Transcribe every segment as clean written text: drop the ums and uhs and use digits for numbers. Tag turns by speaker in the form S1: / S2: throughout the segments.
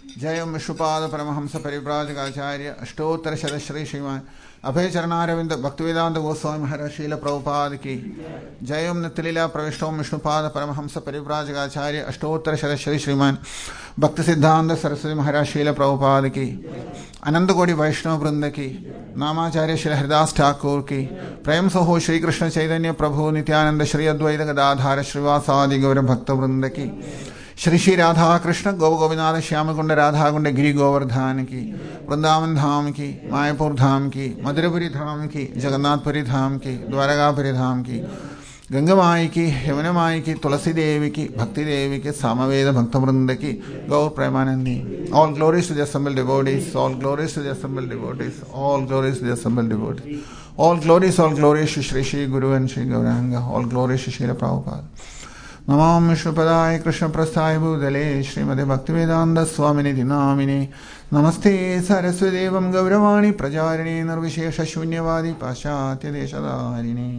S1: जय विष्णुपाद परमहंस परिव्राजकाचार्य अष्टोत्तरशतश्री श्रीमान अभय चरणारविंद भक्तिवेदांत गोस्वामी महाराज शील प्रभुपाद की जय नित्यलीला प्रविष्टों विष्णुपाद परमहंस परिव्राजकाचार्य अष्टोत्तरशतश्री श्रीमान भक्ति सिद्धांत सरस्वती महाराज शील प्रभुपाद की अनंत कोटि वैष्णव वृंद की नामाचार्य श्री हरिदास ठाकुर की प्रेम सहो श्री कृष्ण चैतन्य प्रभु नित्यानंद श्री अद्वैत गदाधार श्रीवासादि गौर भक्त वृंद की श्री श्री राधा कृष्ण गौ गोविंदनाथ श्याम कुंड राधा कुंड गिरी गोवर्धन की वृंदावन धाम की मायापुर धाम की मधुरपुरी धाम की जगन्नाथपुरी धाम की द्वारकापुरी धाम की गंगा माई की यमुना माई की तुलसी देवी की भक्ति देवी की सामवेद भक्त वृंद की गौर प्रेमानंदी all glories to the assembled devotees all glories to the assembled devotees all glories to the assembled devotees all glories to Shri Shri Guru and Shri Gauranga all glories to Srila Prabhupada नमो विष्णुपदाय कृष्ण प्रस्थाय भूतले श्रीमते भक्तिवेदांत स्वामिनि नामिने नमस्ते सरस्वती देवं गौरवाणी प्रचारिणे निर्विशेष शून्यवादी पाश्चात्य देशधारिणे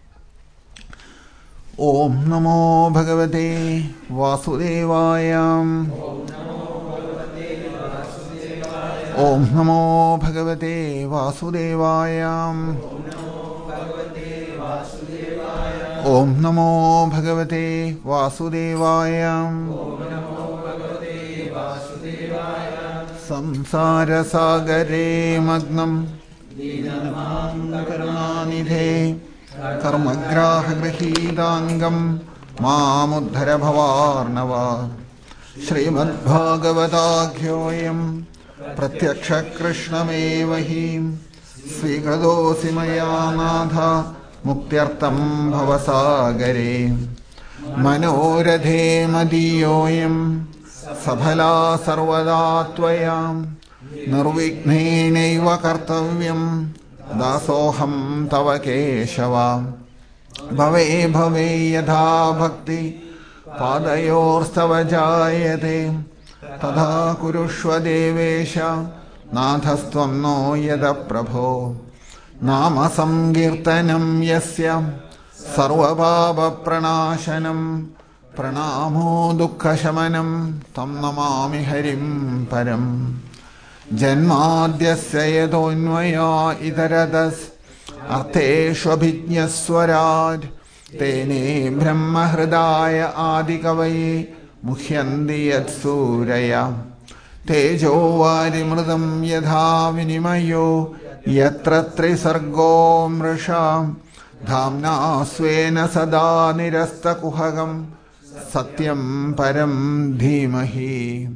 S1: ओम नमो भगवते वासुदेवाय ओम नमो भगवते वासुदेवाय ओम नमो भगवते वासुदेवाय संसार सागरे मग्नं करुणानिधे कर्मग्राह गृहीतांगं मामुद्धर भवार्णव श्रीमद्भागवताख्योऽयं प्रत्यक्ष कृष्णमेव हि स्वीकृतोऽसि मया नाथ मुक्त्यर्थं भवसागरे मनोरथे मदीयोऽयं सफला सर्वदा त्वया निर्विघ्नेनैव कर्तव्यं दासोऽहं तव केशव भवे भवे यथा भक्ति पादयोस्तव जायते तथा कुरुष्व देवेश नाथस्त्वं नो यद प्रभो नाम संकीर्तनं यस्य सर्वपापप्रणाशनं प्रणामो दुःखशमनं तं नमामि हरिं परं जन्माद्यस्य यतोऽन्वया इतरतस् अर्थेष्वभिज्ञस्वराट् तेने ब्रह्महृदाय आदिकवये मुह्यन्ति यत्सूरया तेजो वारिमृतं यथा विनिमयो यत्र त्रिसर्गो मृषा धाम्ना स्वेन सदा निरस्तकुहकं सत्यं परं धीमहि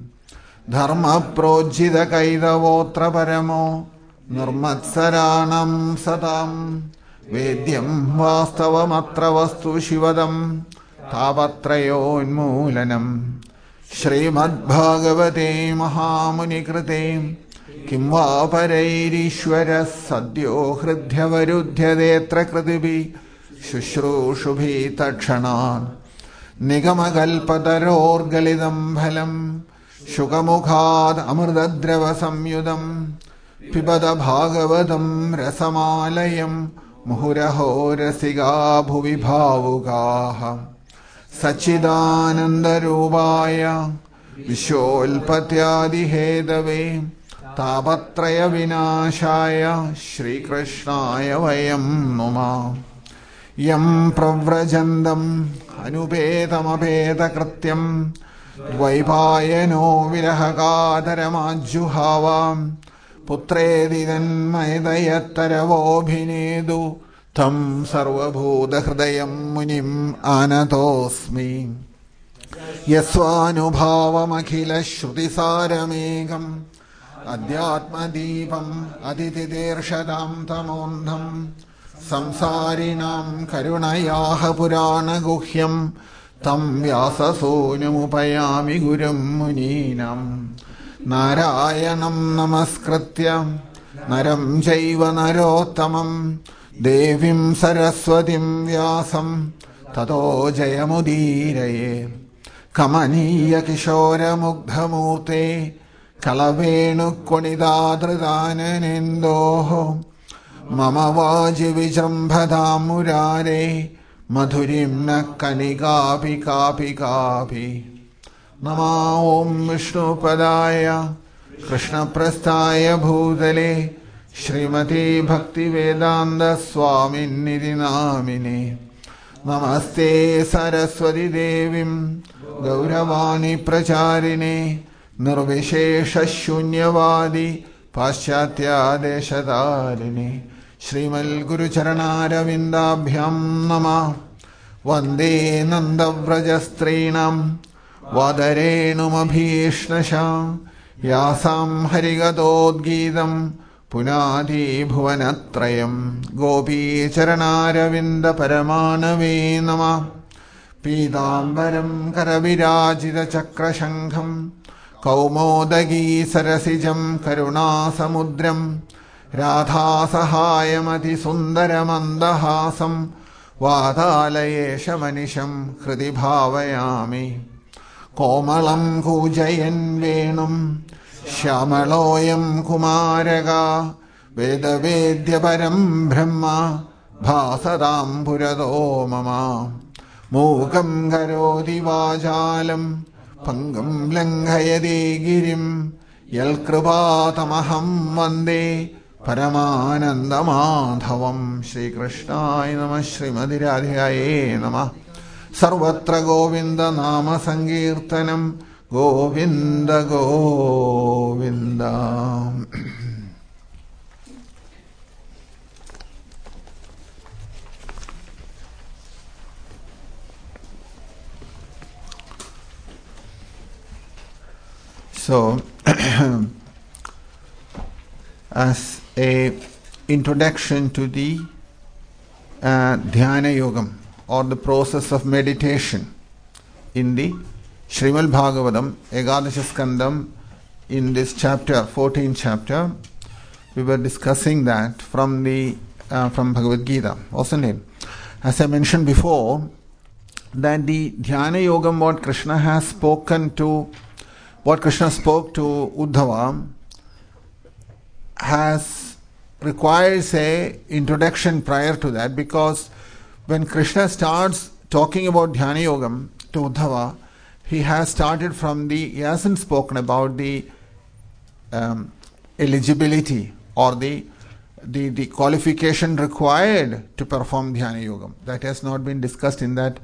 S1: धर्मप्रोज्झितकैतवोऽत्र परमो निर्मत्सराणां सतां वेद्यं वास्तवमत्र वस्तु शिवदं तापत्रयोन्मूलनं श्रीमद्भागवते महामुनिकृते किं वा परैरीश्वरः सद्यो हृद्यवरुध्यदेऽत्र कृतिभिः शुश्रूषुभिः तत्क्षणात् निगमकल्पतरोर्गलितं फलं शुकमुखात् अमृतद्रवसंयुतं पिबत भागवतं रसमालयं मुहुरहो रसिका भुवि भावुकाः सच्चिदानन्दरूपाय विश्वोत्पत्त्यादिहेतवे तापत्रय विनाशाय श्रीकृष्णाय वयं नुमः यं प्रव्रजन्तम् अनुपेतमपेतकृत्यं द्वैपायनो विरहकातरमाज्जुहाव पुत्रेति तन्मयदयत्तरवोऽभिनेदु तं सर्वभूतहृदयं मुनिम् आनतोऽस्मि यस्वानुभावमखिलश्रुतिसारमेकम् अध्यात्मदीपम् अतिथितीर्षतां तमोन्धं संसारिणां करुणयाः पुराणगुह्यं तं व्याससूनुमुपयामि गुरुं मुनीनां नारायणं नमस्कृत्य नरं चैव नरोत्तमं देवीं सरस्वतीं व्यासं ततो जयमुदीरये कमनीयकिशोरमुग्धमूर्ते कलवेणुक्वणिताधृताननेन्दोः मम वाजि विजृम्भतां मुरारे मधुरिं न कनिकापि कापि कापि Nama Om Vishnu Padaya Krishna Prasthaya Bhutale Srimati Bhakti Vedanta Swami Nidhi Namine Namaste Saraswati Devim Gauravani Pracharine Nirvishesha Shunyavadi Paschatya Deshadarine Shrimal Guru Charanara Vindabhyam Nama Vande Nanda Vrajastrinam Vadarenumabhishnasha Yasam Harigatodgidam Punadi Bhuvanatrayam Gopi Charanara Vinda Paramanave Nama Pidambaram Karavirajita Chakrashankham Kaumodagi Sarasijam Karuna Samudram Radha Sahayamati Sundaramandahasam Vadalayesha Manisham Hridi Bhavayami Komalam Kujayan Venum Shyamaloyam Kumaraga Veda Vedya Param Brahma Bhasadam Purado Mama Mukam Karoti Vajalam Pangam Langhayade Girim Yalkripatamaham Vande Paramananda Madhavam Shri Krishnaya Namah Srimati Radhikaye Namah Sarvatra Govinda Nama Sankirtanam Govinda Govinda. So, as a introduction to the Dhyana Yogam or the process of meditation in the Srimad Bhagavatam, Ekadasha Skandam, in this chapter, 14th chapter, we were discussing that from Bhagavad Gita, wasn't it? As I mentioned before, that the Dhyana Yogam, what Krishna spoke to Uddhava, requires a introduction prior to that, because when Krishna starts talking about Dhyana Yogam to Uddhava, he hasn't spoken about the eligibility or the qualification required to perform Dhyana Yogam. That has not been discussed in the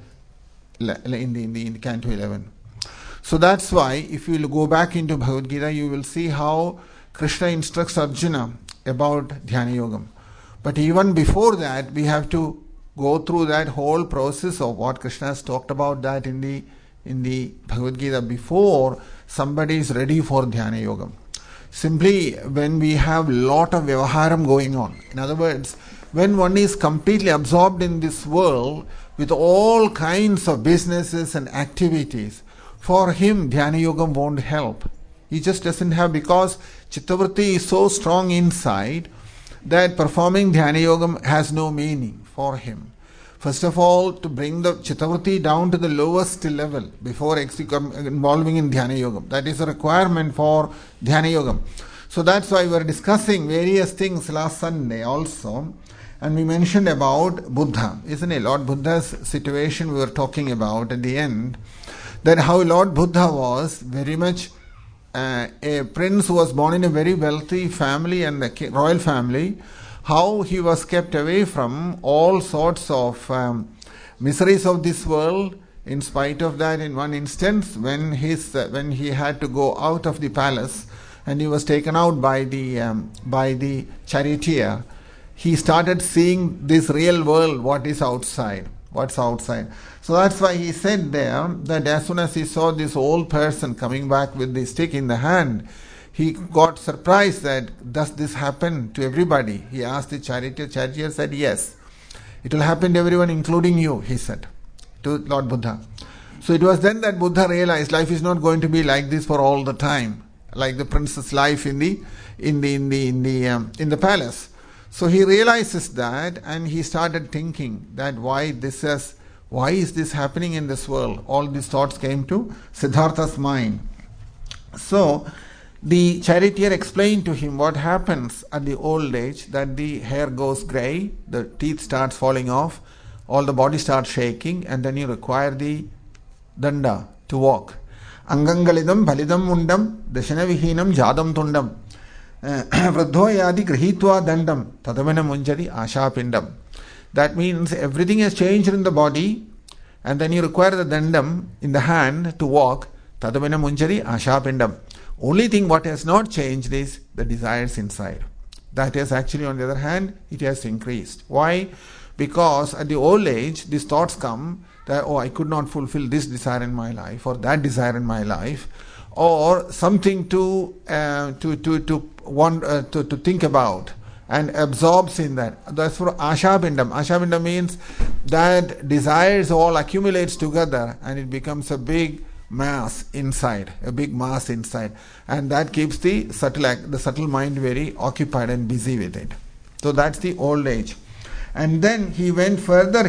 S1: Canto 11. So that's why, if you will go back into Bhagavad Gita, you will see how Krishna instructs Arjuna about Dhyana Yogam. But even before that, we have to go through that whole process of what Krishna has talked about that in the Bhagavad Gita before somebody is ready for Dhyana Yogam. Simply when we have lot of Vyavaharam going on. In other words, when one is completely absorbed in this world with all kinds of businesses and activities, for him Dhyana Yogam won't help. He just doesn't have, because Chittavritti is so strong inside that performing Dhyana Yogam has no meaning for him. First of all, to bring the Chittavritti down to the lowest level before involving in Dhyana Yogam. That is a requirement for Dhyana Yogam. So that's why we were discussing various things last Sunday also. And we mentioned about Buddha, isn't it? Lord Buddha's situation we were talking about at the end. That how Lord Buddha was very much a prince who was born in a very wealthy family and a royal family, how he was kept away from all sorts of miseries of this world. In spite of that, in one instance, when he had to go out of the palace and he was taken out by the charioteer, he started seeing this real world, what's outside. So that's why he said there that as soon as he saw this old person coming back with the stick in the hand, he got surprised that, does this happen to everybody? He asked the charioteer. Charioteer said, yes. It will happen to everyone, including you, he said to Lord Buddha. So it was then that Buddha realized life is not going to be like this for all the time, like the prince's life in the palace. So he realizes that, and he started thinking that why is this happening in this world? All these thoughts came to Siddhartha's mind. So the charioteer explained to him what happens at the old age, that the hair goes grey, the teeth starts falling off, all the body starts shaking, and then you require the danda to walk. Angangalidam Balidam Mundam Dashanavihinam Jadam Tundam Vruddho Yadi Grihitva Dandam Tadavana Munjari Asha Pindam. That means everything has changed in the body, and then you require the dandam in the hand to walk. Tadavana Munjari Asha Pindam. Only thing what has not changed is the desires inside. That is actually, on the other hand, it has increased. Why? Because at the old age, these thoughts come that, oh, I could not fulfill this desire in my life or that desire in my life, or something to think about and absorbs in that. That's for Asha Pindam. Asha Pindam means that desires all accumulates together and it becomes a big mass inside, and that keeps the subtle mind very occupied and busy with it. So that's the old age. And then he went further,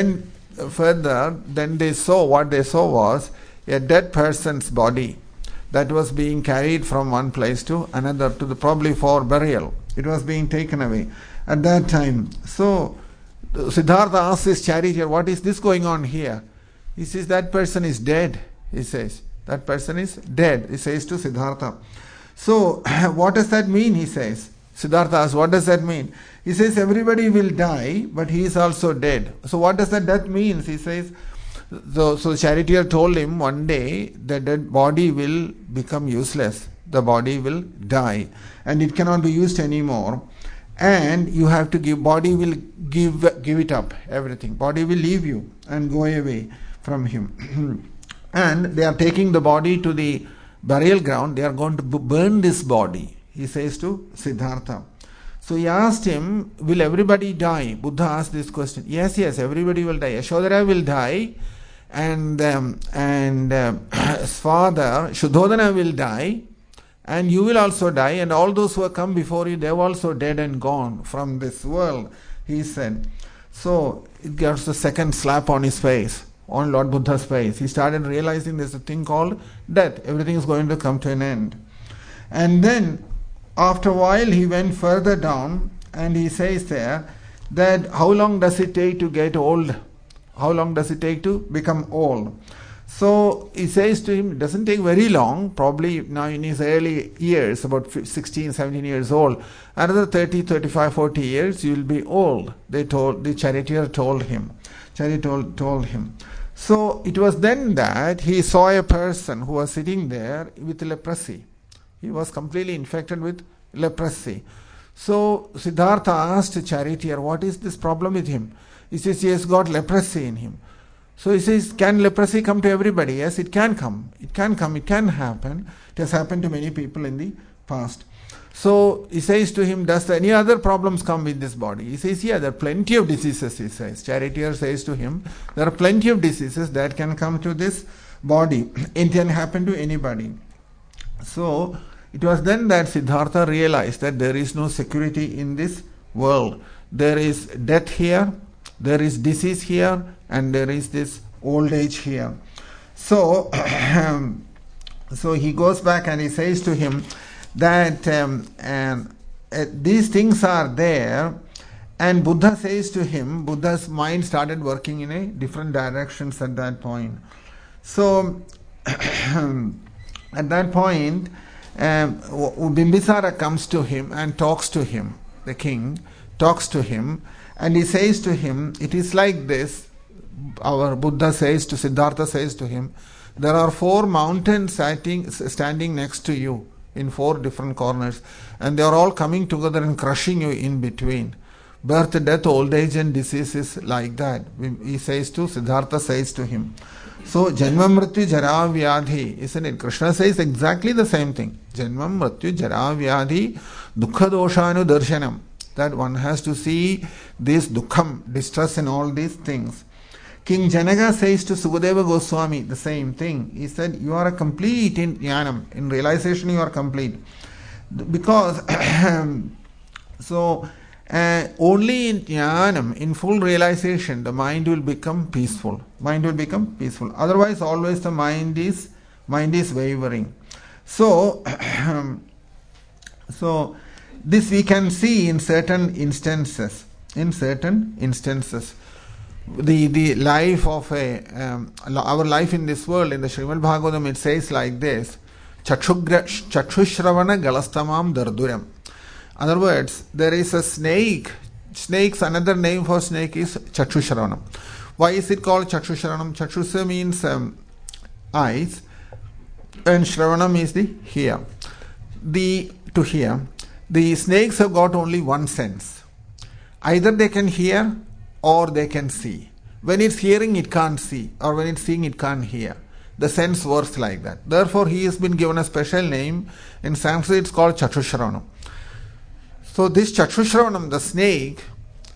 S1: then they saw, what they saw was a dead person's body that was being carried from one place to another, probably for burial. It was being taken away at that time. So Siddhartha asked his charioteer, what is this going on here? He says, that person is dead. He says, that person is dead. He says to Siddhartha. So, what does that mean? He says. Siddhartha asks, what does that mean? He says, everybody will die, but he is also dead. So, what does that death mean? He says, so the charioteer told him one day that the body will become useless. The body will die, and it cannot be used anymore. And you have to give, body will give it up, everything. Body will leave you and go away from him. And they are taking the body to the burial ground. They are going to burn this body, he says to Siddhartha. So he asked him, will everybody die? Buddha asked this question. Yes, everybody will die. Yashodhara will die, and his father Shuddhodana will die, and you will also die, and all those who have come before you, they are also dead and gone from this world, he said. So it gets the second slap on his face, on Lord Buddha's face. He started realizing there's a thing called death. Everything is going to come to an end. And then after a while he went further down, and he says there that how long does it take to get old? How long does it take to become old? So he says to him, it doesn't take very long, probably now in his early years, about 16, 17 years old, another 30, 35, 40 years, you will be old. The charioteer told him. Told him. So it was then that he saw a person who was sitting there with leprosy. He was completely infected with leprosy. So Siddhartha asked the charioteer, what is this problem with him? He says, he has got leprosy in him. So he says, can leprosy come to everybody? Yes, it can come. It can happen. It has happened to many people in the past. So he says to him, does any other problems come with this body? He says, yeah, there are plenty of diseases, he says. Charioteer says to him, there are plenty of diseases that can come to this body. It can happen to anybody. So it was then that Siddhartha realized that there is no security in this world. There is death here, there is disease here, and there is this old age here. So, so he goes back and he says to him that these things are there, and Buddha says to him, Buddha's mind started working in a different directions at that point. So at that point, Bimbisara comes to him and talks to him. The king talks to him, and he says to him, it is like this. Our Buddha says to Siddhartha, says to him, there are 4 mountains standing next to you in 4 different corners, and they are all coming together and crushing you in between. Birth, death, old age and disease is like that. He says to Siddhartha, says to him. So Janma Mrityu Jara Vyadhi, isn't it? Krishna says exactly the same thing. Janma Mrityu Jara Vyadhi Dukkha Doshanu Darshanam. That one has to see this dukkham, distress in all these things. King Janaka says to Sukadeva Goswami the same thing. He said, you are a complete in jnanam. In realization you are complete. Because so only in jnanam, in full realization, the mind will become peaceful. Mind will become peaceful. Otherwise, always the mind is wavering. So so this we can see in certain instances. the life of our life in this world. In the Srimad Bhagavatam it says like this: Chakshushravana galastamam darduram. In other words, there is a snake. Snakes, another name for snake is Chakshushravanam. Why is it called Chakshushravanam? Chakshusha means eyes, and Shravanam is the hear. To hear. The snakes have got only one sense. Either they can hear or they can see. When it's hearing, it can't see, or when it's seeing, it can't hear. The sense works like that. Therefore, he has been given a special name. In Sanskrit, it's called Chakshushravanam. So this Chakshushravanam, the snake,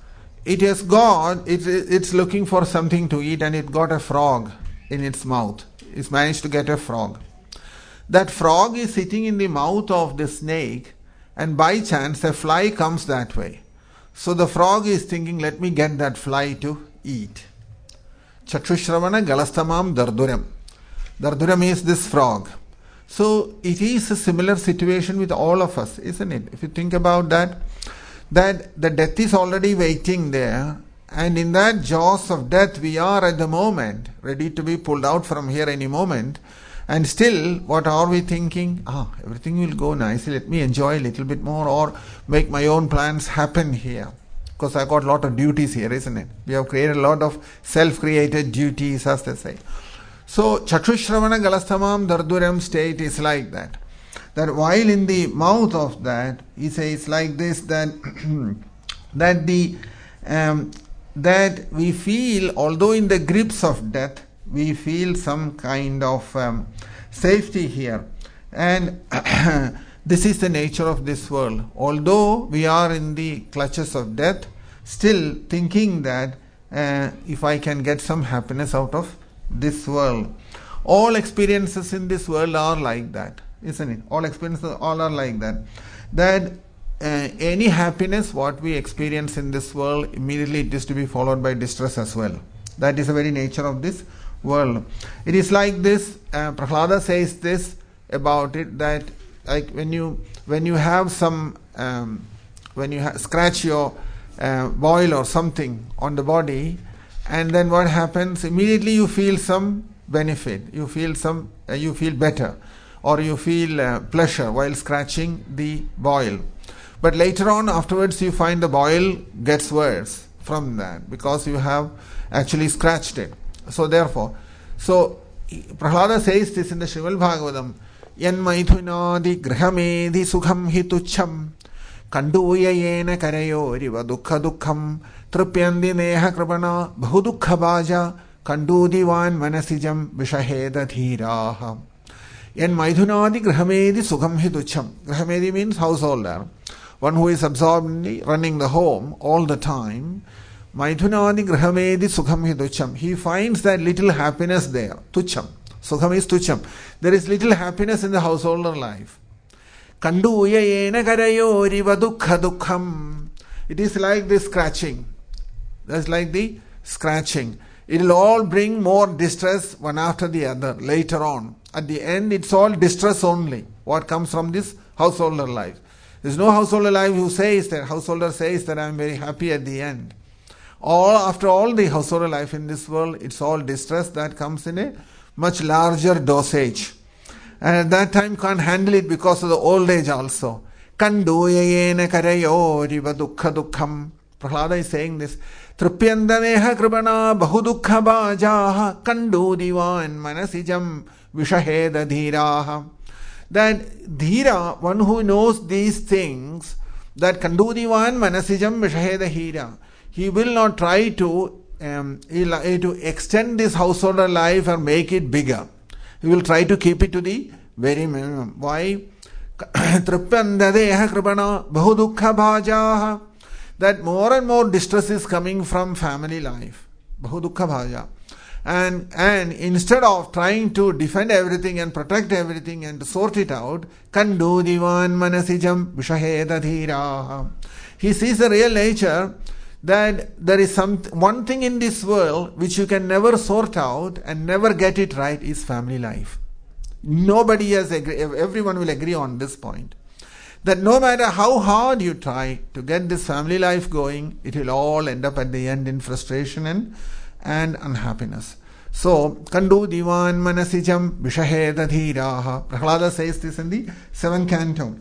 S1: it's looking for something to eat, and it got a frog in its mouth. It's managed to get a frog. That frog is sitting in the mouth of the snake, and by chance a fly comes that way. So the frog is thinking, let me get that fly to eat. Chakshushravana galastamam darduram. Darduram is this frog. So it is a similar situation with all of us, isn't it? If you think about that the death is already waiting there, and in that jaws of death we are at the moment, ready to be pulled out from here any moment. And still, what are we thinking? Everything will go nicely, let me enjoy a little bit more, or make my own plans happen here. Because I got a lot of duties here, isn't it? We have created a lot of self-created duties, as they say. So, Chakshushravana galastamam darduram state is like that. That while in the mouth of that, he says like this, that we feel, although in the grips of death, we feel some kind of safety here. And this is the nature of this world. Although we are in the clutches of death, still thinking that if I can get some happiness out of this world. All experiences in this world are like that, isn't it? All experiences all are like that. That any happiness what we experience in this world, immediately it is to be followed by distress as well. That is the very nature of this world. It is like this. Prahlada says this about it, that like when you have some scratch your boil or something on the body, and then what happens? Immediately you feel some benefit. You feel better, or you feel pleasure while scratching the boil. But later on, afterwards, you find the boil gets worse from that, because you have actually scratched it. So Prahlada says this in the Srimad Bhagavatam: Yan maithunadi grahamedhi sukham hi tuchham kanduya yena karayoriva dukha dukham trupyandi neha kripana bahu dukha bhaja kandudivan manasijam vishaheda dhiraha. Yan maithunadi grahamedhi sukham hi tuchham. Grahamedhi means householder, one who is absorbed in running the home all the time. Maithunadi grahamedi sukham hi tuchham. He finds that little happiness there. Tuchham. Sukham is tuchham. There is little happiness in the householder life. Kanduya yena karayoriva dukha dukham. It is like the scratching. That's like the scratching. It will all bring more distress one after the other later on. At the end, it's all distress only. What comes from this householder life? There's no householder life householder says that I'm very happy at the end. After all the householder life in this world, it's all distress that comes in a much larger dosage. And at that time can't handle it because of the old age also. Kanduya karayoriva dukha dukham. Prahlada is saying this. Trupyandaneha kripana bahu dukha bhajaha kandudivan manasijam vishaheda dhiraha. That dhira, one who knows these things, that kandudivan manasijam vishaheda dhira, he will not try to extend this householder life or make it bigger. He will try to keep it to the very minimum. Why? Tripyandadeha kripana bahu dukha bhajaha. That more and more distress is coming from family life. Bahu dukha bhaja. And instead of trying to defend everything and protect everything and to sort it out, kandu divan manasijam vishaheda dhiraha. He sees the real nature that there is one thing in this world which you can never sort out and never get it right is family life. Nobody has everyone will agree on this point. That no matter how hard you try to get this family life going, it will all end up at the end in frustration and and unhappiness. So, Kandu Divan Manasijam Vishaheda Dhiraha. Prahlada says this in the 7th canto.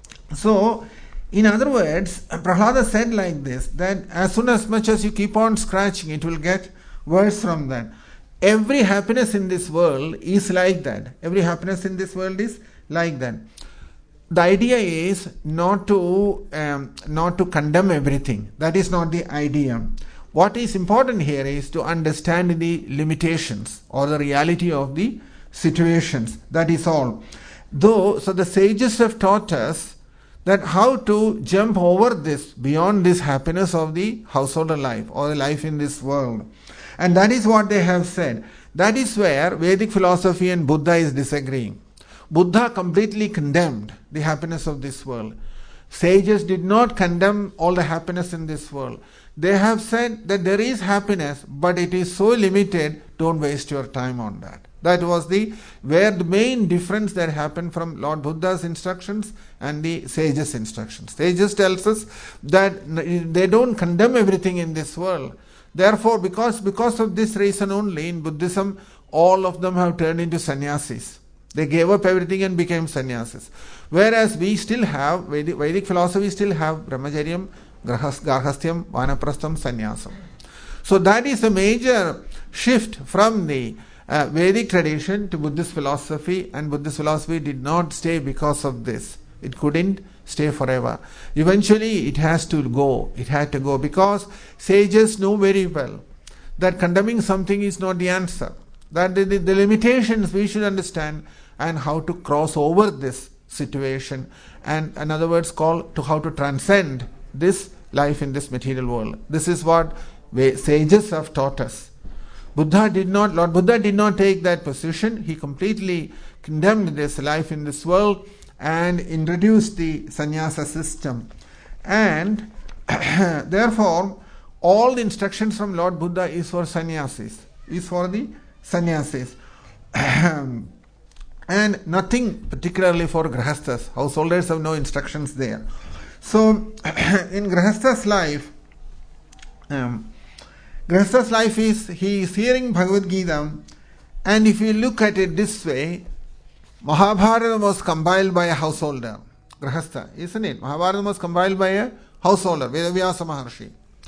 S1: So, in other words, Prahlada said like this, that as soon as much as you keep on scratching, it will get worse from that. Every happiness in this world is like that. Every happiness in this world is like that. The idea is not to condemn everything. That is not the idea. What is important here is to understand the limitations or the reality of the situations. That is all. So the sages have taught us that how to jump over this, beyond this happiness of the householder life or the life in this world. And that is what they have said. That is where Vedic philosophy and Buddha is disagreeing. Buddha completely condemned the happiness of this world. Sages did not condemn all the happiness in this world. They have said that there is happiness, but it is so limited, don't waste your time on that. That was where the main difference that happened from Lord Buddha's instructions and the sages' instructions. Sages tells us that they don't condemn everything in this world. Therefore, because of this reason only, in Buddhism, all of them have turned into sannyasis. They gave up everything and became sannyasis. Whereas we still have, Vedic philosophy still have Brahmacharyam, Garhasthyam, Vanaprastham, Sannyasam. So that is a major shift from the Vedic tradition to Buddhist philosophy, and Buddhist philosophy did not stay because of this. It couldn't stay forever. Eventually it has to go. It had to go because sages know very well that condemning something is not the answer. That the limitations we should understand and how to cross over this situation, and in other words how to transcend this life in this material world. This is what sages have taught us. Lord Buddha did not take that position. He completely condemned this life in this world and introduced the sannyasa system. And therefore, all the instructions from Lord Buddha is for sannyasis, is for the sannyasis. And nothing particularly for grahasthas. Householders have no instructions there. So, in grahastha's life, he is hearing Bhagavad Gita, and if you look at it this way, Mahabharata was compiled by a householder, grahastha, isn't it? Mahabharata was compiled by a householder, Vedavyasa Maharshi.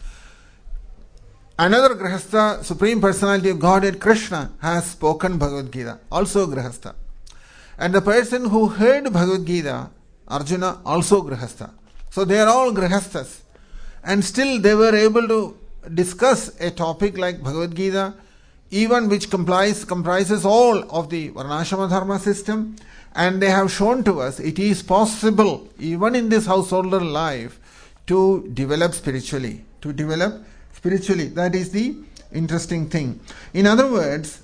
S1: Another grahastha, Supreme Personality of Godhead, Krishna, has spoken Bhagavad Gita, also grahastha. And the person who heard Bhagavad Gita, Arjuna, also grahastha. So they are all grahasthas. And still they were able to discuss a topic like Bhagavad Gita, even which comprises all of the Varnashrama Dharma system, and they have shown to us it is possible, even in this householder life, to develop spiritually. That is the interesting thing. In other words,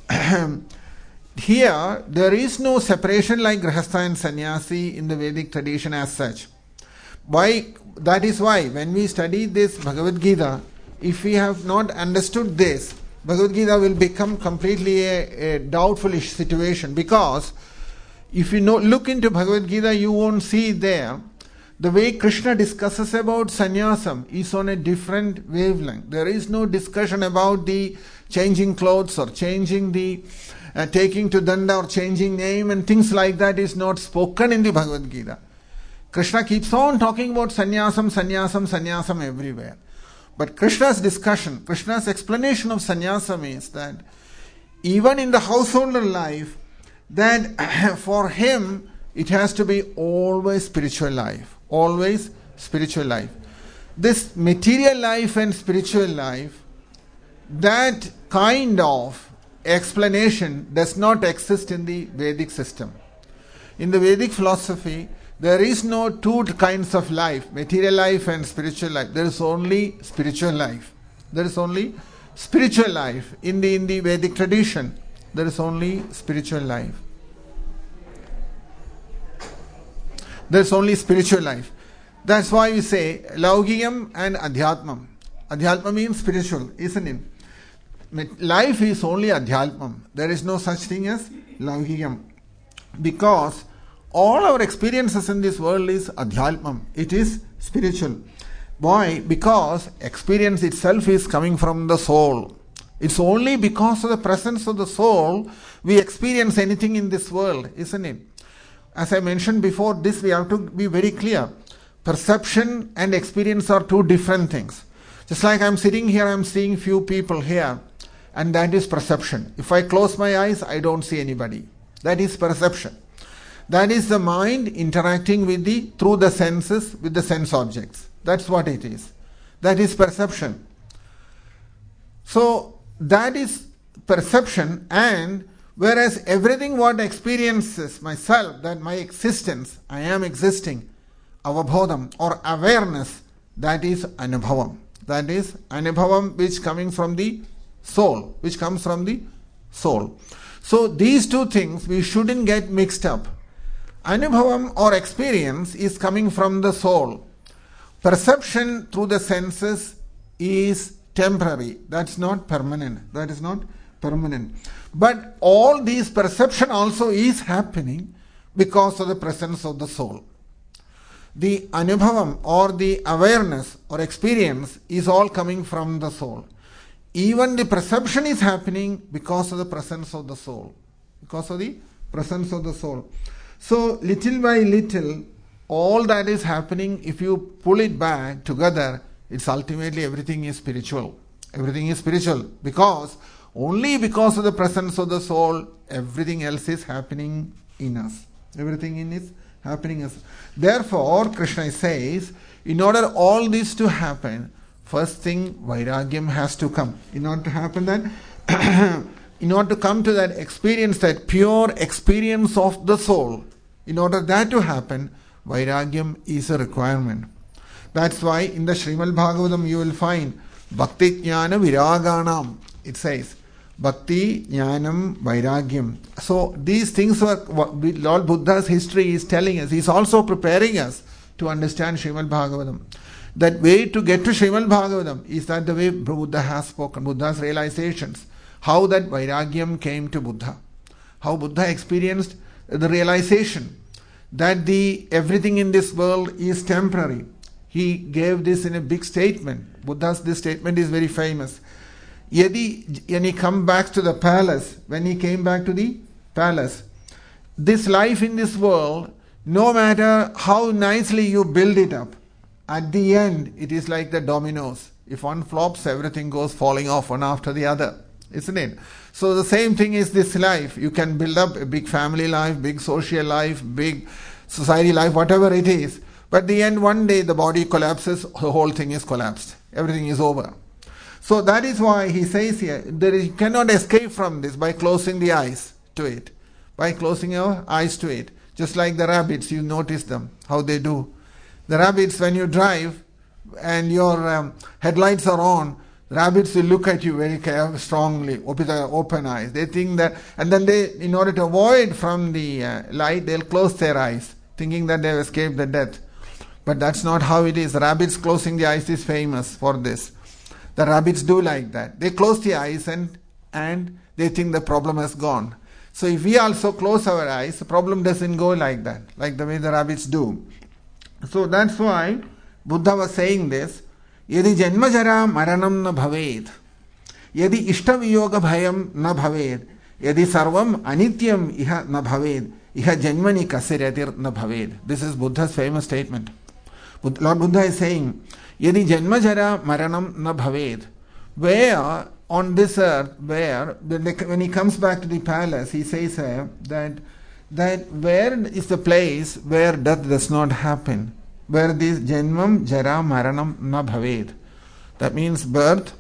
S1: here there is no separation like Grahastha and Sannyasi in the Vedic tradition as such. Why? That is why when we study this Bhagavad Gita, if we have not understood this, Bhagavad Gita will become completely a doubtful situation, because if you look into Bhagavad Gita, you won't see there the way Krishna discusses about sannyasam is on a different wavelength. There is no discussion about the changing clothes or changing the taking to danda or changing name and things like that is not spoken in the Bhagavad Gita. Krishna keeps on talking about sannyasam everywhere. But Krishna's discussion, Krishna's explanation of sannyasa is that even in the householder life, that for him it has to be always spiritual life. Always spiritual life. This material life and spiritual life, that kind of explanation does not exist in the Vedic system. In the Vedic philosophy, there is no two kinds of life, material life and spiritual life. There is only spiritual life. There is only spiritual life. In the Vedic tradition, there is only spiritual life. There is only spiritual life. That's why we say Laukikam and Adhyatmam. Adhyatma means spiritual, isn't it? Life is only Adhyatmam. There is no such thing as Laukikam. Because all our experiences in this world is Adhyatmam. It is spiritual. Why? Because experience itself is coming from the soul. It's only because of the presence of the soul we experience anything in this world, isn't it? As I mentioned before this, we have to be very clear. Perception and experience are two different things. Just like I'm sitting here, I'm seeing few people here, and that is perception. If I close my eyes, I don't see anybody. That is perception. That is the mind interacting with through the senses with the sense objects. That's what it is. That is perception. So that is perception, and whereas everything what experiences myself, that my existence, I am existing, avabodham or awareness, that is anubhavam. That is anubhavam which coming from the soul, which comes from the soul. So these two things we shouldn't get mixed up. Anubhavam or experience is coming from the soul. Perception through the senses is temporary. That's not permanent. That is not permanent. But all these perception also is happening because of the presence of the soul. The anubhavam or the awareness or experience is all coming from the soul. Even the perception is happening because of the presence of the soul. Because of the presence of the soul. So little by little, all that is happening, if you pull it back together, it's ultimately everything is spiritual. Everything is spiritual because only because of the presence of the soul, everything else is happening in us. Everything in is happening in us. Therefore, Krishna says, in order all this to happen, first thing, Vairagyam has to come. In order to happen that, in order to come to that experience, that pure experience of the soul, in order that to happen, Vairagyam is a requirement. That's why in the Srimad Bhagavatam you will find Bhakti Jnana Viraganam. It says Bhakti Jnanam Vairagyam. So these things were what Lord Buddha's history is telling us. He is also preparing us to understand Srimad Bhagavatam. That way to get to Srimad Bhagavatam is that the way Buddha has spoken, Buddha's realizations. How that Vairagyam came to Buddha. How Buddha experienced the realization that everything in this world is temporary. He gave this in a big statement. This statement is very famous. When he come back to the palace, when he came back to the palace, this life in this world, no matter how nicely you build it up, at the end it is like the dominoes. If one flops, everything goes falling off one after the other, isn't it? So the same thing is this life. You can build up a big family life, big social life, big society life, whatever it is. But at the end, one day the body collapses, the whole thing is collapsed. Everything is over. So that is why he says here, you cannot escape from this by closing the eyes to it. By closing your eyes to it. Just like the rabbits, you notice them, how they do. The rabbits, when you drive and your headlights are on, rabbits will look at you very strongly with open eyes. They think that, and then they, in order to avoid from the light, they'll close their eyes, thinking that they've escaped the death. But that's not how it is. Rabbits closing the eyes is famous for this. The rabbits do like that. They close the eyes and they think the problem has gone. So if we also close our eyes, the problem doesn't go like that, like the way the rabbits do. So that's why Buddha was saying this. Yadi janma jara maranam na bhaved, yadi ishta viyoga bhayam na bhaved, yadi sarvam anityam iha na bhaved, iha janmani kasiratir na bhaved. This is Buddha's famous statement. Lord Buddha is saying, yadi janma jara maranam na bhaved. Where on this earth, when he comes back to the palace, he says that where is the place where death does not happen? Where this janmam jara maranam na bhaved. That means birth,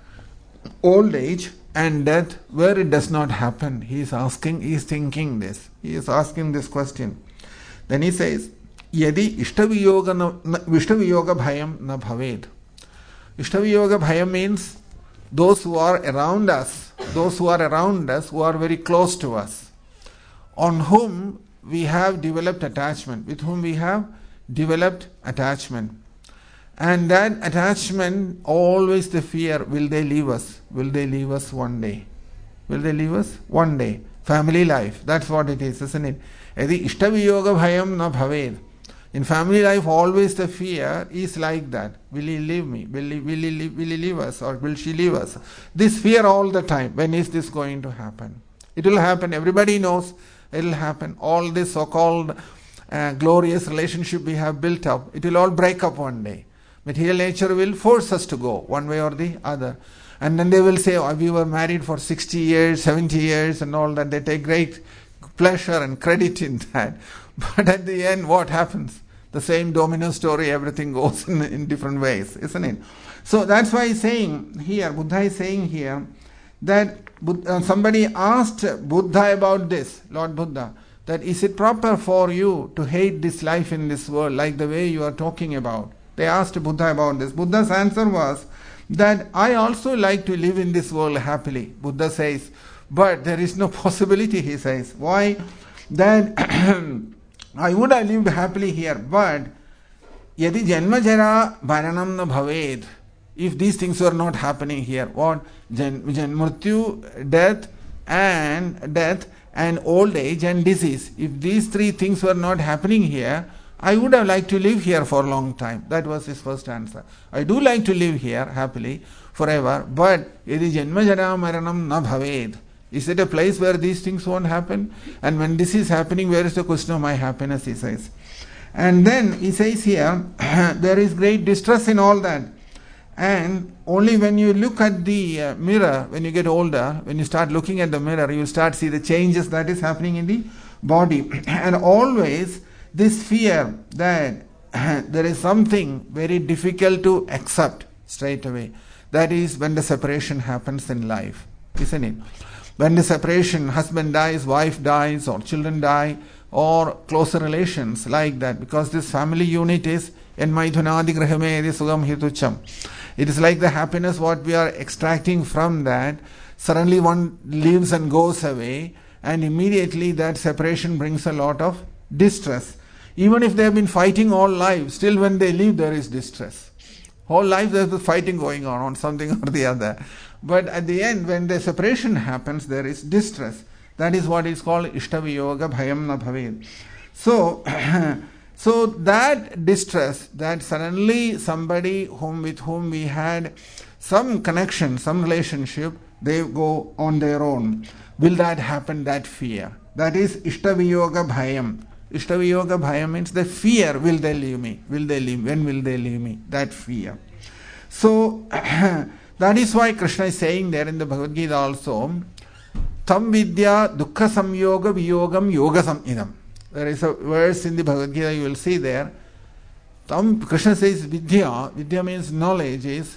S1: old age and death, where it does not happen. He is thinking this. He is asking this question. Then he says, yadi ishtaviyoga bhayam na bhaved. Ishtaviyoga bhayam means those who are around us, who are very close to us, on whom we have developed attachment, with whom we have developed attachment. And that attachment, always the fear, will they leave us? Will they leave us one day? Will they leave us one day? Family life, that's what it is, isn't it? Yadi ishtaviyoga bhayam na bhaved. In family life, always the fear is like that. Will he leave me? Will he leave us? Or will she leave us? This fear all the time. When is this going to happen? It will happen. Everybody knows it will happen. All this so-called glorious relationship we have built up, it will all break up one day. Material nature will force us to go one way or the other. And then they will say, oh, we were married for 60 years, 70 years and all that. They take great pleasure and credit in that. But at the end, what happens? The same domino story, everything goes in different ways, isn't it? So that's why he's saying here, Buddha is saying here, that somebody asked Buddha about this, Lord Buddha, that is it proper for you to hate this life in this world like the way you are talking about? They asked Buddha about this. Buddha's answer was that I also like to live in this world happily. Buddha says, but there is no possibility, he says. Why? That I would have lived happily here, but yadi janma jara maranam na bhaved, if these things were not happening here, what? Mrityu, death and old age and disease. If these three things were not happening here, I would have liked to live here for a long time. That was his first answer. I do like to live here happily forever, but yadi janma jara maranam na bhaved. Is it a place where these things won't happen? And when this is happening, where is the question of my happiness, he says. And then he says here, there is great distress in all that. And only when you look at the mirror, when you get older, when you start looking at the mirror, you will start see the changes that is happening in the body. And always this fear that there is something very difficult to accept straight away. That is when the separation happens in life, isn't it? When the separation, husband dies, wife dies, or children die, or closer relations like that, because this family unit is enmaithunadi grahame sugam hitucham. It is like the happiness what we are extracting from that. Suddenly one leaves and goes away, and immediately that separation brings a lot of distress. Even if they have been fighting all life, still when they leave there is distress. Whole life there is fighting going on something or the other. But at the end, when the separation happens, there is distress. That is what is called ishtaviyoga bhayam na bhaved. So that distress, that suddenly somebody with whom we had some connection, some relationship, they go on their own. Will that happen? That fear. That is ishtaviyoga bhayam. Ishtaviyoga bhayam means the fear. Will they leave me? Will they leave? When will they leave me? That fear. So that is why Krishna is saying there in the Bhagavad Gita also, tam vidya dukkha samyoga viyogam yoga samidam. There is a verse in the Bhagavad Gita you will see there. Krishna says vidya means knowledge, is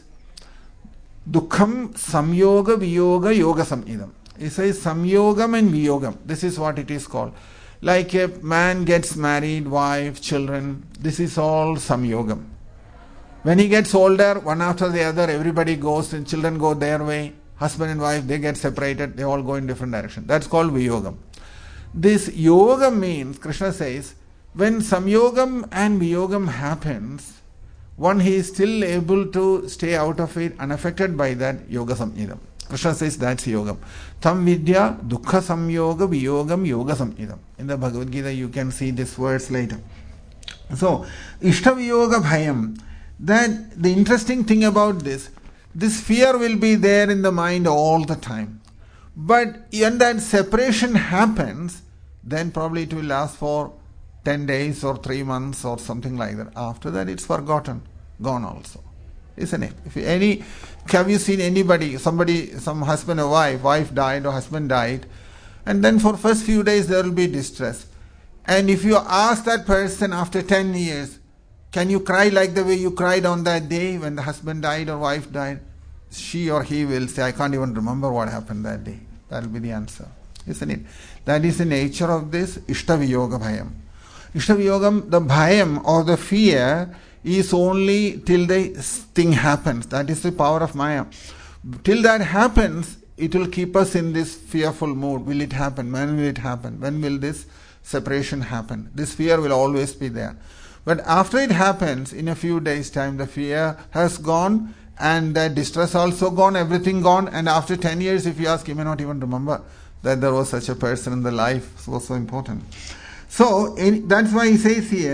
S1: dukkham samyoga viyoga yoga samidam. He says samyogam and viyogam. This is what it is called. Like a man gets married, wife, children, this is all samyogam. When he gets older, one after the other, everybody goes and children go their way. Husband and wife, they get separated, they all go in different directions. That's called viyogam. This yoga means, Krishna says, when samyogam and viyogam happens, one he is still able to stay out of it, unaffected by that yoga samidam. Krishna says that's yogam. Tam vidya dukkha samyoga viyogam yoga samidam. In the Bhagavad Gita you can see this words later. So, ishtaviyoga bhayam. That the interesting thing about this fear will be there in the mind all the time. But when that separation happens, then probably it will last for 10 days or 3 months or something like that. After that it's forgotten, gone also. Isn't it? Have you seen anybody, some husband or wife died or husband died, and then for first few days there will be distress. And if you ask that person after 10 years, can you cry like the way you cried on that day when the husband died or wife died? She or he will say, I can't even remember what happened that day. That will be the answer. Isn't it? That is the nature of this ishtaviyoga bhayam. Ishtaviyogam, the bhayam or the fear is only till the thing happens. That is the power of Maya. Till that happens, it will keep us in this fearful mood. Will it happen? When will it happen? When will this separation happen? This fear will always be there. But after it happens, in a few days' time, the fear has gone and the distress also gone, everything gone. And after 10 years, if you ask, you may not even remember that there was such a person in the life. It was so important. So, that's why he says here,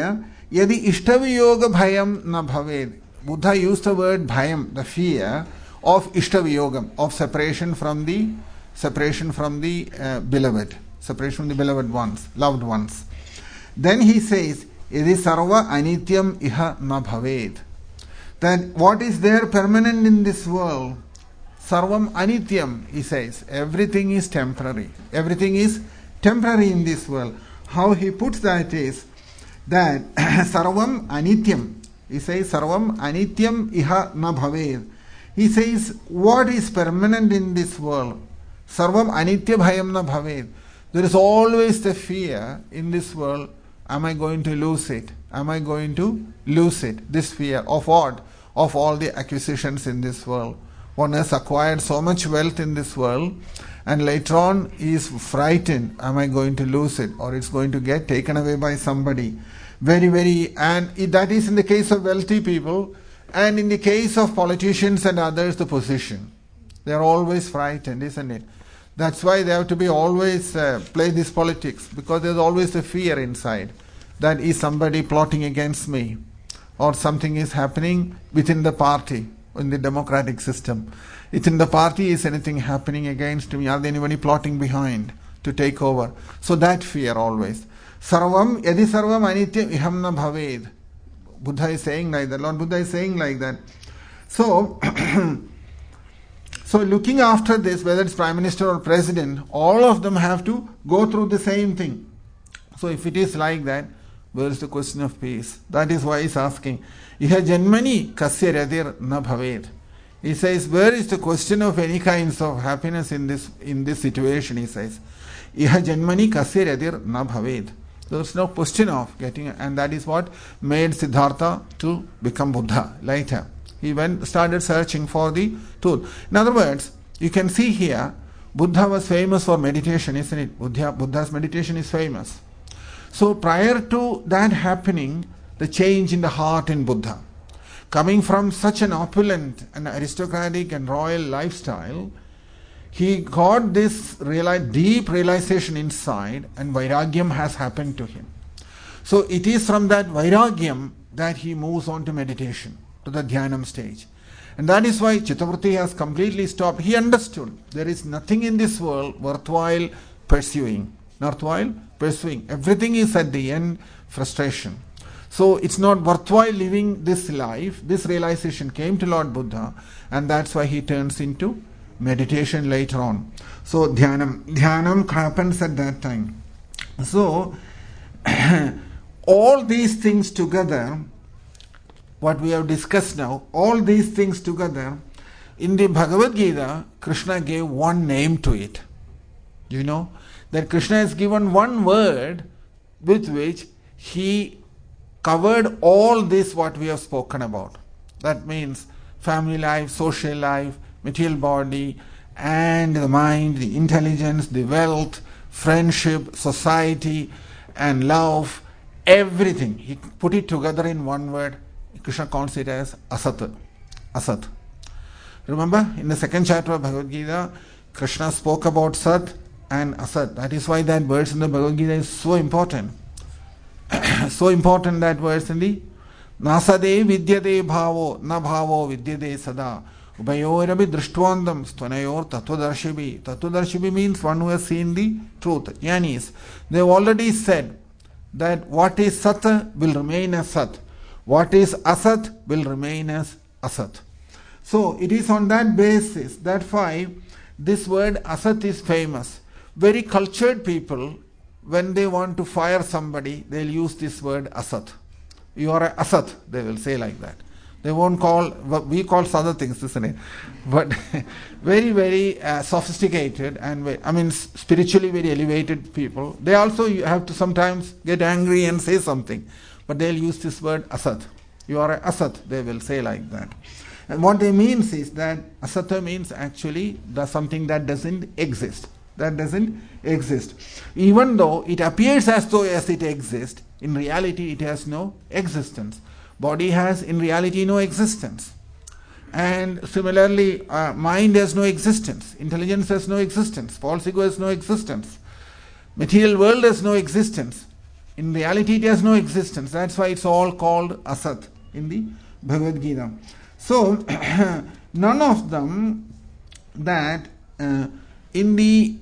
S1: Yadi Ishtaviyoga Bhayam na Bhaved. Buddha used the word Bhayam, the fear of Ishtavyogam, of separation from the beloved, separation from the beloved ones, loved ones. Then he says, Yadi Sarva Anityam Iha na Bhaved. That what is there permanent in this world, Sarvam Anityam, he says, everything is temporary. Everything is temporary in this world. How he puts that is that Sarvam Anityam. He says, Sarvam Anityam Iha na Bhaved. He says, what is permanent in this world? Sarvam Anitya Bhayam na Bhaved. There is always the fear in this world. Am I going to lose it? Am I going to lose it? This fear of what? Of all the acquisitions in this world. One has acquired so much wealth in this world, and later on he is frightened. Am I going to lose it? Or it's going to get taken away by somebody. And that is in the case of wealthy people, and in the case of politicians and others, the position. They are always frightened, isn't it? That's why they have to be always play this politics, because there's always a fear inside. That is somebody plotting against me, or something is happening within the party, in the democratic system. Within the party, is anything happening against me? Are there anybody plotting behind to take over? So that fear always. Sarvam, yadi sarvam anityam iham na bhaved. Buddha is saying like that. Lord Buddha is saying like that. So, so looking after this, whether it's Prime Minister or President, all of them have to go through the same thing. So if it is like that, where is the question of peace? That is why he's asking, Iha janmani kasya radir na bhaved. He says, where is the question of any kinds of happiness in this situation? He says, Iha janmani kasya radir na bhaved. There is no question of getting, and that is what made Siddhartha to become Buddha later. He started searching for the truth. In other words, you can see here, Buddha was famous for meditation, isn't it? Buddha's meditation is famous. So prior to that happening, the change in the heart in Buddha, coming from such an opulent and aristocratic and royal lifestyle, he got this deep realization inside, and vairagyam has happened to him. So it is from that vairagyam that he moves on to meditation, to the dhyanam stage. And that is why Chittavritti has completely stopped. He understood there is nothing in this world worthwhile pursuing. Everything is at the end frustration. So it's not worthwhile living this life. This realization came to Lord Buddha, and that's why he turns into meditation later on. So dhyanam happens at that time. So all these things together, what we have discussed now, all these things together, in the Bhagavad Gita, Krishna gave one name to it. You know that Krishna has given one word with which he covered all this what we have spoken about. That means family life, social life, material body, and the mind, the intelligence, the wealth, friendship, society, and love, everything. He put it together in one word. Krishna calls it as Asat. Asat. Remember, in the second chapter of Bhagavad Gita, Krishna spoke about Sat and Asat. That is why that verse in the Bhagavad Gita is so important. So important, that verse in the Nasade vidyate bhavo, na bhavo vidyate sada. Ubayorabi drishtwandam stvanayor tatvadarshibhi. Tatvadarshibhi means one who has seen the truth. Jnanis. They have already said that what is Sat will remain as Sat. What is Asat will remain as Asat. So it is on that basis, that's why this word Asat is famous. Very cultured people, when they want to fire somebody, they'll use this word Asat. You are a Asat, they will say like that. They won't call, we call other things, isn't it? But very, very sophisticated and spiritually very elevated people, they also have to sometimes get angry and say something. But they'll use this word Asat. You are a Asat, they will say like that. And what they mean is that Asata means actually something that doesn't exist. That doesn't exist. Even though it appears as though as it exists, in reality it has no existence. Body has in reality no existence. And similarly, mind has no existence. Intelligence has no existence. False ego has no existence. Material world has no existence. In reality, it has no existence. That's why it's all called Asat in the Bhagavad Gita. So, none of them that in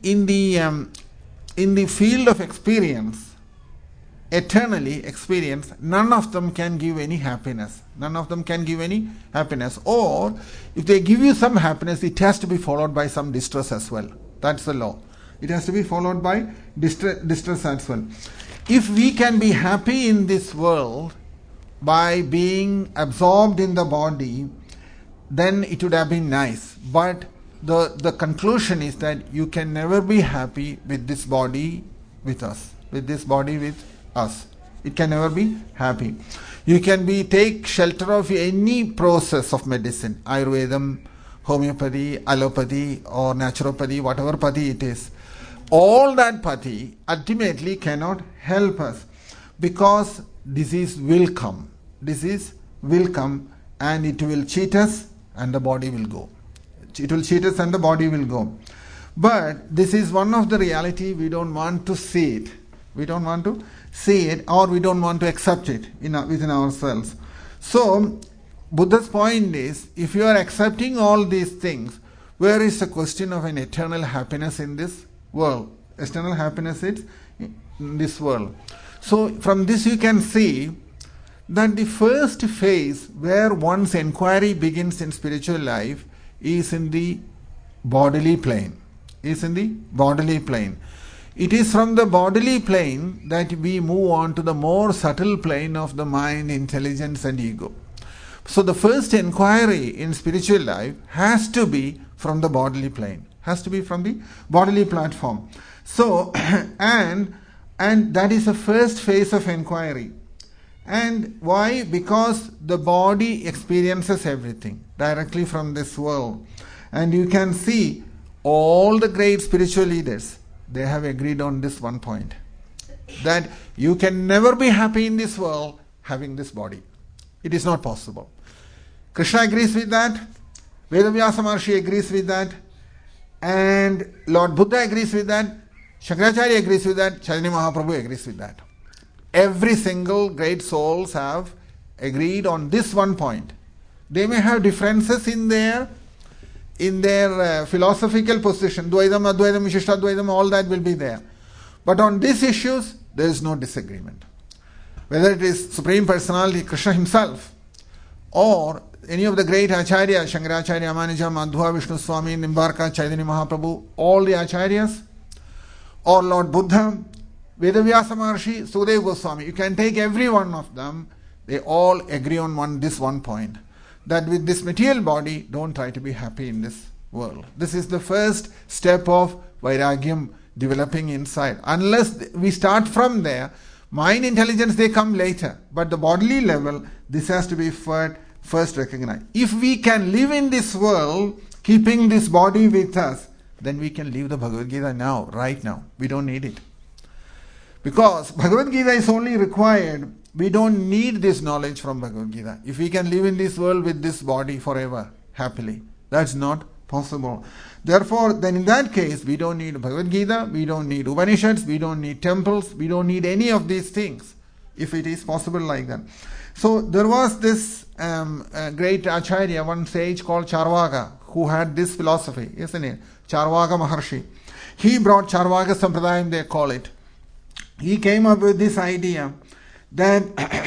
S1: the field of experience, eternally experience, none of them can give any happiness. None of them can give any happiness. Or if they give you some happiness, it has to be followed by some distress as well. That's the law. It has to be followed by distress as well. If we can be happy in this world by being absorbed in the body, then it would have been nice. But the conclusion is that you can never be happy with this body with us. With this body with us. It can never be happy. You can take shelter of any process of medicine, Ayurvedam, homeopathy, allopathy or naturopathy, whatever pathy it is. All that pathy ultimately cannot help us because disease will come. Disease will come and it will cheat us and the body will go. It will cheat us and the body will go. But this is one of the reality we don't want to see it. We don't want to see it or we don't want to accept it within ourselves. So, Buddha's point is, if you are accepting all these things, where is the question of an eternal happiness in this world? Eternal happiness is in this world. So, from this you can see that the first phase where one's inquiry begins in spiritual life is in the bodily plane. Is in the bodily plane. It is from the bodily plane that we move on to the more subtle plane of the mind, intelligence and ego. So the first inquiry in spiritual life has to be from the bodily plane. Has to be from the bodily platform. So, and that is the first phase of inquiry. And why? Because the body experiences everything directly from this world. And you can see all the great spiritual leaders, they have agreed on this one point. That you can never be happy in this world having this body. It is not possible. Krishna agrees with that. Vedavyasa Maharshi agrees with that. And Lord Buddha agrees with that. Shankaracharya agrees with that. Chaitanya Mahaprabhu agrees with that. Every single great souls have agreed on this one point. They may have differences in their philosophical position. Dvaidam, Advaidam, Vishishtadvaidam, all that will be there. But on these issues, there is no disagreement. Whether it is Supreme Personality, Krishna himself, or any of the great Acharyas, Shankaracharya, Amanuja, Madhva, Vishnu Swami, Nimbarka, Chaitanya Mahaprabhu, all the Acharyas, or Lord Buddha, Vedavyasa Maharshi, Sukadeva Goswami, you can take every one of them, they all agree on this one point. That with this material body, don't try to be happy in this world. This is the first step of Vairagyam developing inside. Unless we start from there, mind, intelligence, they come later. But the bodily level, this has to be first recognized. If we can live in this world, keeping this body with us, then we can leave the Bhagavad Gita now, right now. We don't need it. Because Bhagavad Gita is only required, we don't need this knowledge from Bhagavad Gita. If we can live in this world with this body forever, happily, that's not possible. Therefore, then in that case, we don't need Bhagavad Gita, we don't need Upanishads, we don't need temples, we don't need any of these things, if it is possible like that. So, there was this great Acharya, one sage called Charvaka, who had this philosophy, isn't it? Charvaka Maharshi. He brought Charvaka Sampradayam, they call it. He came up with this idea that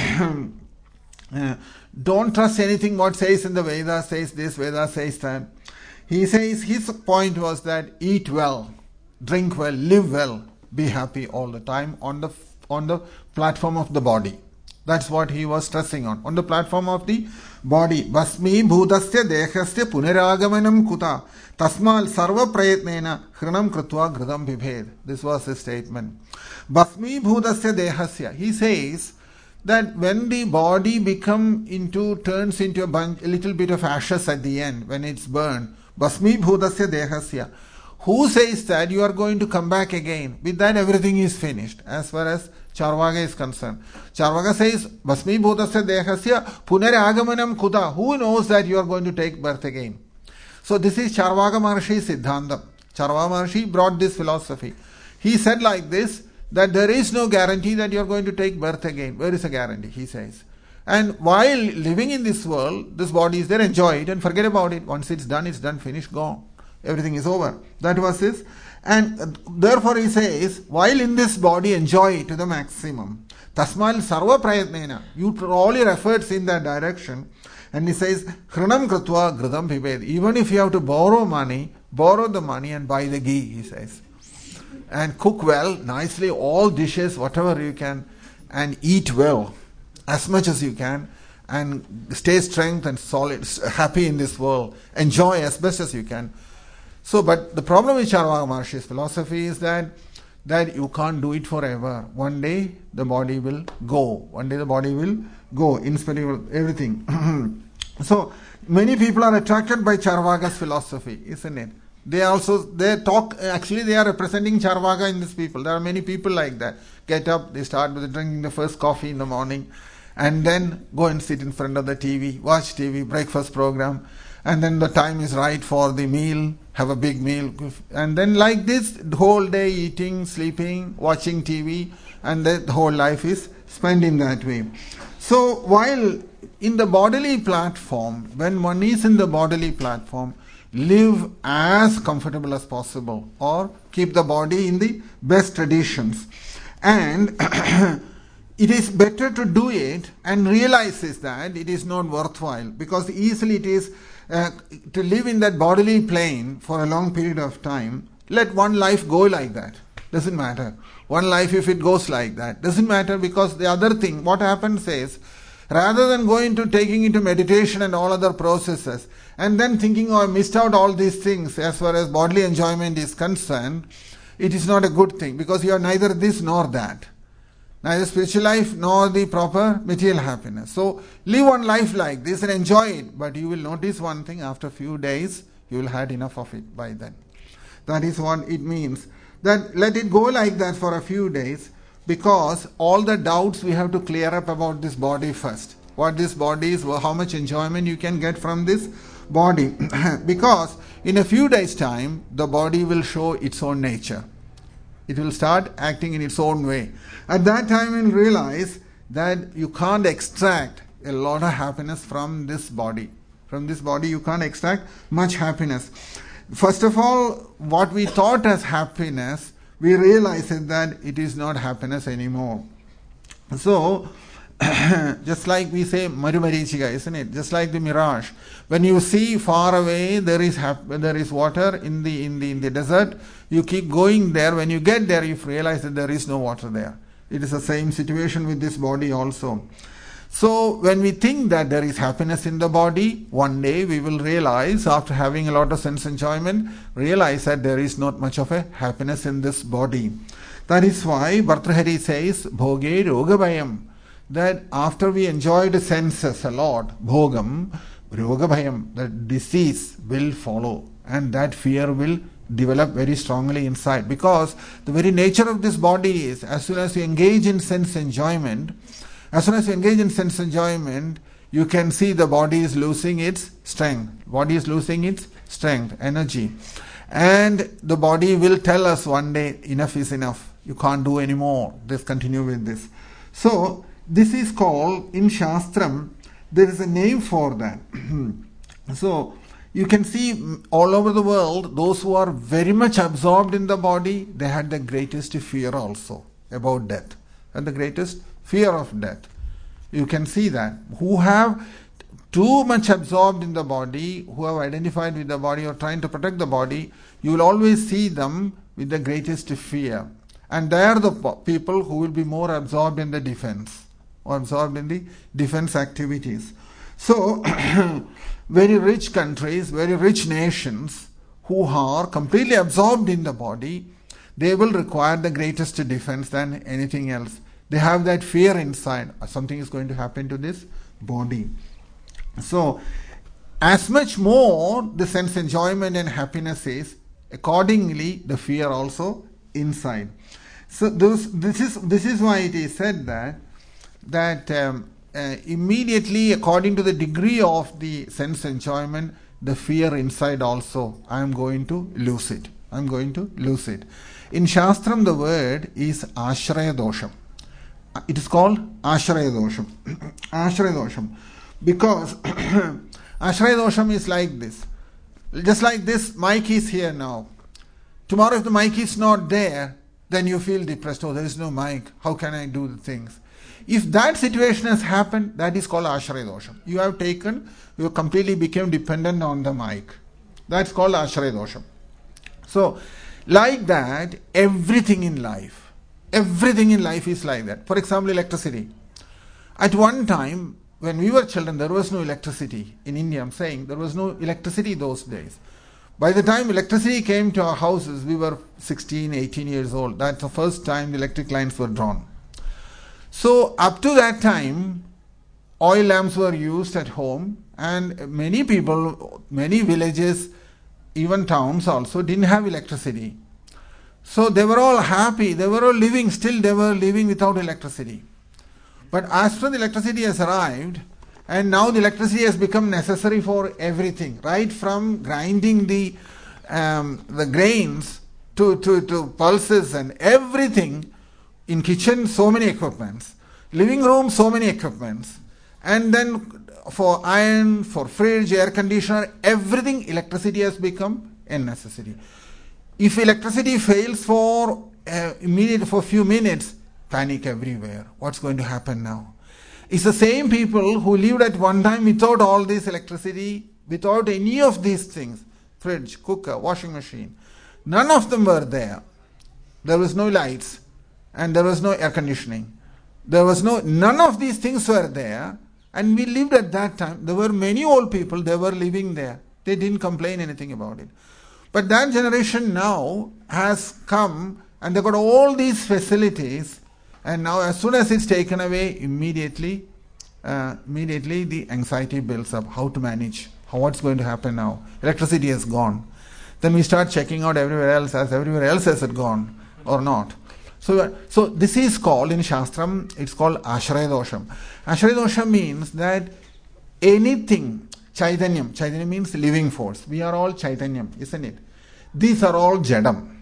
S1: don't trust anything what says in the Vedas, says this, Vedas says that. He says his point was that eat well, drink well, live well, be happy all the time on the platform of the body. That's what he was stressing on the platform of the body. Basmi bhutasya dehasya puniragamanam kuta tasmal sarva prayatnena hrinam krutva gridam bibhed. This was his statement. Basmi bhutasya dehasya. He says that when the body turns into a little bit of ashes at the end, when it's burned, basmi bhutasya dehasya. Who says that you are going to come back again? With that, everything is finished, as far as Charvaka is concerned. Charvaka says, basmi bhutasya dehasya punaragamanam kuta. Who knows that you are going to take birth again? So this is Charvaka Maharshi's Siddhantam. Charvaka Maharshi brought this philosophy. He said like this, that there is no guarantee that you are going to take birth again. Where is the guarantee? He says. And while living in this world, this body is there, enjoy it and forget about it. Once it's done, finished, gone. Everything is over. That was his. And therefore he says, while in this body, enjoy it to the maximum. Tasmal sarva prayatnena. You put all your efforts in that direction. And he says, Hrinam krutva gridam pibed. Even if you have to borrow the money and buy the ghee, he says. And cook well, nicely, all dishes, whatever you can, and eat well, as much as you can, and stay strength and solid, happy in this world. Enjoy as best as you can. So, but the problem with Charvaka Maharshi's philosophy is that you can't do it forever. One day the body will go. In spite of everything. So, many people are attracted by Charvaka's philosophy, isn't it? They are representing Charvaka in these people. There are many people like that. Get up, they start with drinking the first coffee in the morning, and then go and sit in front of the TV, watch TV, breakfast program, and then the time is right for the meal, have a big meal, and then like this, the whole day eating, sleeping, watching TV, and the whole life is spent in that way. So while in the bodily platform, when one is in the bodily platform, live as comfortable as possible, or keep the body in the best traditions. And it is better to do it and realizes that it is not worthwhile, because easily it is to live in that bodily plane for a long period of time. Let one life go like that. Doesn't matter. One life, if it goes like that, doesn't matter, because the other thing, what happens is, rather than taking into meditation and all other processes, and then thinking, I missed out all these things as far as bodily enjoyment is concerned, it is not a good thing, because you are neither this nor that. Neither spiritual life nor the proper material happiness. So live one life like this and enjoy it. But you will notice one thing, after a few days, you will have had enough of it by then. That is what it means. That let it go like that for a few days, because all the doubts we have to clear up about this body first. What this body is, how much enjoyment you can get from this body. Because in a few days' time, the body will show its own nature. It will start acting in its own way. At that time, you'll realize that you can't extract a lot of happiness from this body. From this body, you can't extract much happiness. First of all, what we thought as happiness, we realize that it is not happiness anymore. So, just like we say Marumarichika, isn't it? Just like the mirage. When you see far away there is water in the desert, you keep going there. When you get there, you realize that there is no water there. It is the same situation with this body also. So when we think that there is happiness in the body, one day we will realize, after having a lot of sense enjoyment, realize that there is not much of a happiness in this body. That is why Bhartrhari says, Bhoge Rogabhayam, that after we enjoy the senses a lot, Bhogam, Rogabhayam, the disease will follow, and that fear will develop very strongly inside. Because the very nature of this body is, as soon as you engage in sense enjoyment, you can see the body is losing its strength. Energy. And the body will tell us one day, enough is enough. You can't do any more. Just continue with this. So, this is called, in Shastram, there is a name for that. So, you can see all over the world, those who are very much absorbed in the body, they had the greatest fear also about death. And the greatest fear of death. You can see that. Who have too much absorbed in the body, who have identified with the body or trying to protect the body, you will always see them with the greatest fear. And they are the people who will be more absorbed in the defense, or absorbed in the defense activities. So, very rich countries, very rich nations who are completely absorbed in the body, they will require the greatest defense than anything else. They have that fear inside. Something is going to happen to this body. So, as much more the sense enjoyment and happiness is, accordingly the fear also inside. So, this is why it is said that immediately, according to the degree of the sense enjoyment, the fear inside also, I am going to lose it. I'm going to lose it. In Shastram, the word is Ashraya Dosham. It is called Ashraya Dosham. Ashraya Dosham. Because Ashraya Dosham is like this. Just like this mic is here now. Tomorrow if the mic is not there, then you feel depressed. Oh, there is no mic. How can I do the things? If that situation has happened, that is called Ashraya Dosham. You completely became dependent on the mic. That's called Ashraya Dosham. So, like that, everything in life is like that. For example, electricity. At one time, when we were children, there was no electricity. In India, I'm saying, there was no electricity those days. By the time electricity came to our houses, we were 16, 18 years old. That's the first time the electric lines were drawn. So up to that time, oil lamps were used at home, and many people, many villages, even towns also didn't have electricity. So they were all happy, they were all living, still they were living without electricity. But after the electricity has arrived, and now the electricity has become necessary for everything, right from grinding the grains to pulses and everything. In kitchen, so many equipments. Living room, so many equipments. And then for iron, for fridge, air conditioner, everything, electricity has become a necessity. If electricity fails for a few minutes, panic everywhere. What's going to happen now? It's the same people who lived at one time without all this electricity, without any of these things. Fridge, cooker, washing machine. None of them were there. There was no lights. And there was no air conditioning. None of these things were there. And we lived at that time. There were many old people, they were living there. They didn't complain anything about it. But that generation now has come and they got all these facilities. And now as soon as it's taken away, immediately the anxiety builds up. How to manage? What's going to happen now? Electricity has gone. Then we start checking out everywhere else has it gone or not. So this is called, in Shastram, it's called Ashraya Dosham. Ashraya Dosham means that anything, Chaitanyam. Chaitanyam means living force. We are all Chaitanyam, isn't it? These are all Jadam.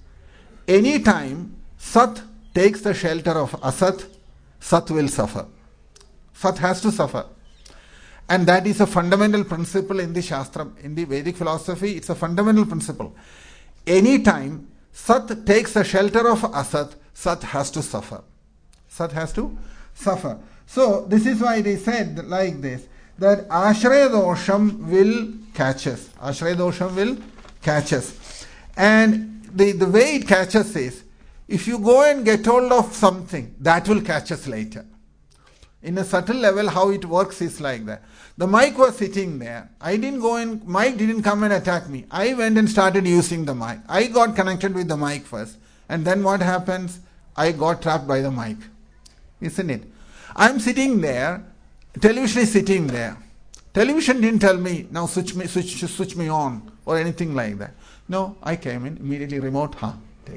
S1: Anytime Sat takes the shelter of Asat, Sat will suffer. Sat has to suffer. And that is a fundamental principle in the Shastram. In the Vedic philosophy, it's a fundamental principle. Anytime Sat takes the shelter of Asat, Sat has to suffer. Sat has to suffer. So, this is why they said like this, that Ashraya Dosham will catch us. Ashraya Dosham will catch us. And the way it catches is, if you go and get hold of something, that will catch us later. In a subtle level, how it works is like that. The mic was sitting there. Mic didn't come and attack me. I went and started using the mic. I got connected with the mic first. And then what happens? I got trapped by the mic. Isn't it? I'm sitting there. Television is sitting there. Television didn't tell me, now switch me on or anything like that. No, I came in, immediately remote, take.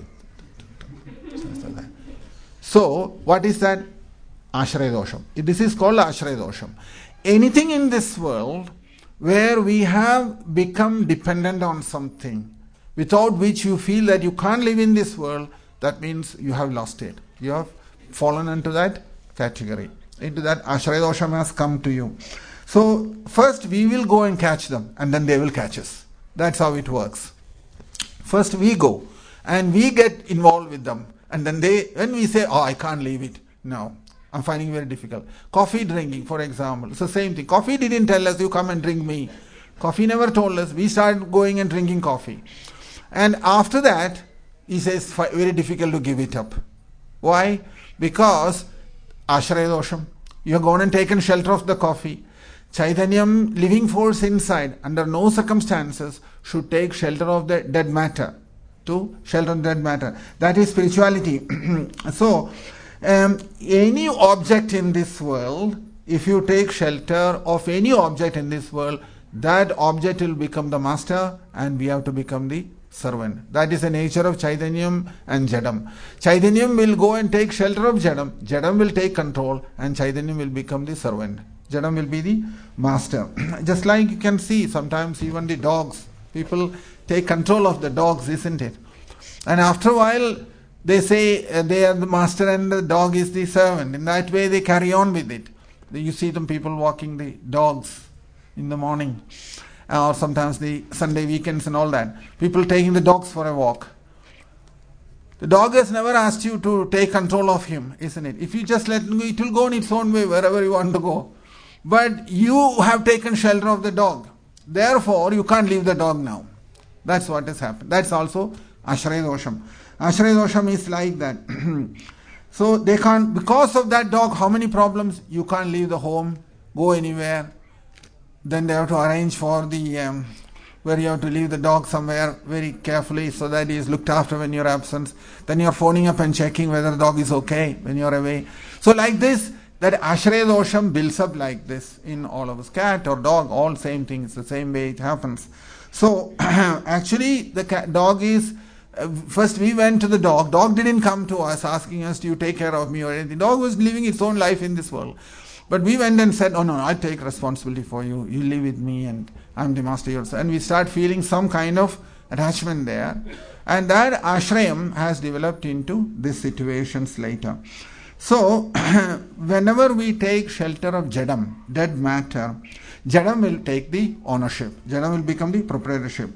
S1: So, what is that? Ashraya Dosham. This is called Ashraya Dosham. Anything in this world where we have become dependent on something, without which you feel that you can't live in this world, that means you have lost it. You have fallen into that category. Into that Ashraya Dosham has come to you. So, first we will go and catch them, and then they will catch us. That's how it works. First we go, and we get involved with them. And then when we say, oh, I can't leave it. No, I'm finding it very difficult. Coffee drinking, for example, it's the same thing. Coffee didn't tell us, you come and drink me. Coffee never told us. We started going and drinking coffee. And after that, he says, very difficult to give it up. Why? Because Ashraya Dosham. You have gone and taken shelter of the coffee. Chaitanyam, living force inside, under no circumstances should take shelter of the dead matter. To shelter of dead matter. That is spirituality. So, any object in this world, if you take shelter of any object in this world, that object will become the master and we have to become the servant. That is the nature of Chaitanyam and Jadam. Chaitanyam will go and take shelter of Jadam. Jadam will take control and Chaitanyam will become the servant. Jadam will be the master. Just like you can see sometimes even the dogs, people take control of the dogs, isn't it? And after a while, they say they are the master and the dog is the servant. In that way, they carry on with it. You see them people walking the dogs in the morning, or sometimes the Sunday weekends and all that. People taking the dogs for a walk. The dog has never asked you to take control of him, isn't it? If you just let him go, it will go in its own way wherever you want to go. But you have taken shelter of the dog. Therefore, you can't leave the dog now. That's what has happened. That's also Ashraya Dosham. Ashraya Dosham is like that. So they can't, because of that dog, how many problems? You can't leave the home, go anywhere. Then they have to arrange for the, where you have to leave the dog somewhere very carefully so that he is looked after when you're absent. Then you're phoning up and checking whether the dog is okay when you're away. So like this, that Ashraya Dosham builds up like this in all of us. Cat or dog, all same thing. It's the same way it happens. So actually the dog is, first we went to the dog. Dog didn't come to us asking us, do you take care of me or anything. Dog was living its own life in this world. But we went and said, oh no, I take responsibility for you. You live with me and I'm the master yourself. And we start feeling some kind of attachment there. And that ashrayam has developed into these situations later. So, whenever we take shelter of Jadam, dead matter, Jadam will take the ownership. Jadam will become the proprietorship.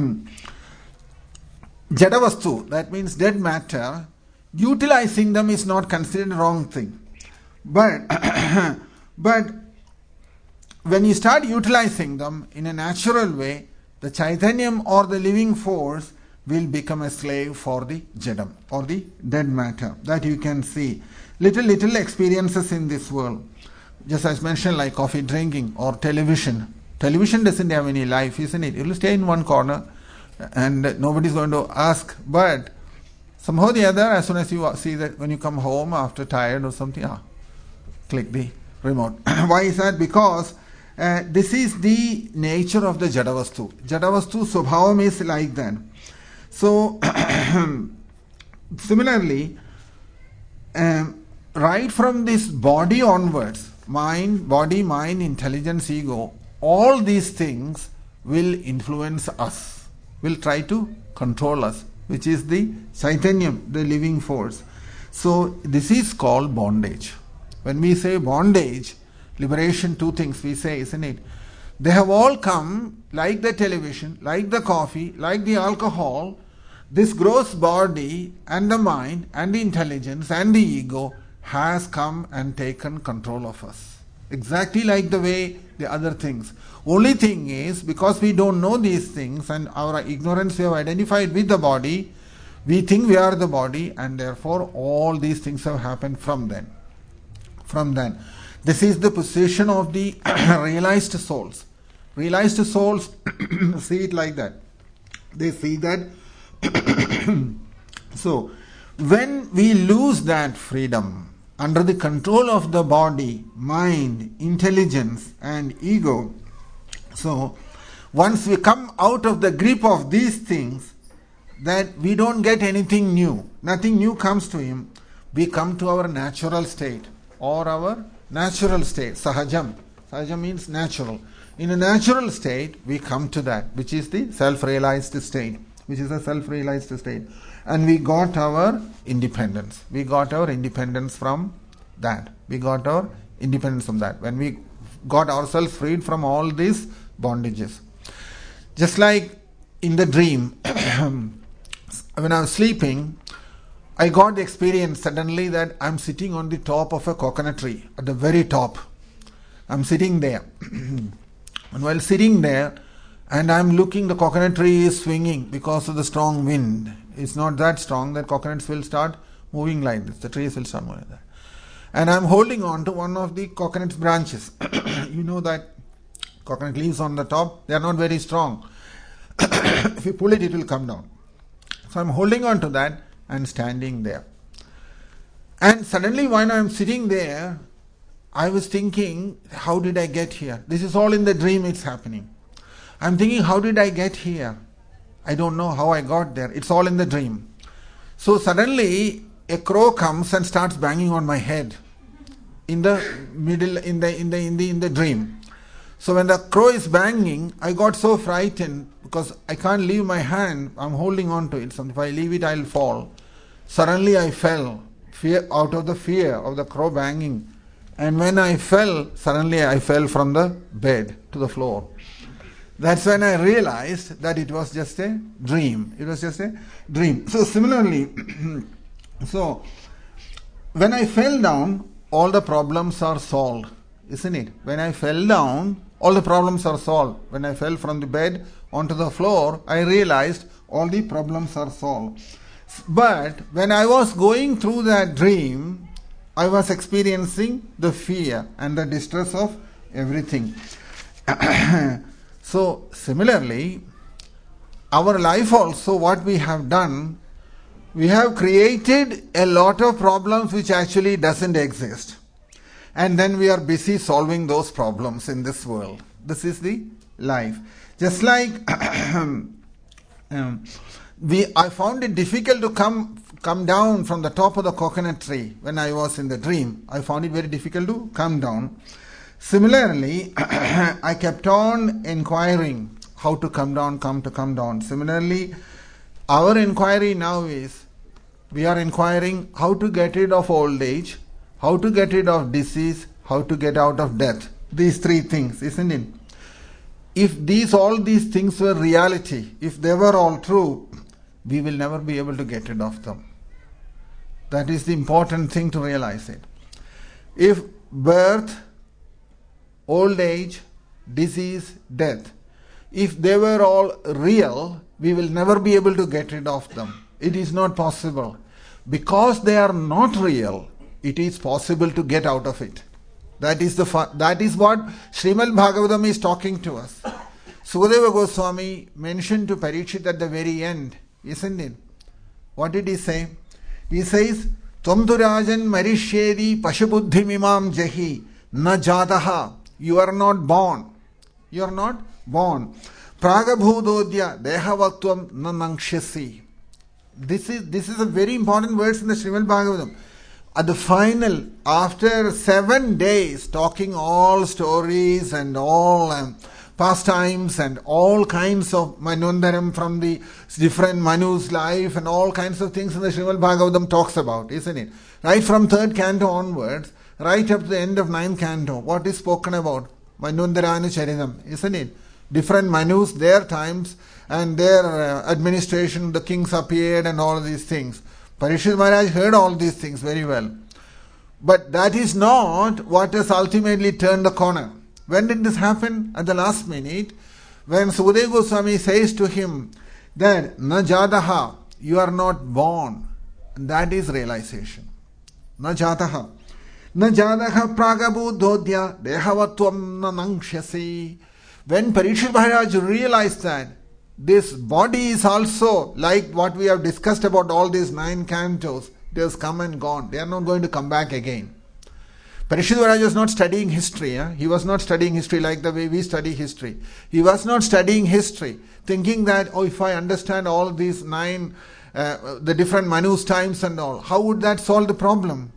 S1: Jadavastu, that means dead matter, utilizing them is not considered a wrong thing. But when you start utilizing them in a natural way, the Chaitanyam or the living force will become a slave for the Jadam or the dead matter. That you can see. Little experiences in this world. Just as mentioned, like coffee drinking or television. Television doesn't have any life, isn't it? It will stay in one corner and nobody is going to ask. But somehow or the other, as soon as you see that when you come home after tired or something, click the remote. Why is that? Because this is the nature of the Jadavastu. Jadavastu Subhavam is like that. So, similarly, right from this body onwards, mind, body, mind, intelligence, ego, all these things will influence us, will try to control us, which is the Chaitanyam, the living force. So, this is called bondage. When we say bondage, liberation, two things we say, isn't it? They have all come like the television, like the coffee, like the alcohol. This gross body and the mind and the intelligence and the ego has come and taken control of us. Exactly like the way the other things. Only thing is, because we don't know these things and our ignorance we have identified with the body, we think we are the body and therefore all these things have happened from then. From then. This is the position of the realized souls. Realized souls see it like that. They see that. So, when we lose that freedom under the control of the body, mind, intelligence and ego, so once we come out of the grip of these things, that we don't get anything new, nothing new comes to him, we come to our natural state or our natural state, sahajam. Sahajam means natural. In a natural state, we come to that, which is the self-realized state. Which is a self-realized state. And we got our independence. We got our independence from that. We got our independence from that. When we got ourselves freed from all these bondages. Just like in the dream, when I was sleeping, I got the experience suddenly that I'm sitting on the top of a coconut tree, at the very top. I'm sitting there. And while sitting there, and I'm looking, the coconut tree is swinging because of the strong wind. It's not that strong that coconuts will start moving like this. The trees will start moving like that. And I'm holding on to one of the coconut branches. You know that coconut leaves on the top, they are not very strong. If you pull it, it will come down. So I'm holding on to that and standing there. And suddenly when I'm sitting there, I was thinking, how did I get here? This is all in the dream, it's happening. I'm thinking, how did I get here? I don't know how I got there. It's all in the dream. So suddenly a crow comes and starts banging on my head in the middle, in the dream. So when the crow is banging, I got so frightened because I can't leave my hand. I'm holding on to it. So if I leave it, I'll fall. Suddenly I fell out of the fear of the crow banging. And when I fell, suddenly I fell from the bed to the floor. That's when I realized that it was just a dream. It was just a dream. So similarly, so when I fell down, all the problems are solved, isn't it? When I fell down, all the problems are solved. When I fell from the bed onto the floor, I realized all the problems are solved. But when I was going through that dream, I was experiencing the fear and the distress of everything. So similarly, our life also, what we have done, we have created a lot of problems which actually doesn't exist. And then we are busy solving those problems in this world. This is the life. Just like I found it difficult to come down from the top of the coconut tree when I was in the dream. I found it very difficult to come down. Similarly, I kept on inquiring how to come down. Similarly, our inquiry now is, we are inquiring how to get rid of old age, how to get rid of disease, how to get out of death. These three things, isn't it? If all these things were reality, if they were all true, we will never be able to get rid of them. That is the important thing to realize it. If birth, old age, disease, death, if they were all real, we will never be able to get rid of them. It is not possible. Because they are not real, it is possible to get out of it. That is what Srimad Bhagavatam is talking to us. Sukadeva Goswami mentioned to Parikshit at the very end, isn't it? What did he say? He says, Tvam tu rajan marishyedi pashabuddhi mimam jahi na jataha. You are not born. You are not born. Pragabhudodya dehavatvam na nankshasi. This is a very important verse in the Srimad Bhagavatam. At the final, after 7 days, talking all stories and all pastimes and all kinds of Manvantaram from the different Manu's life and all kinds of things in the Srimad Bhagavatam talks about, isn't it? Right from 3rd canto onwards, right up to the end of 9th canto, what is spoken about? Manvantaranu Charidam, isn't it? Different Manus, their times and their administration, the kings appeared and all these things. Parikshit Maharaj heard all these things very well. But that is not what has ultimately turned the corner. When did this happen? At the last minute, when Sukadeva Goswami says to him that na jataha, you are not born. That is realization. Na jataha. Na jataha pragabudhodya dehavatvam na nankshasi. When Parikshit Maharaj realized that this body is also like what we have discussed about all these 9 cantos, they have come and gone. They are not going to come back again. Parikshit Maharaj was not studying history. He was not studying history like the way we study history. He was not studying history, thinking that, if I understand all these 9, the different Manu's times and all, how would that solve the problem?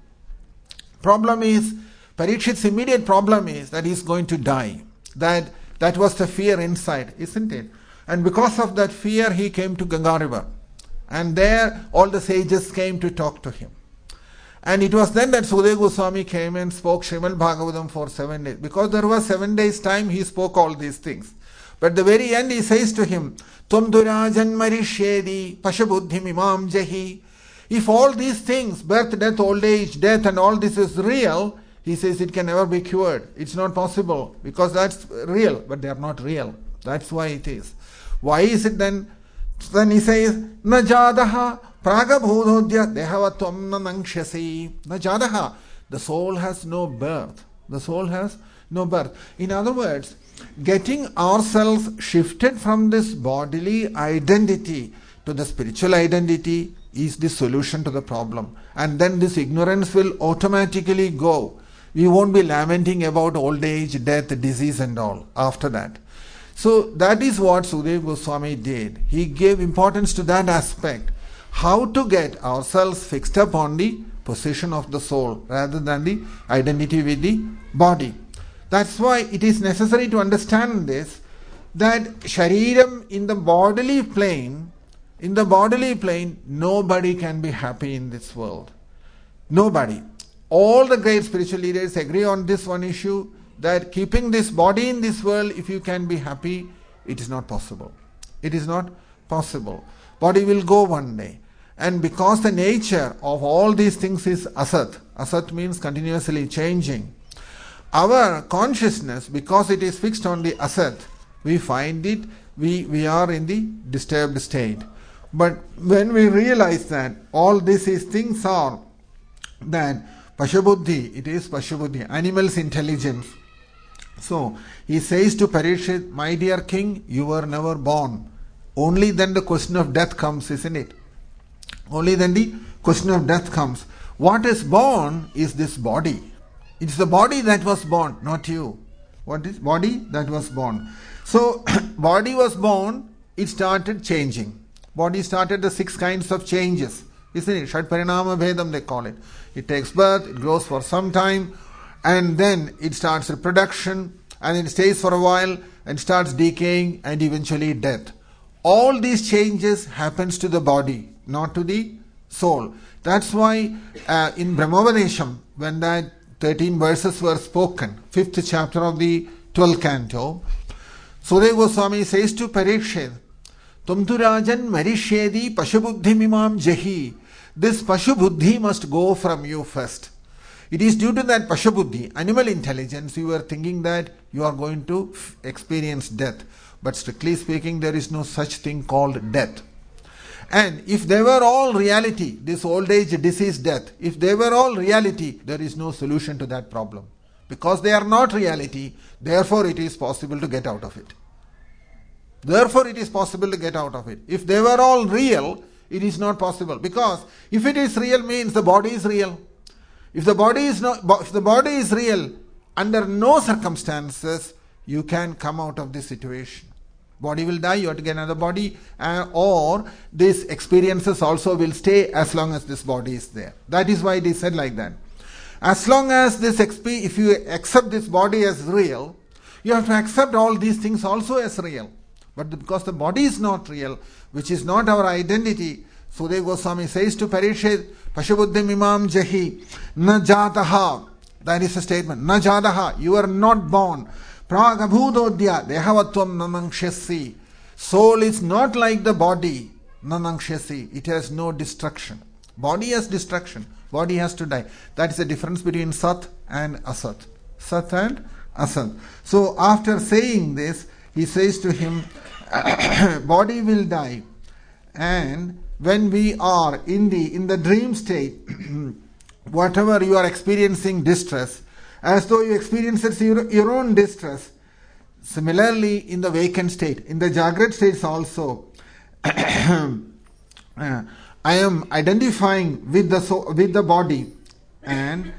S1: Problem is, Parikshit's immediate problem is that he is going to die. That was the fear inside, isn't it? And because of that fear, he came to Ganga river. And there, all the sages came to talk to him. And it was then that Sukadeva Goswami came and spoke Srimad Bhagavatam for 7 days. Because there was 7 days time, he spoke all these things. But at the very end, he says to him, Tvam durajan marishyedi pashabuddhim imam jahi. If all these things, birth, death, old age, death and all this is real, he says it can never be cured. It's not possible because that's real, but they are not real. That's why it is. Why is it then? Then he says, Na jadaha pragabhudhodya dehavatvam na nankshasi. Na jadaha. The soul has no birth. The soul has no birth. In other words, getting ourselves shifted from this bodily identity to the spiritual identity is the solution to the problem. And then this ignorance will automatically go. We won't be lamenting about old age, death, disease and all after that. So that is what Sukadeva Goswami did. He gave importance to that aspect. How to get ourselves fixed upon the position of the soul rather than the identity with the body. That's why it is necessary to understand this, that Shariram in the bodily plane, nobody can be happy in this world. Nobody. All the great spiritual leaders agree on this one issue, that keeping this body in this world, if you can be happy, it is not possible. It is not possible. Body will go one day. And because the nature of all these things is asat, asat means continuously changing, our consciousness, because it is fixed on the asat, we find it, we are in the disturbed state. But when we realize that all these things are, then Pashabuddhi, it is Pashabuddhi, animal's intelligence. So he says to Parikshit, my dear king, you were never born. Only then the question of death comes, isn't it? Only then the question of death comes. What is born is this body. It's the body that was born, not you. What is body that was born? So body was born, it started changing. Body started the 6 kinds of changes, isn't it? Shat Parinama Bhedam they call it. It takes birth, it grows for some time, and then it starts reproduction, and it stays for a while, and starts decaying, and eventually death. All these changes happens to the body, not to the soul. That's why in Brahmavadesham, when that 13 verses were spoken, 5th chapter of the 12th canto, Sudeva Goswami says to Parikshit, Tumtu Rajan Marishyedi Pashubuddhi Mimam Jahi. This Pashubuddhi must go from you first. It is due to that Pashubuddhi, animal intelligence, you were thinking that you are going to experience death. But strictly speaking, there is no such thing called death. And if they were all reality, this old age, disease, death, if they were all reality, there is no solution to that problem. Because they are not reality, therefore it is possible to get out of it. Therefore it is possible to get out of it. If they were all real, it is not possible. Because if it is real means the body is real. If the body is real, under no circumstances you can come out of this situation. Body will die, you have to get another body, or these experiences also will stay as long as this body is there. That is why it is said like that. As long as this if you accept this body as real, you have to accept all these things also as real. But because the body is not real, which is not our identity, Sudeva Goswami says to Parikshit, Pashubuddhi Mimam Jahi, Na Jataha. That is a statement. Na Jataha, you are not born. Pragabhudodya dehavatvam nanankshasi. Soul is not like the body. Nanankshasi. It has no destruction. Body has destruction. Body has to die. That is the difference between Sat and Asat. Sat and Asat. So after saying this, he says to him, body will die. And when we are in the dream state, whatever you are experiencing distress, as though you experience your own distress. Similarly, in the vacant state, in the Jagrat states also, I am identifying with the body, and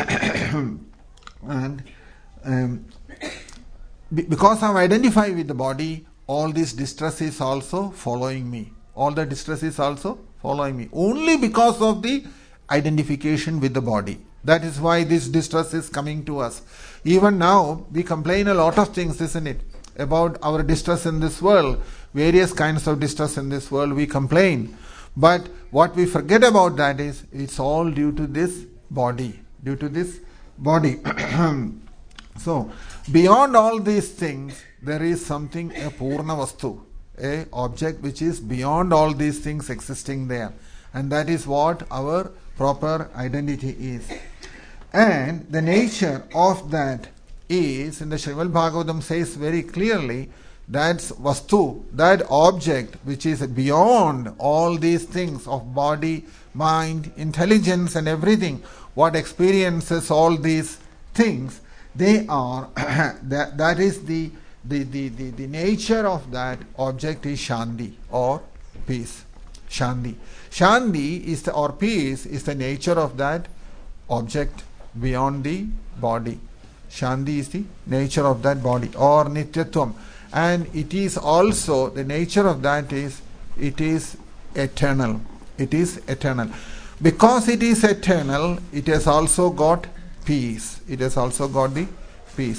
S1: because I am identified with the body, all this distress is also following me. All the distress is also following me. Only because of the identification with the body. That is why this distress is coming to us. Even now, we complain a lot of things, isn't it? About our distress in this world. Various kinds of distress in this world we complain. But what we forget about that is, it's all due to this body. Due to this body. So, beyond all these things, there is something, a Purna Vastu. A object which is beyond all these things existing there. And that is what our proper identity is. And the nature of that is, in the Srimad Bhagavatam says very clearly, that's Vastu, that object which is beyond all these things of body, mind, intelligence and everything, what experiences all these things, they are, that is the nature of that object is Shanti or peace. Shanti. Shanti is or peace is the nature of that object beyond the body. Shanti is the nature of that body or Nityatvam. And it is also, the nature of that is, it is eternal. It is eternal. Because it is eternal, it has also got peace. It has also got the peace.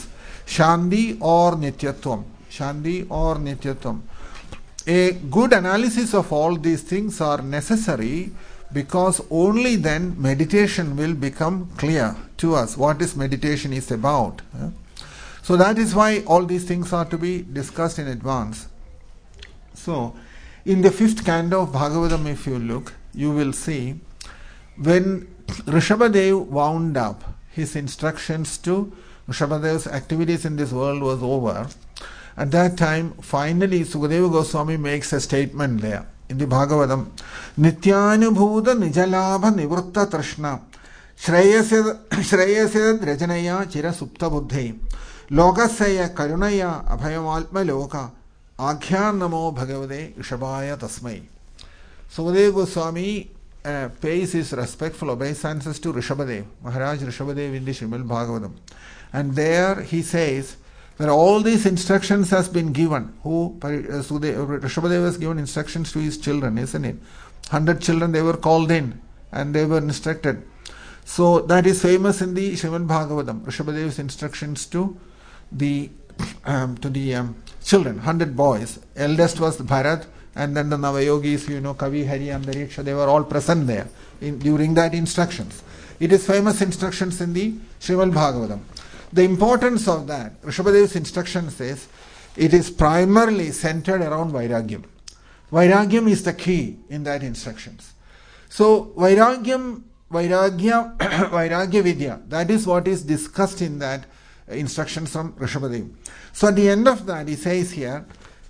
S1: Shanti or Nityatvam. Shanti or Nityatvam. A good analysis of all these things are necessary, because only then meditation will become clear to us what is meditation is about. So that is why all these things are to be discussed in advance. So in the 5th canto of Bhagavatam, if you look, you will see when Rishabhadev wound up his instructions to Rishabhadev's activities in this world was over. At that time, finally, Sukadeva Goswami makes a statement there in the Bhagavatam. Nityanubhuta nijalabha nivritta trashna shreyasya drajanaya chira supta buddhi lokasaya karunaya abhayamalpa loka aghya namo bhagavade Rishabhaya tasmai. Sukadeva Goswami pays his respectful obeisances to Rishabhadev, Maharaj Rishabhadev in the Srimad Bhagavatam. And there he says that all these instructions has been given. Rishabhadev has given instructions to his children, isn't it? 100 children, they were called in and they were instructed. So that is famous in the Srimad Bhagavatam, Rishabhadev's instructions to the children, 100 boys. Eldest was Bharat, and then the Navayogis, Kavi, Hari, Ambariksha, they were all present there during that instructions. It is famous instructions in the Srimad Bhagavatam. The importance of that, Rishabhadev's instruction says, it is primarily centered around Vairagyam. Vairagyam is the key in that instructions. So Vairagya Vidya, that is what is discussed in that instructions from Rishabhadev. So at the end of that, he says here,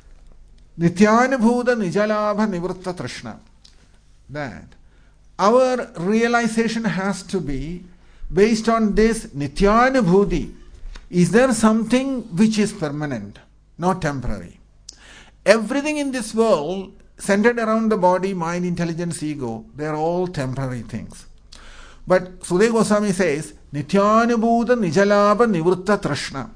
S1: Nityanubhuta nijalabha nivritta trashna, that our realization has to be based on this Nityanubhuti. Is there something which is permanent, not temporary? Everything in this world centered around the body, mind, intelligence, ego, they are all temporary things. But Sukadeva Goswami says, Nityanubhuta nijalabha nivritta trashna.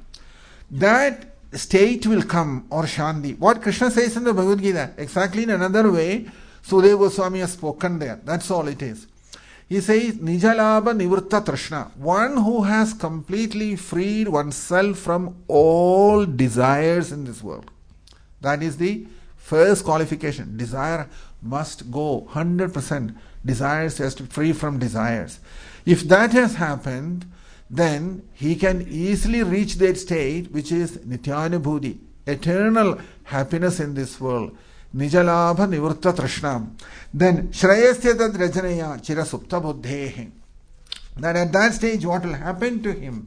S1: That state will come, or Shanti. What Krishna says in the Bhagavad Gita, exactly in another way, Sukadeva Goswami has spoken there. That's all it is. He says, Nijalabha nivritta trashna. One who has completely freed oneself from all desires in this world. That is the first qualification. Desire must go 100%. Desires has to be free from desires. If that has happened, then he can easily reach that state which is Nityanubhuti, eternal happiness in this world. Nijalabha nivritta trashnam. Then Shreyasya tad rajanaya chira supta buddhehe. That at that stage what will happen to him?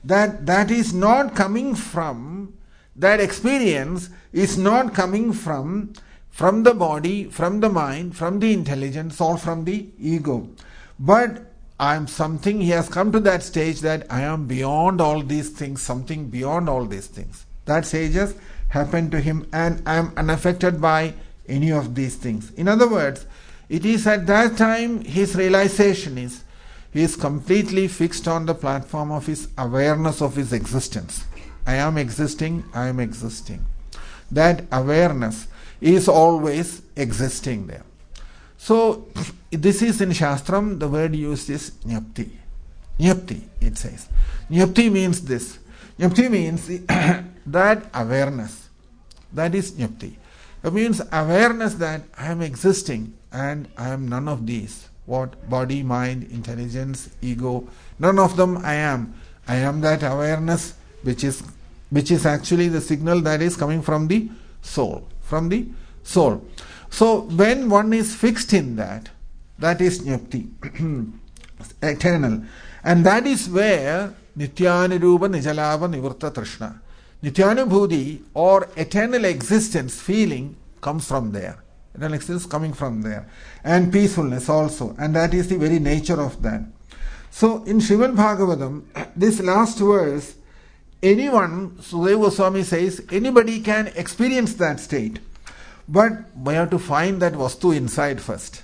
S1: That is not coming from, that experience is not coming from the body, from the mind, from the intelligence, or from the ego. But I am something, he has come to that stage that I am beyond all these things, something beyond all these things. That stage has happened to him, and I am unaffected by any of these things. In other words, it is at that time his realization is, he is completely fixed on the platform of his awareness of his existence. I am existing, I am existing. That awareness is always existing there. So, this is in Shastram, the word used is Jnapti. Jnapti, it says. Jnapti means this. Jnapti means that awareness. That is Jnapti. It means awareness that I am existing and I am none of these. What? Body, mind, intelligence, ego. None of them I am. I am that awareness which is actually the signal that is coming from the soul. From the soul. So when one is fixed in that is Jnapti, eternal. And that is where Nityanurupa Nijalabha Nivritta Trishna, Nityanubhuti or eternal existence, feeling, comes from there. Eternal existence coming from there. And peacefulness also. And that is the very nature of that. So in Srimad Bhagavatam, this last verse, anyone, Sukadeva Goswami says, anybody can experience that state. But we have to find that Vastu inside first.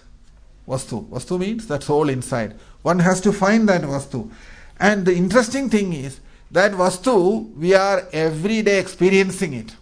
S1: Vastu means that soul inside. One has to find that Vastu. And the interesting thing is, that Vastu, we are every day experiencing it.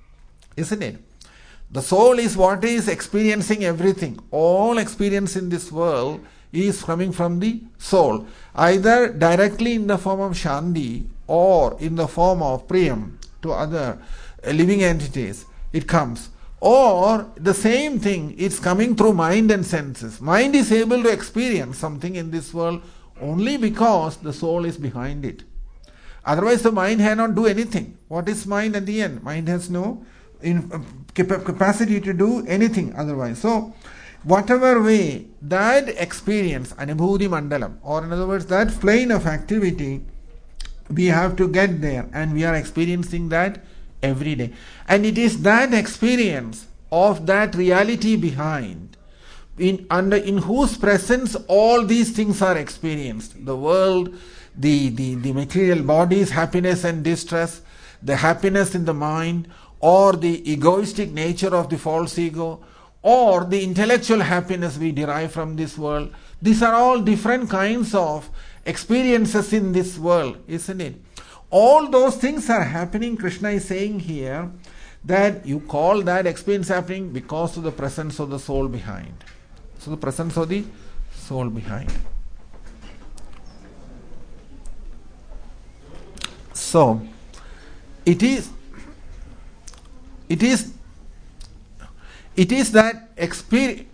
S1: Isn't it? The soul is what is experiencing everything. All experience in this world is coming from the soul. Either directly in the form of Shanti or in the form of priyam to other living entities, it comes. Or the same thing, it's coming through mind and senses. Mind is able to experience something in this world only because the soul is behind it. Otherwise, the mind cannot do anything. What is mind at the end? Mind has no capacity to do anything otherwise. So, whatever way that experience, Anubhuti Mandalam, or in other words, that plane of activity, we have to get there, and we are experiencing that every day. And it is that experience of that reality behind, in whose presence all these things are experienced. The world, the material body's happiness and distress, the happiness in the mind, or the egoistic nature of the false ego, or the intellectual happiness we derive from this world. These are all different kinds of experiences in this world, isn't it? All those things are happening. Krishna is saying here that you call that experience happening because of the presence of the soul behind. So the presence of the soul behind. So it is that experience.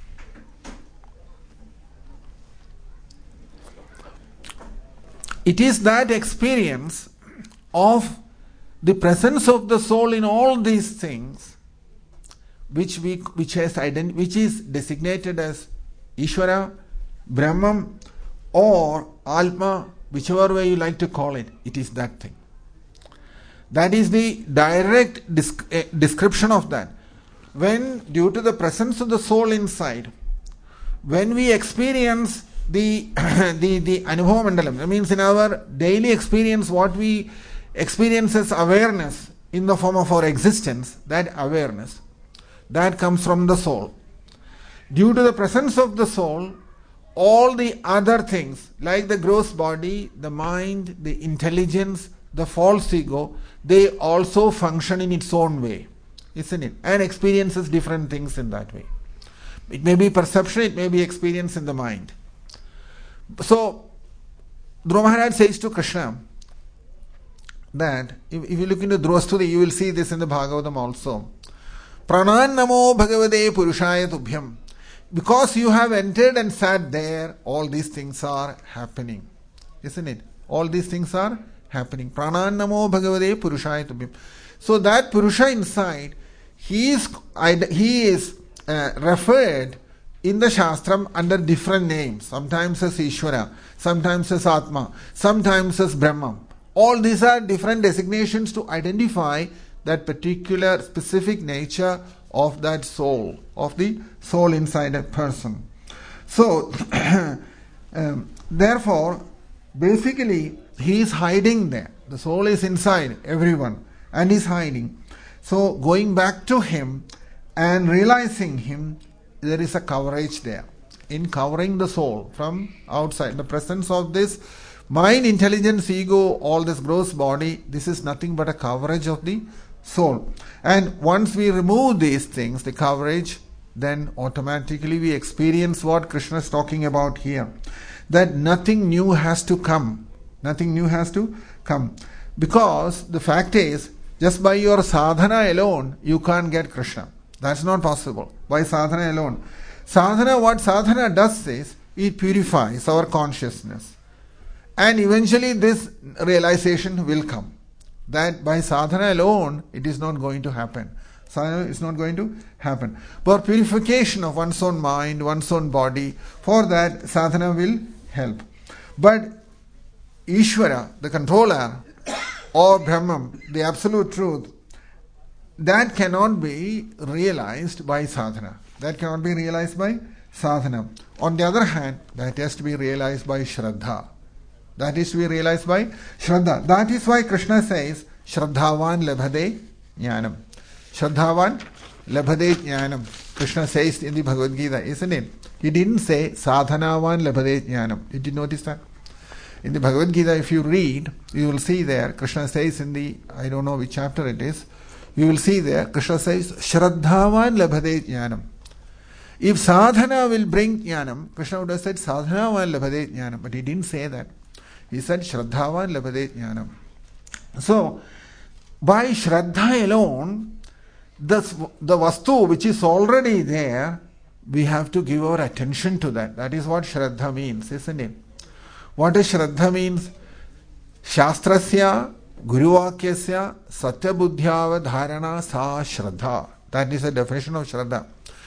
S1: It is that experience of the presence of the soul in all these things which is designated as Ishvara, Brahman, or Atma, whichever way you like to call it. It is that thing. That is the direct description of that. When, due to the presence of the soul inside, when we experience the Anubhava Mandalam, that means in our daily experience, what we experience as awareness in the form of our existence, that awareness, that comes from the soul. Due to the presence of the soul, all the other things, like the gross body, the mind, the intelligence, the false ego, they also function in its own way, isn't it? And experiences different things in that way. It may be perception, it may be experience in the mind. So, Dhruva Maharaj says to Krishna that, if you look into Dhruvastuti, you will see this in the Bhagavatam also. Pranan namo bhagavate purushaya tubhyam. Because you have entered and sat there, all these things are happening. Isn't it? All these things are happening. Pranan namo bhagavate purushaya tubhyam. So that Purusha inside, he is referred in the Shastram under different names. Sometimes as Ishvara, sometimes as Atma, sometimes as Brahma. All these are different designations to identify that particular specific nature of that soul, of the soul inside a person. So, therefore, basically, he is hiding there. The soul is inside everyone and is hiding. So, going back to him and realizing him, there is a coverage there. In covering the soul from outside, the presence of this mind, intelligence, ego, all this gross body, this is nothing but a coverage of the soul. And once we remove these things, the coverage, then automatically we experience what Krishna is talking about here. That nothing new has to come. Nothing new has to come. Because the fact is, just by your sadhana alone, you can't get Krishna. That's not possible. By sadhana alone. What sadhana does is, it purifies our consciousness. And eventually this realization will come. That by sadhana alone, it is not going to happen. Sadhana is not going to happen. For purification of one's own mind, one's own body, for that sadhana will help. But Ishvara, the controller, or Brahman, the absolute truth, that cannot be realized by sadhana. That cannot be realized by sadhana. On the other hand, that has to be realized by Shraddha. That is to be realized by Shraddha. That is why Krishna says, Shraddhavan labhade jnanam. Shraddhavan labhade jnanam. Krishna says in the Bhagavad Gita, isn't it? He didn't say Sadhanavan labhade jnanam. Did you notice that? In the Bhagavad Gita, if you read, you will see there, Krishna says in the, I don't know which chapter it is, you will see there, Krishna says, Shraddhavan labhade jnanam. If sadhana will bring jnanam, Krishna would have said, Sadhanavan labhade jnanam. But he didn't say that. He said, Shraddhavan labhate jnanam. So, by Shraddha alone, the Vastu which is already there, we have to give our attention to that. That is what Shraddha means, isn't it? What does Shraddha means? Shastrasya Guruvakyasya Satyabuddhyava Dharana Sa Shraddha. That is the definition of Shraddha.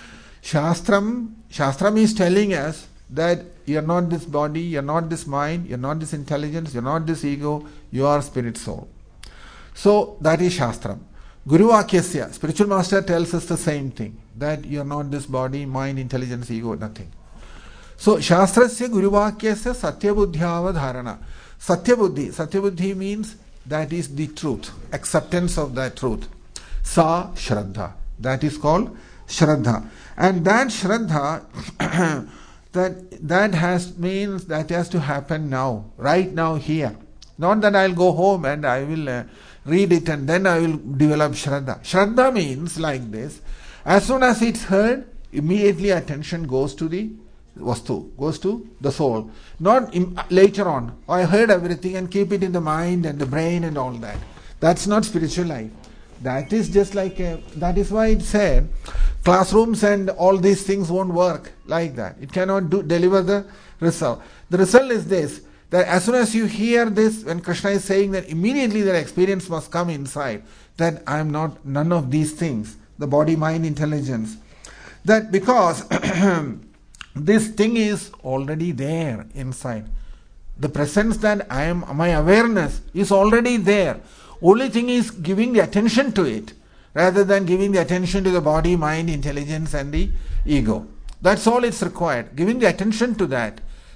S1: Shastram is telling us that you are not this body, you are not this mind, you are not this intelligence, you are not this ego, you are spirit soul. So that is Shastram. Guruvakyasya, spiritual master tells us the same thing, that you are not this body, mind, intelligence, ego, nothing. So Shastrasya Guruvakyasya Satyabuddhyava Dharana. Satyabuddhi means that is the truth, acceptance of that truth. Sa Shraddha. That is called Shraddha. And that Shraddha, that has to happen now, right now, here. Not that I'll go home and I will read it and then I will develop Shraddha. Shraddha means like this. As soon as it's heard, immediately attention goes to the Vastu, goes to the soul. Not later on, I heard everything and keep it in the mind and the brain and all that. That's not spiritual life. That is just like that is why it said classrooms and all these things won't work like that. It cannot deliver the result. The result is this, that as soon as you hear this, when Krishna is saying that immediately that experience must come inside, that I am not none of these things, the body, mind, intelligence. That because this thing is already there inside. The presence that I am, my awareness is already there. Only thing is giving the attention to it, rather than giving the attention to the body, mind, intelligence and the ego. That's all it's required. Giving the attention to that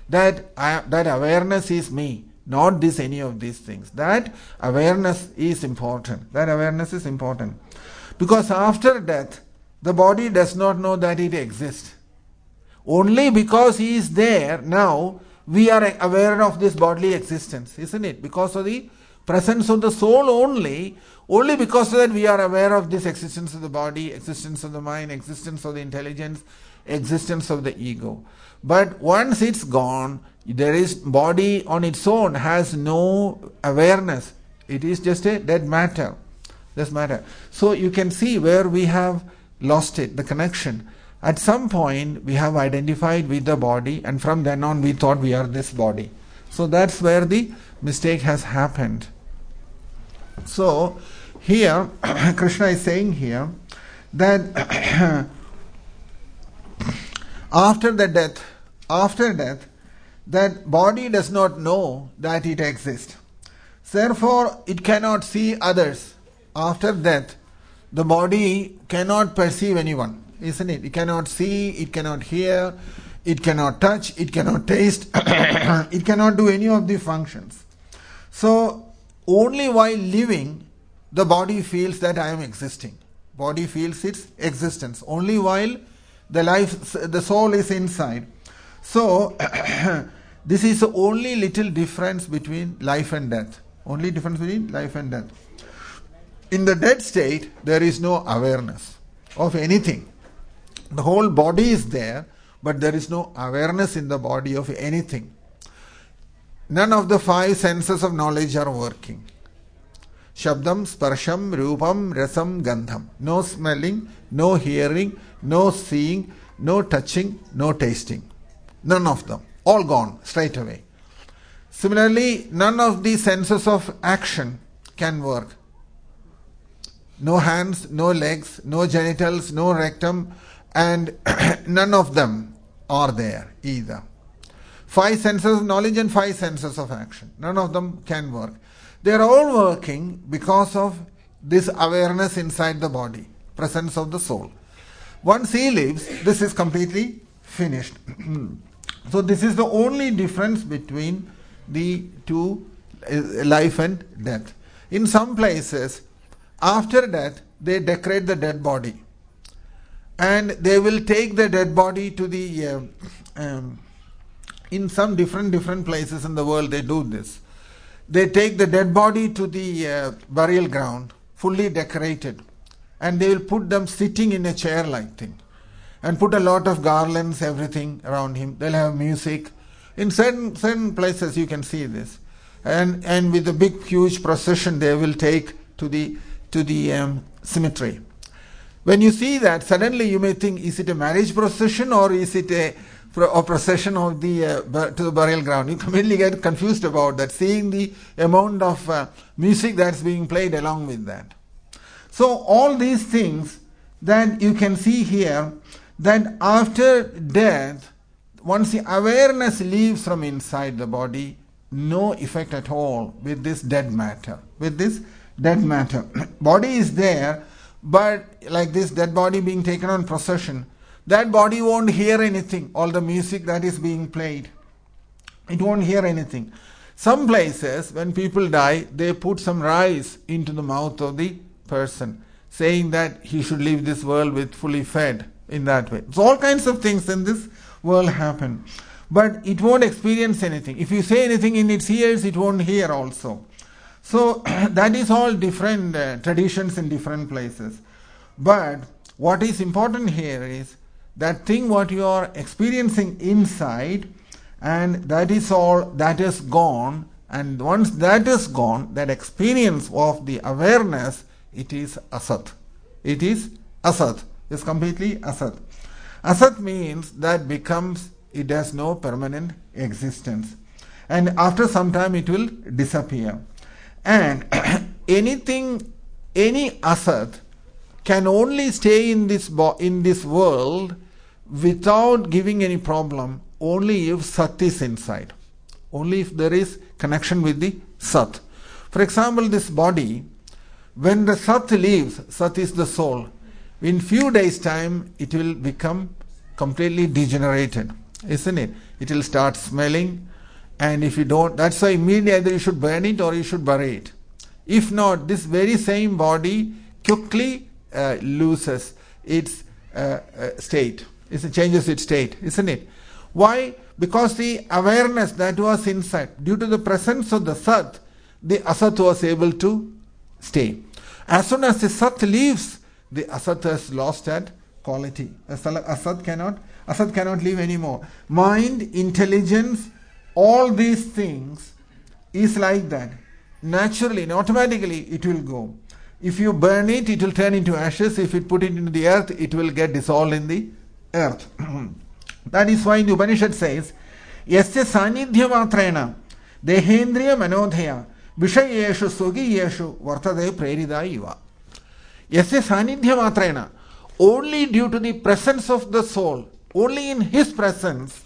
S1: awareness is me, not this any of these things. That awareness is important. That awareness is important. Because after death, the body does not know that it exists. Only because he is there now, we are aware of this bodily existence, isn't it? Because of the presence of the soul only because of that we are aware of this existence of the body, existence of the mind, existence of the intelligence, existence of the ego. But once it's gone, there is body on its own has no awareness. It is just a dead matter. This matter. So you can see where we have lost it, the connection. At some point we have identified with the body, and from then on we thought we are this body. So that's where the mistake has happened. So here Krishna is saying here that after death, that body does not know that it exists. Therefore, it cannot see others. After death, the body cannot perceive anyone, isn't it? It cannot see, it cannot hear, it cannot touch, it cannot taste, it cannot do any of the functions. So, only while living, the body feels that I am existing. Body feels its existence. Only while the soul is inside. So, this is the only little difference between life and death. Only difference between life and death. In the dead state, there is no awareness of anything. The whole body is there, but there is no awareness in the body of anything. None of the five senses of knowledge are working. Shabdam, Sparsham, Rupam, Rasam, Gandham. No smelling, no hearing, no seeing, no touching, no tasting. None of them. All gone straight away. Similarly, none of the senses of action can work. No hands, no legs, no genitals, no rectum, and none of them are there either. Five senses of knowledge and five senses of action. None of them can work. They are all working because of this awareness inside the body, presence of the soul. Once he leaves, this is completely finished. So this is the only difference between the two, life and death. In some places, after death, they decorate the dead body. And they will take the dead body to the... in some different places in the world, they do this. They take the dead body to the burial ground, fully decorated. And they will put them sitting in a chair-like thing. And put a lot of garlands, everything around him. They'll have music. In certain places you can see this. and with a big huge procession they will take to the cemetery. When you see that, suddenly you may think, is it a marriage procession or is it a procession of to the burial ground? You completely get confused about that, seeing the amount of music that's being played along with that. So all these things that you can see here, that after death, once the awareness leaves from inside the body, no effect at all with this dead matter. Body is there, but like this dead body being taken on procession, that body won't hear anything, all the music that is being played. It won't hear anything. Some places, when people die, they put some rice into the mouth of the person, saying that he should leave this world with fully fed in that way. So all kinds of things in this world happen. But it won't experience anything. If you say anything in its ears, it won't hear also. So that is all different traditions in different places. But what is important here is that thing what you are experiencing inside, and that is all that is gone. And once that is gone, that experience of the awareness, it is asat. It is asat. It's completely asat. Asat means that becomes, it has no permanent existence. And after some time it will disappear. And any asat can only stay in this world without giving any problem only if sat is inside. Only if there is connection with the sat. For example, this body, when the sat leaves, sat is the soul, in few days time it will become completely degenerated, isn't it? It will start smelling, and if you don't, that's why immediately either you should burn it or you should bury it. If not, this very same body quickly loses its state. It changes its state, isn't it? Why? Because the awareness that was inside, due to the presence of the sat, the asat was able to stay. As soon as the sat leaves, the asat has lost that quality. Asat cannot live anymore. Mind, intelligence, all these things is like that. Naturally and automatically it will go. If you burn it, it will turn into ashes. If you put it into the earth, it will get dissolved in the earth. That is why the Upanishad says, Yasya sanidhya matrena dehendriya manodhaya vishayeshu sugiyeshu vartade prerida iva. Yasya sanidhya matrena, only due to the presence of the soul, only in his presence,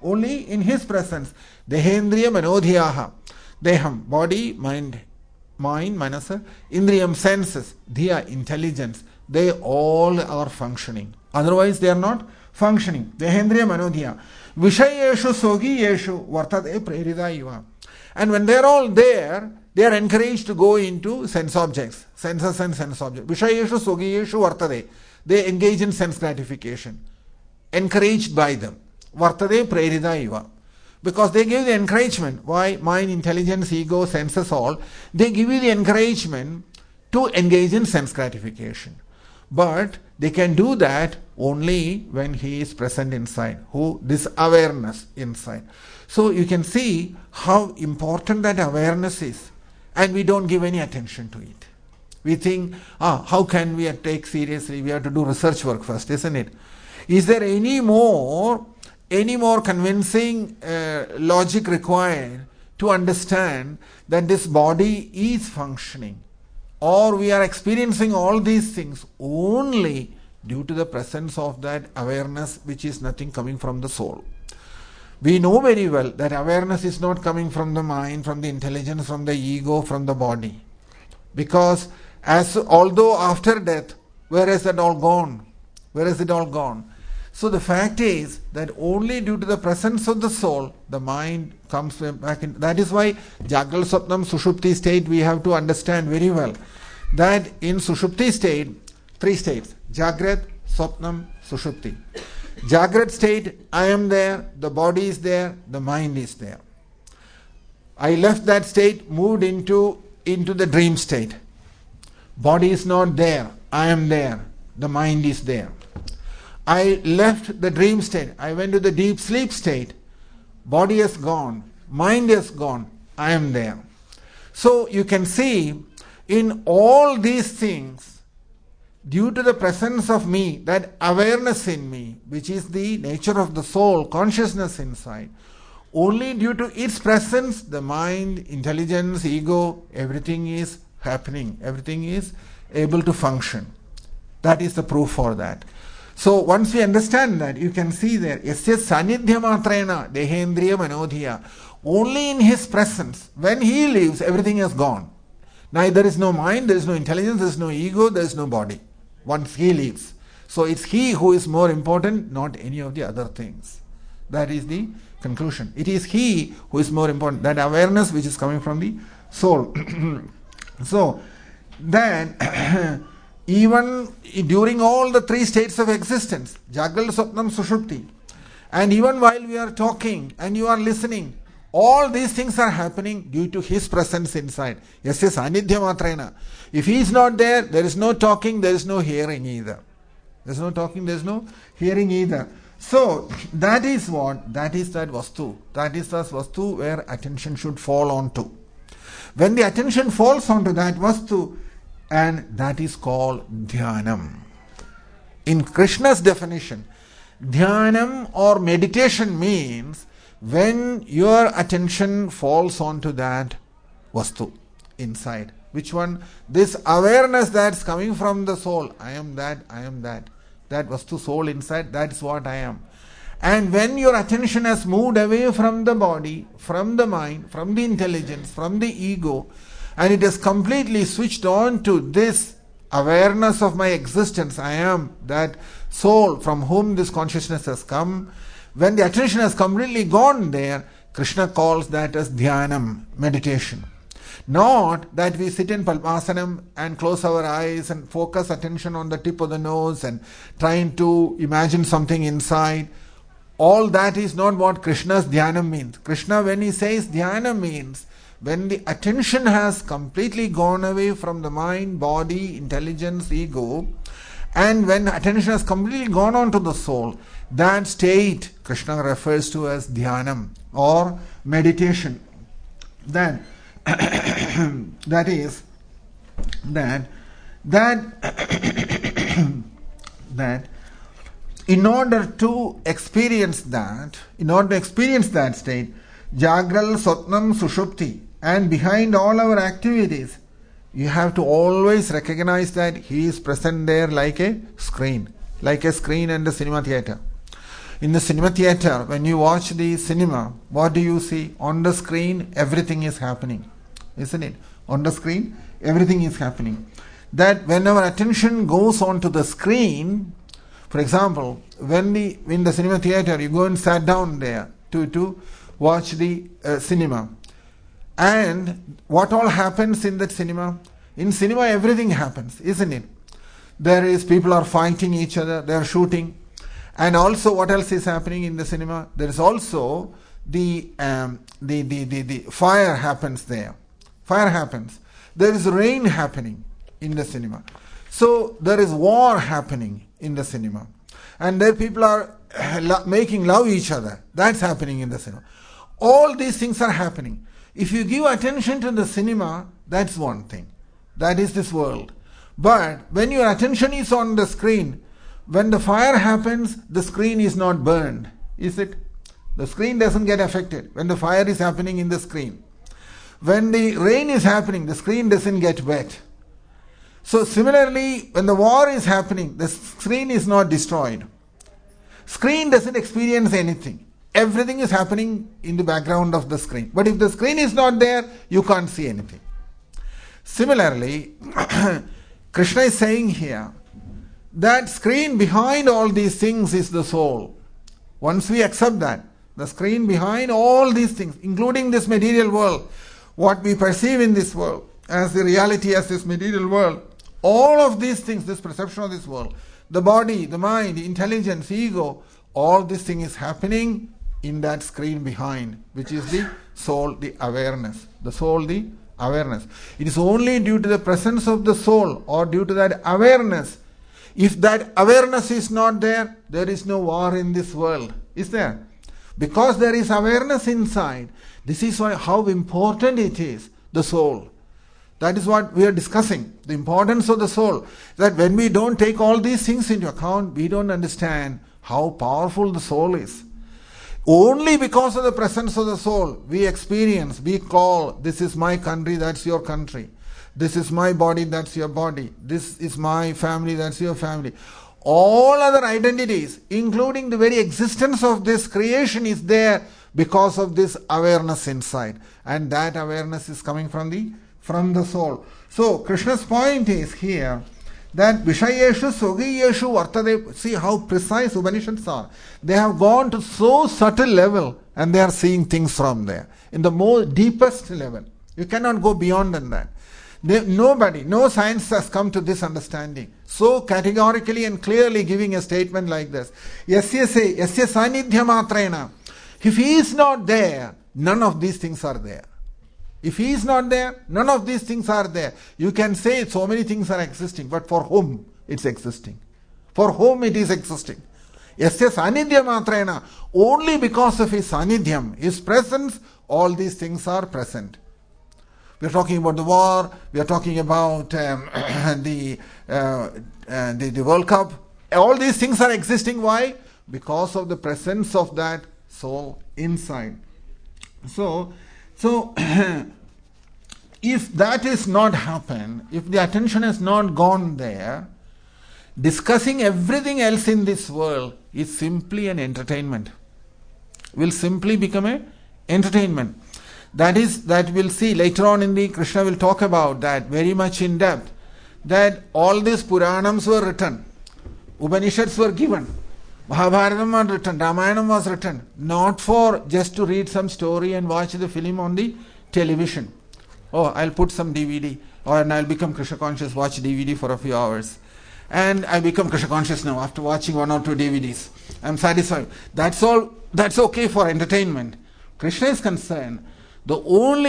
S1: dehendriya manodhyaha, deham, body, mind, manasa, indriyam, senses, dhiya, intelligence, they all are functioning. Otherwise they are not functioning. Dehendriya manodhya vishayeshu sogiyeshu vartade prerida iva. And when they are all there, they are encouraged to go into sense objects, senses and sense objects. Vishayeshu sogiyeshu vartade. They engage in sense gratification, encouraged by them. Vartade prerida iva. Because they give the encouragement. Why? Mind, intelligence, ego, senses, all. They give you the encouragement to engage in sense gratification. But they can do that only when he is present inside. This awareness inside. So you can see how important that awareness is. And we don't give any attention to it. We think, how can we take seriously? We have to do research work first, isn't it? Is there any more convincing logic required to understand that this body is functioning, or we are experiencing all these things only due to the presence of that awareness, which is nothing coming from the soul? We know very well that awareness is not coming from the mind, from the intelligence, from the ego, from the body. Because although after death, where is it all gone? So the fact is that only due to the presence of the soul, the mind comes back in. That is why Jagral, Swapnam, Sushupti state, we have to understand very well that in Sushupti state, 3 states, Jagrat, Swapnam, Sushupti. Jagrat state, I am there, the body is there, the mind is there. I left that state, moved into the dream state. Body is not there, I am there, the mind is there. I left the dream state, I went to the deep sleep state. Body has gone, mind has gone, I am there. So you can see in all these things, due to the presence of me, that awareness in me, which is the nature of the soul, consciousness inside, only due to its presence, the mind, intelligence, ego, everything is happening. Everything is able to function. That is the proof for that. So once we understand that, you can see there, yasya sanidhyamatrena dehendriya manodhiya. Only in his presence, when he leaves, everything is gone. Now there is no mind, there is no intelligence, there is no ego, there is no body. Once he leaves. So it's he who is more important, not any of the other things. That is the conclusion. It is he who is more important. That awareness which is coming from the soul. So then even during all the three states of existence, Jagral, Swapnam, Sushupti, and even while we are talking and you are listening, all these things are happening due to his presence inside. Yasya sanidhyamatrena. If he is not there, there is no talking, there is no hearing either. There is no talking, there is no hearing either. So that is what? That is that vastu. That is that vastu where attention should fall onto. When the attention falls onto that vastu, and that is called dhyanam. In Krishna's definition, dhyanam or meditation means when your attention falls onto that vastu inside. Which one? This awareness that's coming from the soul. I am that, I am that. That vastu soul inside, that's what I am. And when your attention has moved away from the body, from the mind, from the intelligence, from the ego, and it has completely switched on to this awareness of my existence, I am that soul from whom this consciousness has come. When the attention has completely gone there, Krishna calls that as dhyanam, meditation. Not that we sit in Padmasanam and close our eyes and focus attention on the tip of the nose and trying to imagine something inside. All that is not what Krishna's dhyanam means. Krishna, when he says dhyanam, means when the attention has completely gone away from the mind, body, intelligence, ego, and when attention has completely gone on to the soul, that state Krishna refers to as dhyanam or meditation. Then that is that in order to experience that state, Jagral, Swapnam, Sushupti, and behind all our activities, you have to always recognize that he is present there like a screen in the cinema theater. In the cinema theater, when you watch the cinema, what do you see? On the screen, everything is happening. Isn't it? On the screen, everything is happening. That when our attention goes onto the screen, for example, in the cinema theater, you go and sat down there to watch the cinema. And what all happens in that cinema? In cinema, everything happens, isn't it? People are fighting each other, they are shooting. And also, what else is happening in the cinema? There is also the fire happens there. Fire happens. There is rain happening in the cinema. So there is war happening in the cinema. And there people are making love each other. That's happening in the cinema. All these things are happening. If you give attention to the cinema, that's one thing. That is this world. But when your attention is on the screen, when the fire happens, the screen is not burned. Is it? The screen doesn't get affected when the fire is happening in the screen. When the rain is happening, the screen doesn't get wet. So similarly, when the war is happening, the screen is not destroyed. Screen doesn't experience anything. Everything is happening in the background of the screen. But if the screen is not there, you can't see anything. Similarly, Krishna is saying here, that screen behind all these things is the soul. Once we accept that, the screen behind all these things, including this material world, what we perceive in this world as the reality, as this material world, all of these things, this perception of this world, the body, the mind, the intelligence, ego, all this thing is happening in that screen behind, which is the soul, the awareness. The soul, the awareness. It is only due to the presence of the soul or due to that awareness. If that awareness is not there, there is no war in this world. Is there? Because there is awareness inside. This is why how important it is. the soul. That is what we are discussing, the importance of the soul. That when we don't take all these things into account, we don't understand how powerful the soul is. Only because of the presence of the soul, we experience, we call, this is my country, that's your country. This is my body, that's your body. This is my family, that's your family. All other identities, including the very existence of this creation, is there because of this awareness inside. And that awareness is coming from the soul. So Krishna's point is here that Vishayeshu Sogiyeshu Vartade. See how precise Upanishads are. They have gone to so subtle level and they are seeing things from there. In the most deepest level. You cannot go beyond than that. Nobody, no science has come to this understanding. So categorically and clearly giving a statement like this. Yasya sanidhyamatrena. If he is not there, none of these things are there. If he is not there, none of these things are there. You can say so many things are existing, but for whom it's existing? For whom it is existing? Yasya sanidhyamatrena. Only because of his sanidhyam, his presence, all these things are present. We are talking about the war. We are talking about the World Cup. All these things are existing. Why? Because of the presence of that soul inside. So if that is not happened, if the attention has not gone there, discussing everything else in this world is simply an entertainment. Will simply become an entertainment. That we'll see later on in the Krishna will talk about that very much in depth. That all these Puranams were written, Upanishads were given, Mahabharatam was written, Ramayanam was written, not for just to read some story and watch the film on the television. Oh, I'll put some DVD, and I'll become Krishna conscious, watch DVD for a few hours. And I become Krishna conscious now after watching 1 or 2 DVDs. I'm satisfied. That's all. That's okay for entertainment. Krishna is concerned. The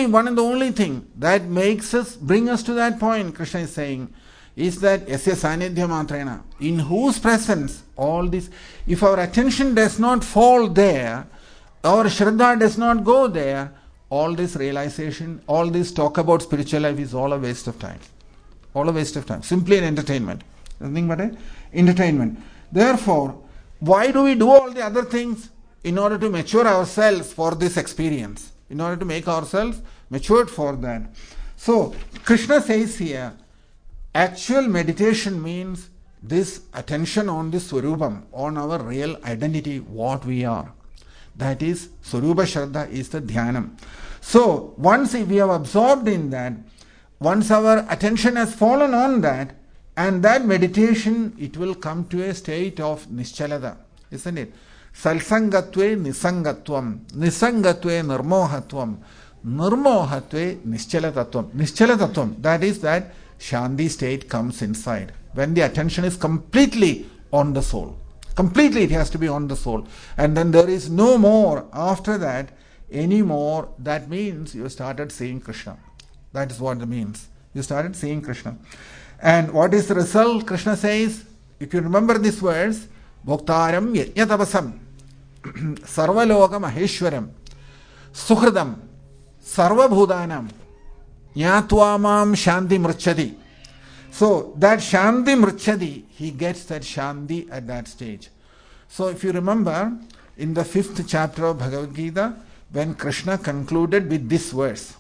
S1: only thing that bring us to that point, Krishna is saying, is that Yasya sanidhyamatrena, in whose presence all this, if our attention does not fall there, our Shraddha does not go there, all this realization, all this talk about spiritual life is all a waste of time. All a waste of time. Simply an entertainment. Nothing but an entertainment. Therefore, why do we do all the other things? In order to mature ourselves for this experience. In order to make ourselves matured for that. So, Krishna says here, actual meditation means this attention on this Swarupam, on our real identity, what we are. That is, Swarupa Shraddha is the Dhyanam. So, once we have absorbed in that, once our attention has fallen on that, and that meditation, it will come to a state of Nischalata, isn't it? Salsangatve nisangatvam, nisangatve nirmohatvam, nirmohatve nischalatatvam. Nischalatatvam, that is that Shanti state comes inside. When the attention is completely on the soul. Completely it has to be on the soul. And then there is no more after that, any more. That means you started seeing Krishna. That is what it means. You started seeing Krishna. And what is the result? Krishna says, if you remember this verse, Bhoktaram yajnatapasam sarvaloka maheshwaram suhridam sarvabhudanam nyatva mam shanti mrchati. So that shanti mrchati, he gets that shanti at that stage. So if you remember, in the 5th chapter of Bhagavad Gita, when Krishna concluded with this verse,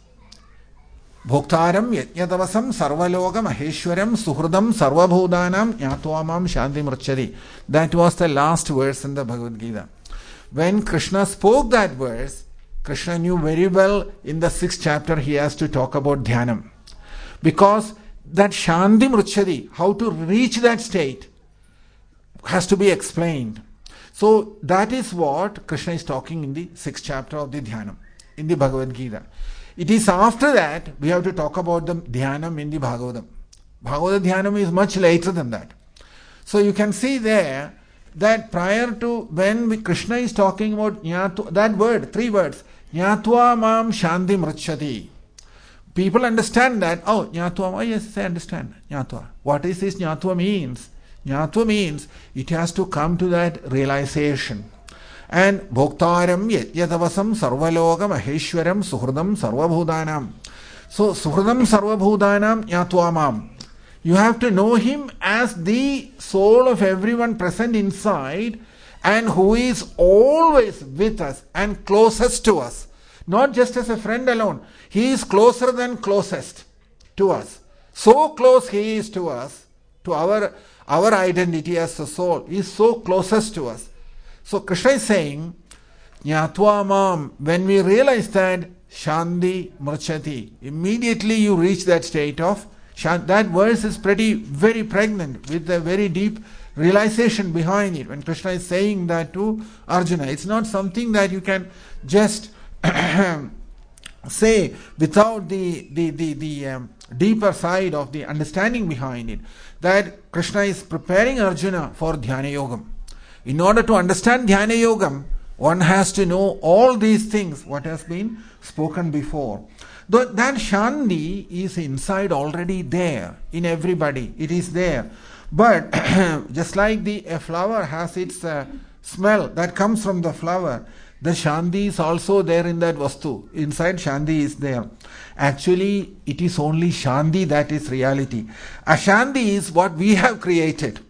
S1: Bhoktaram yajnatavasam sarvaloka maheshwaram suhridam sarvabhudanam yatvamam shanti mrchati. That was the last verse in the Bhagavad Gita. When Krishna spoke that verse, Krishna knew very well in the 6th chapter he has to talk about Dhyanam. Because that shanti mrchati, how to reach that state, has to be explained. So that is what Krishna is talking in the 6th chapter of the Dhyanam, in the Bhagavad Gita. It is after that we have to talk about the Dhyanam in the Bhagavatam. Bhagavad Dhyanam is much later than that. So you can see there that prior to when Krishna is talking about that word, 3 words, Nyatva mam shanti mrchati. People understand that, oh, Nyatva, oh yes, I understand, Nyatva. What is this Nyatva means? Nyatva means it has to come to that realization. And Bhoktaram yajnatavasam sarvaloka maheshwaram suhridam sarvabhudanam. So, Suhridam Sarvabhudanam Yatvamam. You have to know him as the soul of everyone present inside and who is always with us and closest to us. Not just as a friend alone. He is closer than closest to us. So close he is to us, to our identity as the soul. He is so closest to us. So Krishna is saying, Jnatva mam, when we realize that, Shanti Mrchati, immediately you reach that state of Shanti. That verse is very pregnant with a very deep realization behind it. When Krishna is saying that to Arjuna, it's not something that you can just say without the deeper side of the understanding behind it. That Krishna is preparing Arjuna for Dhyana Yogam. In order to understand Dhyana Yogam, one has to know all these things, what has been spoken before. That Shanti is inside already there in everybody. It is there. But just like a flower has its smell that comes from the flower, the Shanti is also there in that Vastu. Inside Shanti is there. Actually, it is only Shanti that is reality. Ashanti is what we have created.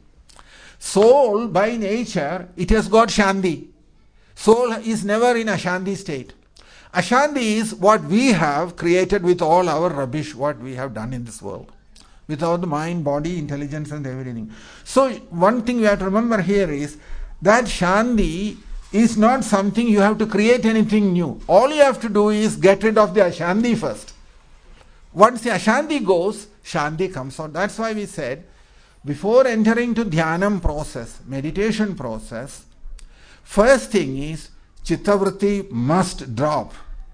S1: Soul, by nature, it has got Shanti. Soul is never in Ashanti state. Ashanti is what we have created with all our rubbish, what we have done in this world. Without the mind, body, intelligence and everything. So, one thing we have to remember here is that Shanti is not something you have to create anything new. All you have to do is get rid of the Ashanti first. Once the Ashanti goes, Shanti comes out. That's why we said, before entering to Dhyanam process, meditation process, first thing is, Chittavritti must drop.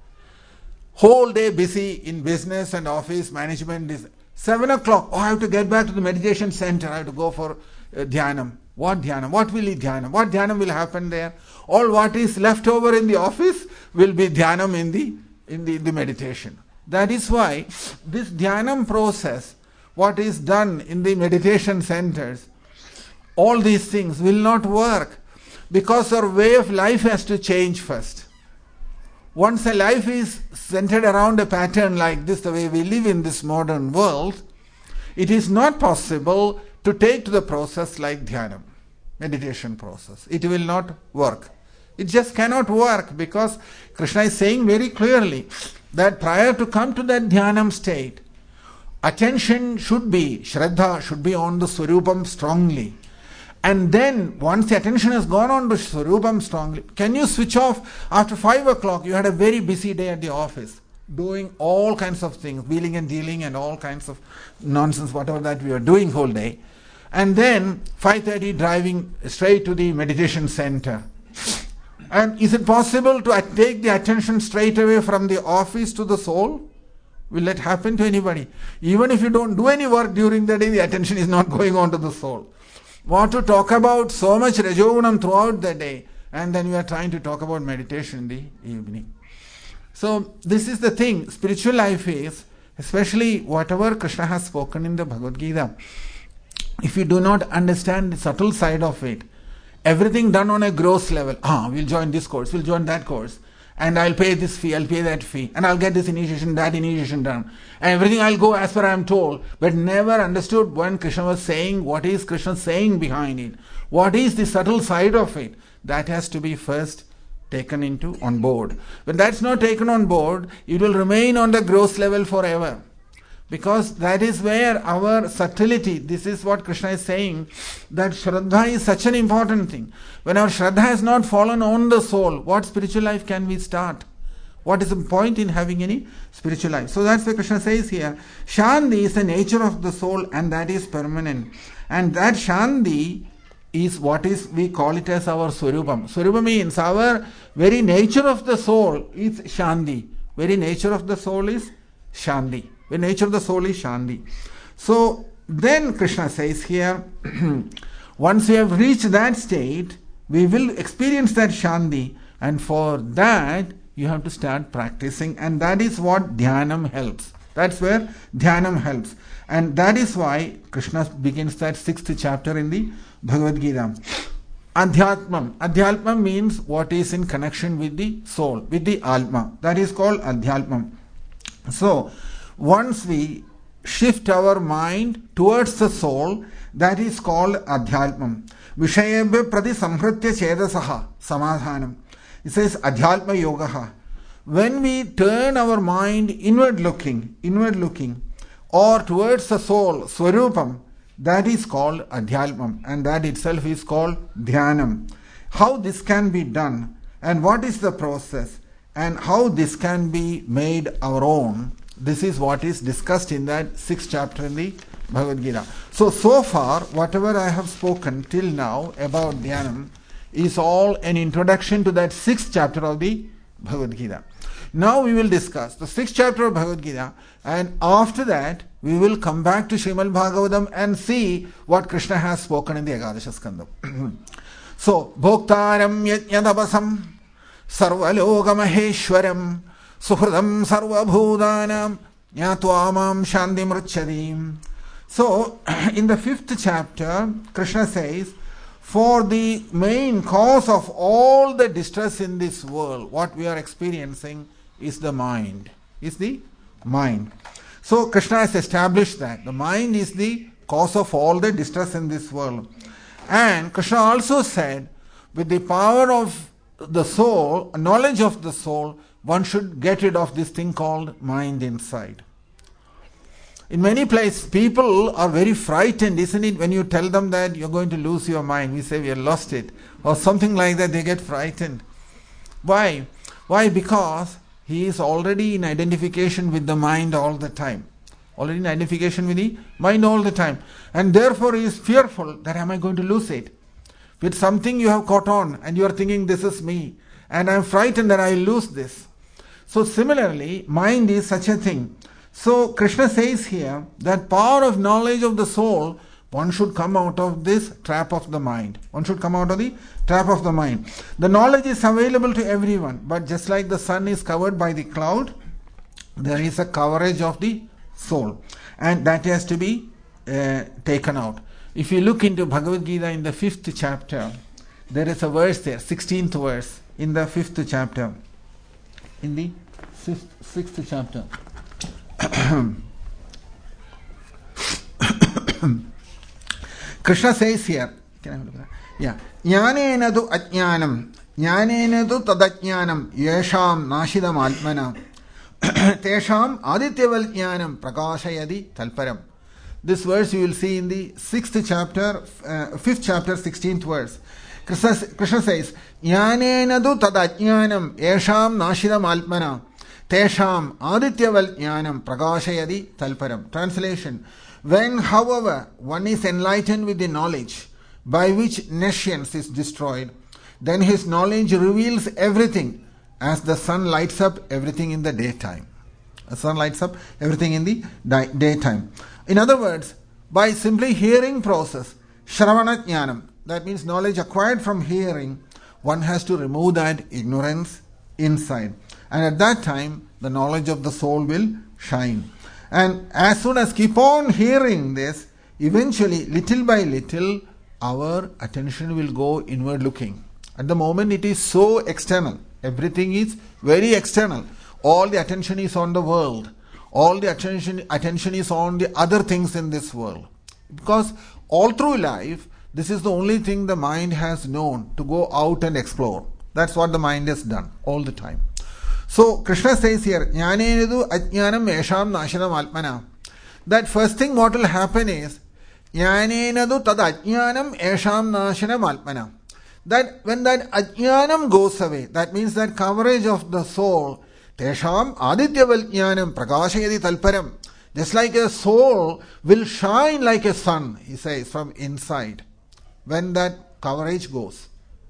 S1: Whole day busy in business and office management. 7 o'clock, I have to get back to the meditation center. I have to go for Dhyanam. What Dhyanam? What will be Dhyanam? What Dhyanam will happen there? All what is left over in the office will be Dhyanam in the meditation. That is why this Dhyanam process, what is done in the meditation centers, all these things will not work. Because our way of life has to change first. Once a life is centered around a pattern like this, the way we live in this modern world, it is not possible to take to the process like Dhyanam, meditation process. It will not work. It just cannot work because Krishna is saying very clearly that prior to come to that Dhyanam state, attention should be, Shraddha should be on the Swarupam strongly. And then, once the attention has gone on to Swarupam strongly, can you switch off after 5 o'clock? You had a very busy day at the office, doing all kinds of things, wheeling and dealing and all kinds of nonsense, whatever that we are doing whole day. And then, 5:30 driving straight to the meditation center. And is it possible to take the attention straight away from the office to the soul? Will that happen to anybody? Even if you don't do any work during the day, the attention is not going on to the soul. Want to talk about so much Rajogunam throughout the day, and then we are trying to talk about meditation in the evening. So this is the thing. Spiritual life is, especially whatever Krishna has spoken in the Bhagavad Gita, if you do not understand the subtle side of it, everything done on a gross level, we'll join this course, we'll join that course, and I'll pay this fee, I'll pay that fee, and I'll get this initiation, that initiation done. And everything I'll go as per I am told, but never understood when Krishna was saying, what is Krishna saying behind it? What is the subtle side of it? That has to be first taken on board. When that's not taken on board, it will remain on the gross level forever. Because that is where our subtlety, this is what Krishna is saying, that Shraddha is such an important thing. When our Shraddha has not fallen on the soul, what spiritual life can we start? What is the point in having any spiritual life? So that's why Krishna says here, Shanti is the nature of the soul and that is permanent. And that Shanti is what is, we call it as our Swarupam. Swarupam means our very nature of the soul is Shanti. Very nature of the soul is Shanti. The nature of the soul is Shanti. So then Krishna says here, once we have reached that state, we will experience that Shanti, and for that you have to start practicing, and that is what Dhyanam helps. That's where Dhyanam helps. And that is why Krishna begins that 6th chapter in the Bhagavad Gita. Adhyatmam. Adhyatmam means what is in connection with the soul, with the Atma. That is called Adhyatmam. So, once we shift our mind towards the soul, that is called Adhyatmam. Vishayebhya prati samhritya chedasaha samadhanam. It says Adhyatma yogaha. When we turn our mind inward looking, or towards the soul, Swarupam, that is called Adhyatmam, and that itself is called Dhyanam. How this can be done, and what is the process, and how this can be made our own, this is what is discussed in that 6th chapter in the Bhagavad Gita. So far, whatever I have spoken till now about Dhyanam is all an introduction to that 6th chapter of the Bhagavad Gita. Now we will discuss the 6th chapter of Bhagavad Gita, and after that we will come back to Srimad Bhagavatam and see what Krishna has spoken in the Ekadasha Skandam. So, Bhoktaram Yajnadabasam Sarvalogamaheshwaram Suhridam Sarvabhudanam Nyatwamam Shandimruchadim. So, in the 5th chapter, Krishna says, for the main cause of all the distress in this world, what we are experiencing is the mind. So Krishna has established that the mind is the cause of all the distress in this world. And Krishna also said, with the power of the soul, knowledge of the soul, one should get rid of this thing called mind inside. In many places, people are very frightened, isn't it, when you tell them that you're going to lose your mind. We say we have lost it, or something like that, they get frightened. Why? Because he is already in identification with the mind all the time. Already in identification with the mind all the time. And therefore he is fearful that am I going to lose it? With something you have caught on and you are thinking this is me. And I am frightened that I will lose this. So similarly, mind is such a thing. So Krishna says here that power of knowledge of the soul, one should come out of this trap of the mind. The knowledge is available to everyone, but just like the sun is covered by the cloud, there is a coverage of the soul, and that has to be taken out. If you look into Bhagavad Gita in the 5th chapter, there is a verse there, 16th verse in the 5th chapter. In the 6th chapter. Krishna says here, can I look at that? Yeah. Jnanena tu ajnanam, jnanena tu tadajnanam, yesham nashidam atmana, tesham adityaval jnanam prakashayadi talparam. This verse you will see in the 6th chapter, 5th chapter, 16th verse. Krishna says, jnanena tu tadajnanam, yesham nashidam atmana, tesham adityaval jnanam prakashayadi talparam. Translation: when, however, one is enlightened with the knowledge by which nescience is destroyed, then his knowledge reveals everything as the sun lights up everything in the daytime. The sun lights up everything in the daytime. In other words, by simply hearing process, Shravana Jnanam, that means knowledge acquired from hearing, one has to remove that ignorance inside. And at that time, the knowledge of the soul will shine. And as soon as keep on hearing this, eventually, little by little, our attention will go inward looking. At the moment, it is so external. Everything is very external. All the attention is on the world. All the attention is on the other things in this world. Because all through life, this is the only thing the mind has known, to go out and explore. That's what the mind has done all the time. So Krishna says here, Jnanenedu ajnanam esham nashanam atmana. That first thing what will happen is, Jnanenedu tad ajnanam esham nashanam atmana. That when that ajnanam goes away, that means that coverage of the soul, tesham adityaval jnanam prakashayadi talparam. Just like a soul will shine like a sun, he says, from inside. When that coverage goes.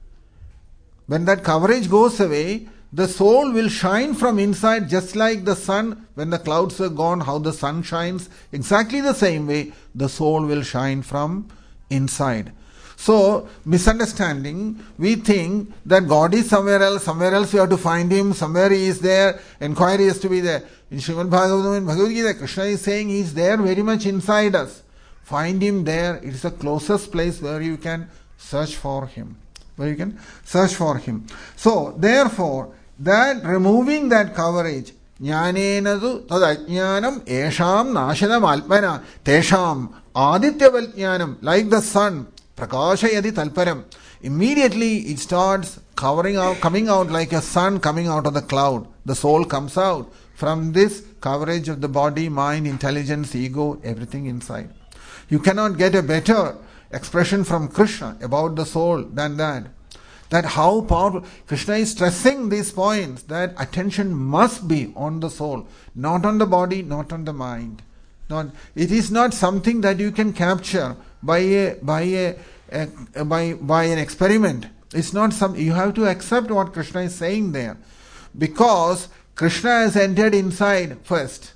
S1: When that coverage goes away, the soul will shine from inside just like the sun. When the clouds are gone, how the sun shines, exactly the same way the soul will shine from inside. So, misunderstanding, we think that God is somewhere else we have to find Him, somewhere He is there, inquiry has to be there. In Srimad Bhagavatam and Bhagavad Gita, Krishna is saying He is there very much inside us. Find Him there, it is the closest place where you can search for Him. So, therefore, that removing that coverage Jnanenadu tadajnanam esham nashanam alpana tesham adityavaljnanam, like the sun, prakashayadi talparam. Immediately it starts coming out like a sun coming out of the cloud. The soul comes out from this coverage of the body, mind, intelligence, ego, everything inside. You cannot get a better expression from Krishna about the soul than that. That how powerful. Krishna is stressing these points, that attention must be on the soul, not on the body, not on the mind. It is not something that you can capture by an experiment. It's not some. You have to accept what Krishna is saying there, because Krishna has entered inside first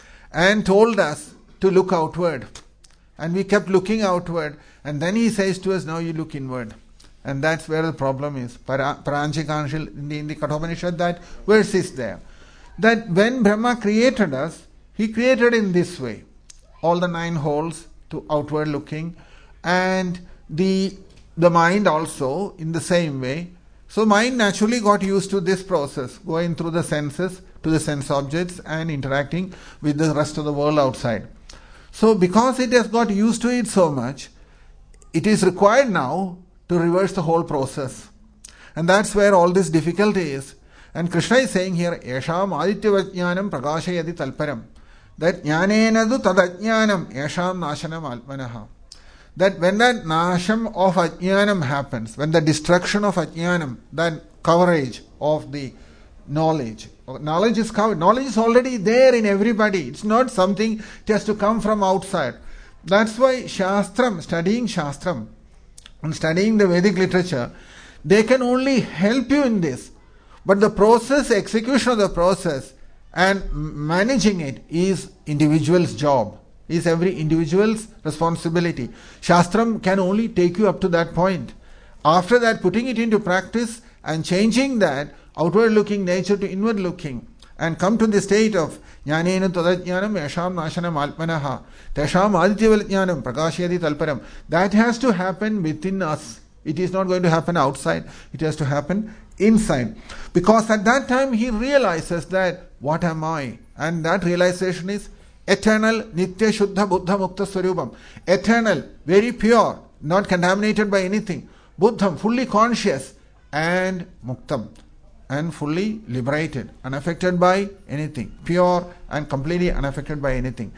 S1: and told us to look outward, and we kept looking outward, and then he says to us, now you look inward. And that's where the problem is. Paranchikanshil in the Kathopanishad, that verse is there. That when Brahma created us, he created in this way. All the 9 holes to outward looking, and the mind also in the same way. So mind naturally got used to this process, going through the senses to the sense objects and interacting with the rest of the world outside. So because it has got used to it so much, it is required now to reverse the whole process. And that's where all this difficulty is. And Krishna is saying here, Esham adityavajnanam prakashayadi talparam. That jnanenadu tadajnanam esham nashanam alpanaha. That when that nasham of ajnanam happens, when the destruction of ajnanam, that coverage of the knowledge is covered. Knowledge is already there in everybody. It's not something that has to come from outside. That's why studying Shastram, and studying the Vedic literature, they can only help you in this. But the process, execution of the process and managing it is individual's job, is every individual's responsibility. Shastram can only take you up to that point. After that, putting it into practice and changing that outward looking nature to inward looking, and come to the state of jnanena tadajnanam esham nashanam alpanaha tesham adityavaljnanam prakashayadi talparam. That has to happen within us. It is not going to happen outside. It has to happen inside. Because at that time he realizes that, what am I? And that realization is eternal, nitya shuddha buddha mukta swarupam. Eternal, very pure, not contaminated by anything. Buddham, fully conscious, and muktam, and fully liberated, unaffected by anything, pure and completely unaffected by anything.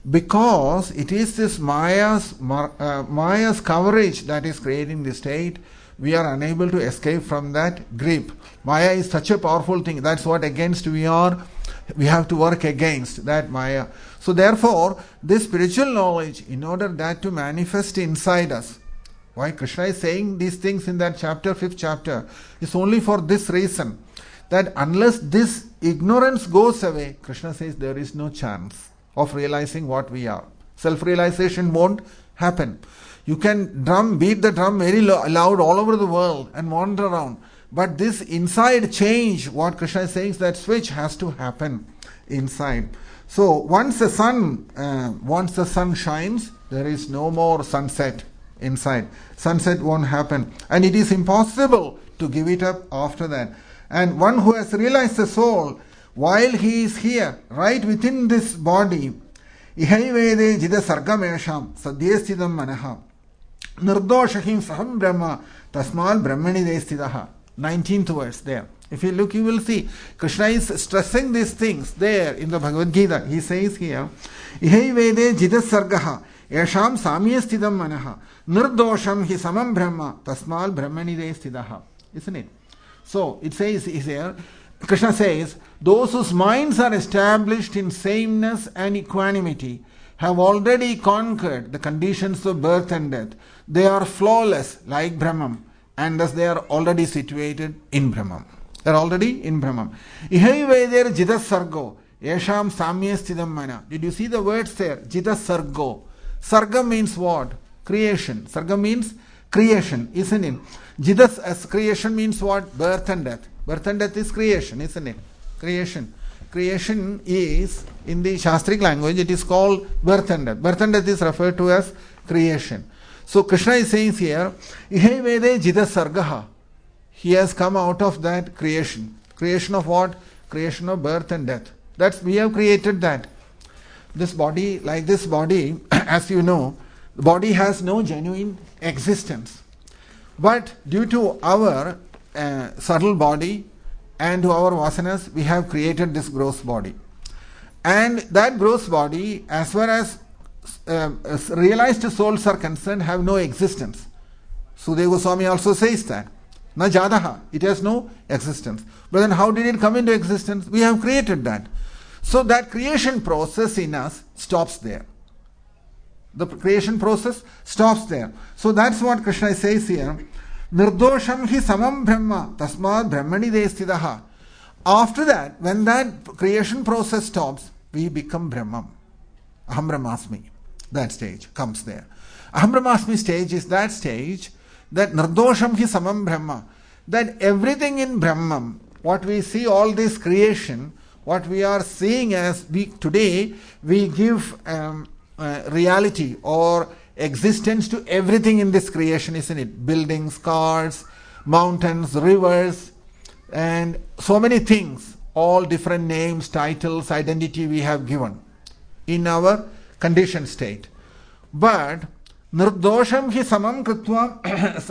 S1: Because it is this Maya's coverage that is creating the state, we are unable to escape from that grip. Maya is such a powerful thing. That's what against we have to work against that Maya. So therefore, this spiritual knowledge, in order that to manifest inside us, why Krishna is saying these things in that chapter, 5th chapter, is only for this reason, that unless this ignorance goes away, Krishna says there is no chance of realizing what we are. Self-realization won't happen. You can beat the drum very loud all over the world and wander around. But this inside change, what Krishna is saying, is that switch has to happen inside. So once the sun shines, there is no more sunset inside. Sunset won't happen. And it is impossible to give it up after that. And one who has realized the soul, while he is here, right within this body, ihai jida sargamesham sadyestidam manaha nirdoshahim saham brahma tasmal brahmani destidaha. 19th verse there. If you look, you will see Krishna is stressing these things there in the Bhagavad Gita. He says here, ihai vede jida sargaha esham samyestidam manaha nirdosham hi samam brahma tasmal brahmani destidaha. Isn't it? So it says here, Krishna says, those whose minds are established in sameness and equanimity have already conquered the conditions of birth and death. They are flawless like Brahman, and thus they are already situated in Brahman. They are already in Brahman. Ihai veder jidas sargo, yesham samyestidam mana. Did you see the words there? Jidas sargo. Sarga means what? Creation. Sarga means creation, isn't it? Jidas as creation means what? Birth and death. Birth and death is creation, isn't it? Creation. Creation is, in the Shastric language, it is called birth and death. Birth and death is referred to as creation. So Krishna is saying here, Ihai vede jidas sargaha. He has come out of that creation. Creation of what? Creation of birth and death. That's we have created that. This body, like this body, as you know, the body has no genuine existence. But due to our subtle body and to our vasanas, we have created this gross body. And that gross body, as far as realized souls are concerned, have no existence. Sudeva Goswami also says that. Na jadaha, it has no existence. But then how did it come into existence? We have created that. So that creation process in us stops there. The creation process stops there. So that's what Krishna says here. Nirdosham hi samam brahma tasmad brahmani destidaha. After that, when that creation process stops, we become Brahman. Aham Brahmasmi. That stage comes there. Aham Brahmasmi stage is that stage that Nirdosham hi samam Brahma. That everything in Brahman, what we see, all this creation, what we are seeing as today, we give reality or existence to everything in this creation, isn't it? Buildings, cars, mountains, rivers, and so many things, all different names, titles, identity we have given in our conditioned state. But nirdosham hi samam kritva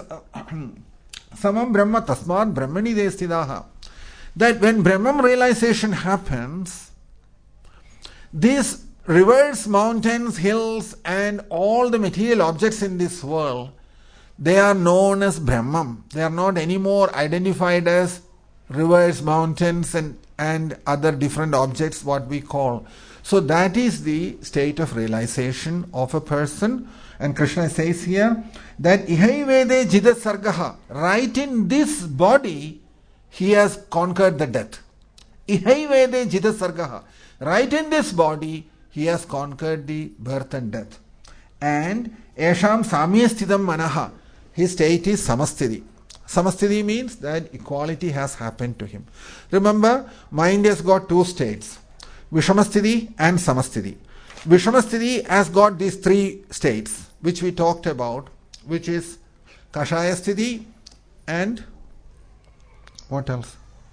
S1: samam brahma tasmad brahmani destidaha. That when Brahman realization happens, these rivers, mountains, hills, and all the material objects in this world, they are known as Brahman. They are not anymore identified as rivers, mountains, and other different objects, what we call. So that is the state of realization of a person. And Krishna says here that Ihaivede jida sargaha, right in this body, he has conquered the death. Ihaivede jida sargaha, right in this body, he has conquered the birth and death. And Esham samyastidam manaha, his state is samastiti. Samastiti means that equality has happened to him. Remember, mind has got two states, Vishamastiti and Samastiti. Vishamastiti has got these three states, which we talked about, which is Kashayastiti and what else?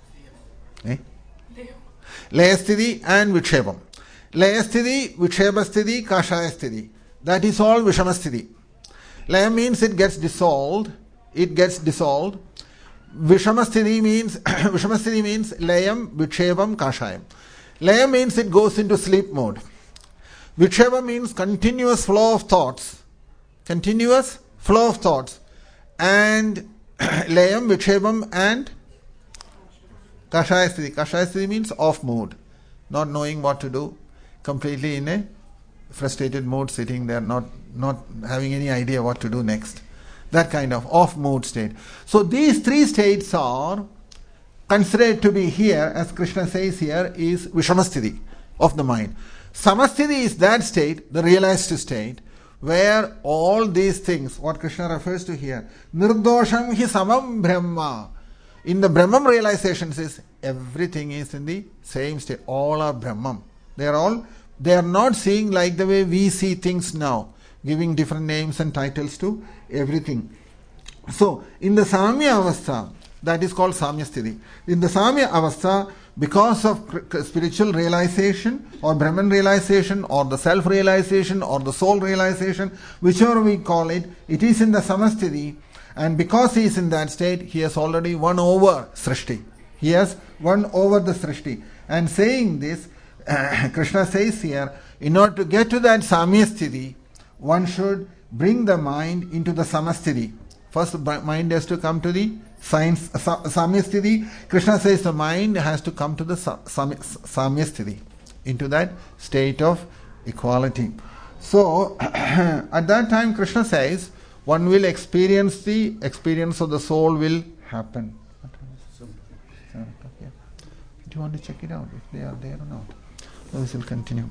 S1: Layastiti and Vikshepam. Layastiti, Vikshepastiti, Kashayastiti. That is all Vishamastiti. Laya means it gets dissolved. It gets dissolved. Vishamastiti means Layam, Vikshepam, Kashayam. Laya means it goes into sleep mode. Vikshepa means continuous flow of thoughts. Continuous flow of thoughts. And Layam, Vikshepam and Kashayasthiti. Kashayasthiti means off mood. Not knowing what to do. Completely in a frustrated mood, sitting there, not having any idea what to do next. That kind of off mood state. So these three states are considered to be here, as Krishna says here, is Vishamastiti of the mind. Samastiti is that state, the realized state, where all these things, what Krishna refers to here, Nirdosham hi samam Brahma. In the Brahman realizations is everything is in the same state. All are Brahman. They are not seeing like the way we see things now, giving different names and titles to everything. So, in the Samya Avastha, that is called Samyasthiti. In the Samya Avastha, because of spiritual realization or Brahman realization or the self-realization or the soul realization, whichever we call it, it is in the Samasthiti. And because he is in that state, he has already won over Srishti. He has won over the Srishti. And saying this, Krishna says here, in order to get to that Samyasthiti, one should bring the mind into the Samasthiti. First, the mind has to come to the Samyasthiti. Krishna says the mind has to come to the Samyasthiti, into that state of equality. So, at that time, Krishna says, one will experience the experience of the soul will happen. Do you want to check it out if they are there or not? This will continue.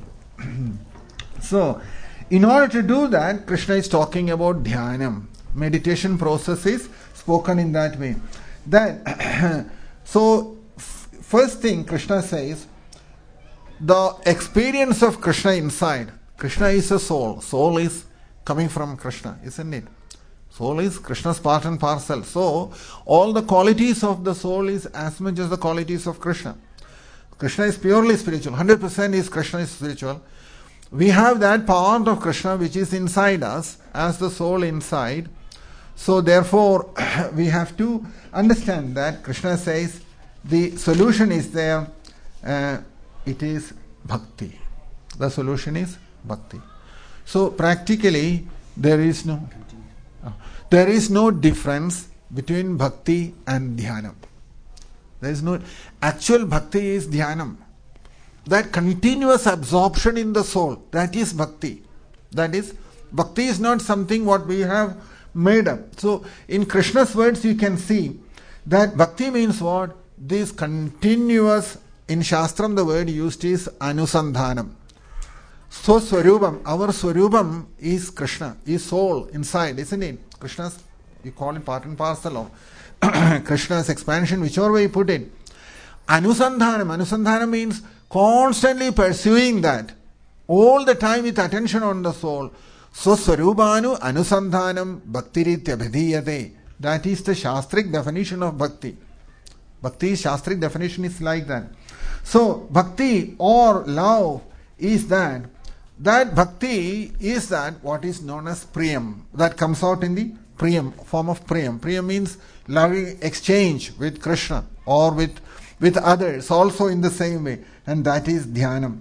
S1: So, in order to do that, Krishna is talking about dhyanam. Meditation process is spoken in that way. That so, first thing Krishna says, the experience of Krishna inside. Krishna is a soul. Soul is coming from Krishna, isn't it? Soul is Krishna's part and parcel. So, all the qualities of the soul is as much as the qualities of Krishna. Krishna is purely spiritual. 100% is Krishna is spiritual. We have that part of Krishna which is inside us as the soul inside. So therefore, we have to understand that Krishna says the solution is there. It is bhakti. The solution is bhakti. So practically, there is no difference between bhakti and dhyanam. There is no actual bhakti is dhyanam. That continuous absorption in the soul, that is bhakti. That is, bhakti is not something what we have made up. So in Krishna's words you can see that bhakti means what? This continuous, in Shastram the word used is anusandhanam. So Swarupam, our Swarupam is Krishna, is soul inside, isn't it? Krishna's, you call it part and parcel of Krishna's expansion, whichever way you put it. Anusandhanam means constantly pursuing that, all the time with attention on the soul. So Swarupanu Anusandhanam Bhaktiritya Bhidiyate. That is the Shastric definition of bhakti. Bhakti's Shastric definition is like that. So bhakti or love is that bhakti is that what is known as priyam. That comes out in the priyam, form of priyam. Priyam means loving exchange with Krishna or with others also in the same way. And that is dhyanam.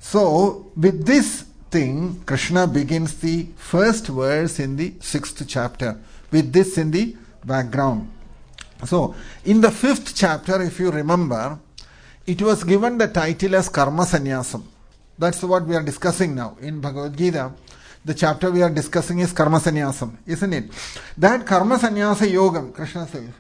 S1: So with this thing, Krishna begins the first verse in the 6th chapter. With this in the background. So in the 5th chapter, if you remember, it was given the title as Karma Sannyasam. That's what we are discussing now. In Bhagavad Gita, the chapter we are discussing is Karma Sannyasam, isn't it? That Karma Sannyasa Yogam, Krishna says.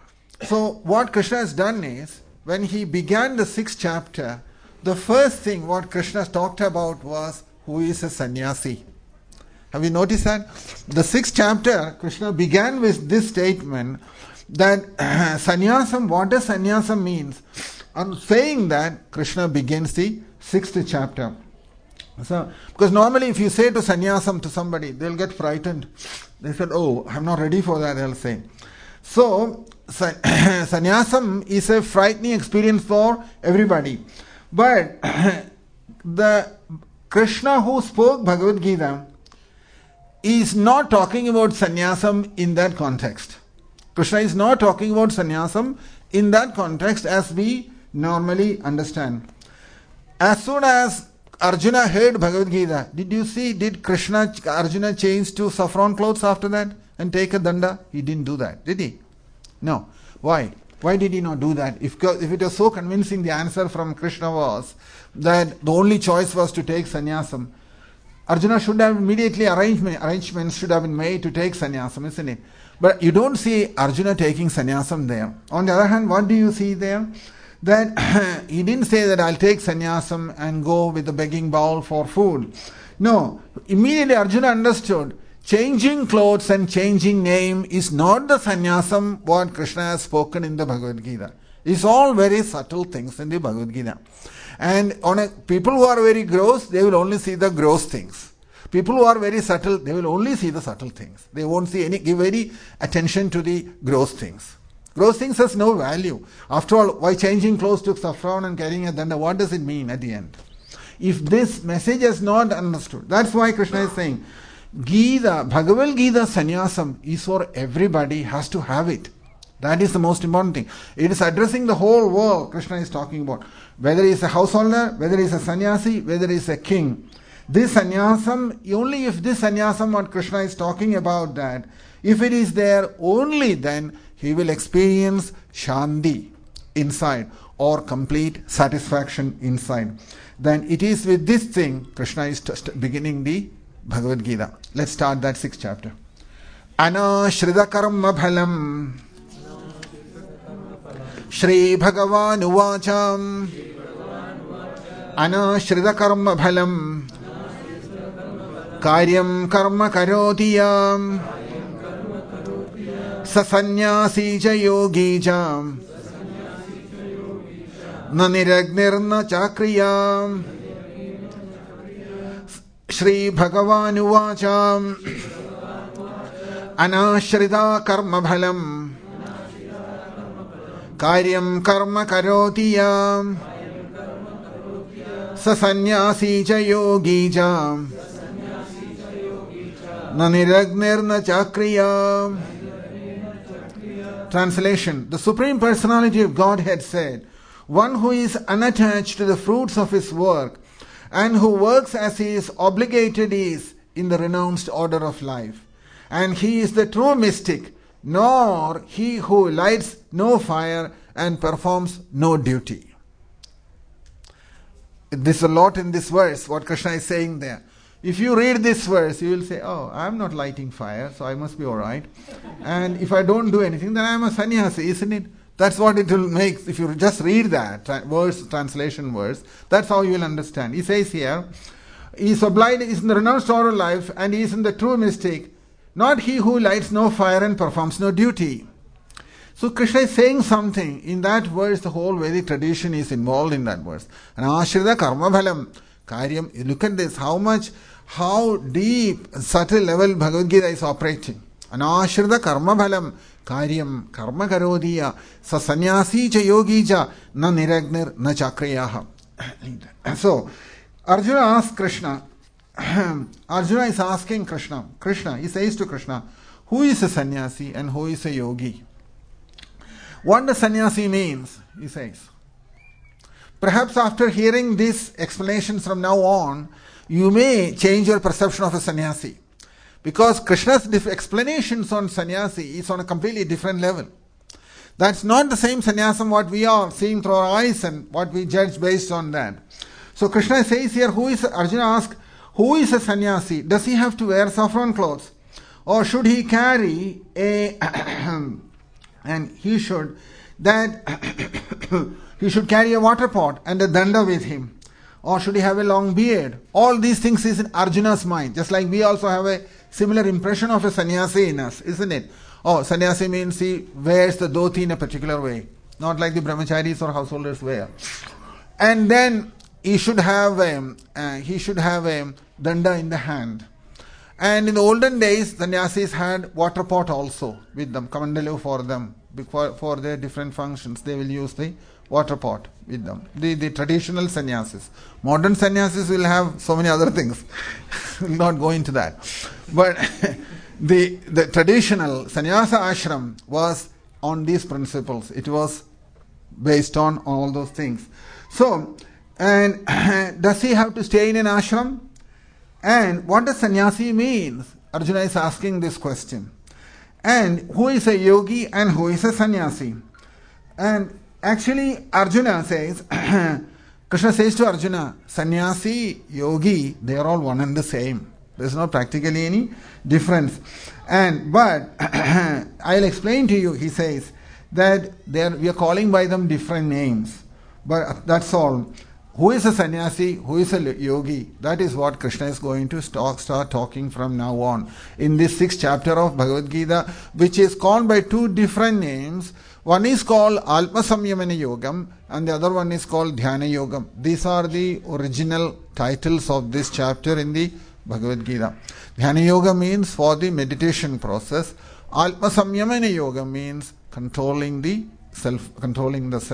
S1: So what Krishna has done is, when he began the 6th chapter, the first thing what Krishna talked about was who is a sannyasi. Have you noticed that? The 6th chapter, Krishna began with this statement that sannyasam, what does sannyasam means? On saying that, Krishna begins the 6th chapter. So, because normally if you say to sannyasam to somebody, they'll get frightened. They said, oh, I'm not ready for that, they'll say. So, sannyasam is a frightening experience for everybody. But the Krishna who spoke Bhagavad Gita is not talking about sannyasam in that context. Krishna is not talking about sannyasam in that context as we normally understand. As soon as Arjuna heard Bhagavad Gita, did Arjuna change to saffron clothes after that and take a danda? He didn't do that, did he? No. Why? Why did he not do that? If it was so convincing, the answer from Krishna was that the only choice was to take sannyasam. Arjuna should have immediately arrangements should have been made to take sannyasam, isn't it? But you don't see Arjuna taking sannyasam there. On the other hand, what do you see there? That he didn't say that I'll take sannyasam and go with a begging bowl for food. No, immediately Arjuna understood changing clothes and changing name is not the sannyasam what Krishna has spoken in the Bhagavad Gita. It's all very subtle things in the Bhagavad Gita. And people who are very gross, they will only see the gross things. People who are very subtle, they will only see the subtle things. They won't give any attention to the gross things. Gross things has no value. After all, why changing clothes to saffron and carrying a danda? What does it mean at the end? If this message is not understood, that's why Krishna is saying, Gita, Bhagavad Gita sannyasam is for everybody, has to have it. That is the most important thing. It is addressing the whole world, Krishna is talking about. Whether he is a householder, whether he is a sannyasi, whether he is a king. This sannyasam, only if this sannyasam what Krishna is talking about that, if it is there, only then he will experience shanti inside or complete satisfaction inside. Then it is with this thing Krishna is beginning the Bhagavad Gita. Let's start that 6th chapter. Anashrita karma bhalam Shri Bhagavan Uvacham Anashrita karma bhalam Karyam karma karotiyam Sasanyasi cha yogi jam Na niragnirna chakriyam Shri Bhagavan Uvacham Anashrita karma bhalam Karyam karma karotiyam sa sannyasi cha yogi cha na niragnir na chakriya. Translation: the Supreme Personality of Godhead said, one who is unattached to the fruits of his work and who works as he is obligated is in the renounced order of life. And he is the true mystic, nor he who lights no fire and performs no duty. There's a lot in this verse, what Krishna is saying there. If you read this verse, you will say, oh, I'm not lighting fire, so I must be alright. And if I don't do anything, then I'm a sannyasi, isn't it? That's what it will make. If you just read that verse, translation verse, that's how you will understand. He says here, he is obliged, is in the renounced order of life, and he is in the true mystic, not he who lights no fire and performs no duty. So Krishna is saying something. In that verse, the whole Vedic tradition is involved in that verse. Anashrita karma bhalam. Karyam, look at this, how deep, subtle level Bhagavad Gita is operating. Anashrita karma bhalam. Karyam, karma karodhiya, sa sannyasi cha yogi cha, na niragnir na chakriyaha. So, Arjuna asks Krishna, Arjuna is asking Krishna, he says to Krishna, who is a sannyasi and who is a yogi? What the sannyasi means, he says. Perhaps after hearing these explanations from now on, you may change your perception of a sannyasi. Because Krishna's explanations on sannyasi is on a completely different level. That's not the same sannyasam what we are seeing through our eyes and what we judge based on that. So Krishna says here, Arjuna asks, who is a sannyasi? Does he have to wear saffron clothes? Or should he carry and he should carry a water pot and a danda with him? Or should he have a long beard? All these things is in Arjuna's mind. Just like we also have a similar impression of a sannyasi in us, isn't it? Oh, sannyasi means he wears the dhoti in a particular way, not like the brahmacharis or householders wear. And then he should have a danda in the hand. And in the olden days, sannyasis had water pot also with them, kamandalu for them, for their different functions. They will use the water pot with them. The traditional sannyasis. Modern sannyasis will have so many other things. We'll not go into that. But the traditional sannyasa ashram was on these principles. It was based on all those things. So, and does he have to stay in an ashram? And what does sannyasi mean? Arjuna is asking this question. And who is a yogi and who is a sannyasi? And actually, Arjuna says, Krishna says to Arjuna, sannyasi, yogi, they are all one and the same. There is not practically any difference. But I'll explain to you, he says, that we are calling by them different names. But that's all. Who is a sannyasi, who is a yogi? That is what Krishna is going to start talking from now on. In this 6th chapter of Bhagavad Gita, which is called by two different names. One is called Alpa Samyamana Yogam and the other one is called Dhyana Yogam. These are the original titles of this chapter in the Bhagavad Gita. Dhyana Yoga means for the meditation process. Alpa Samyamana Yoga means controlling the self, controlling the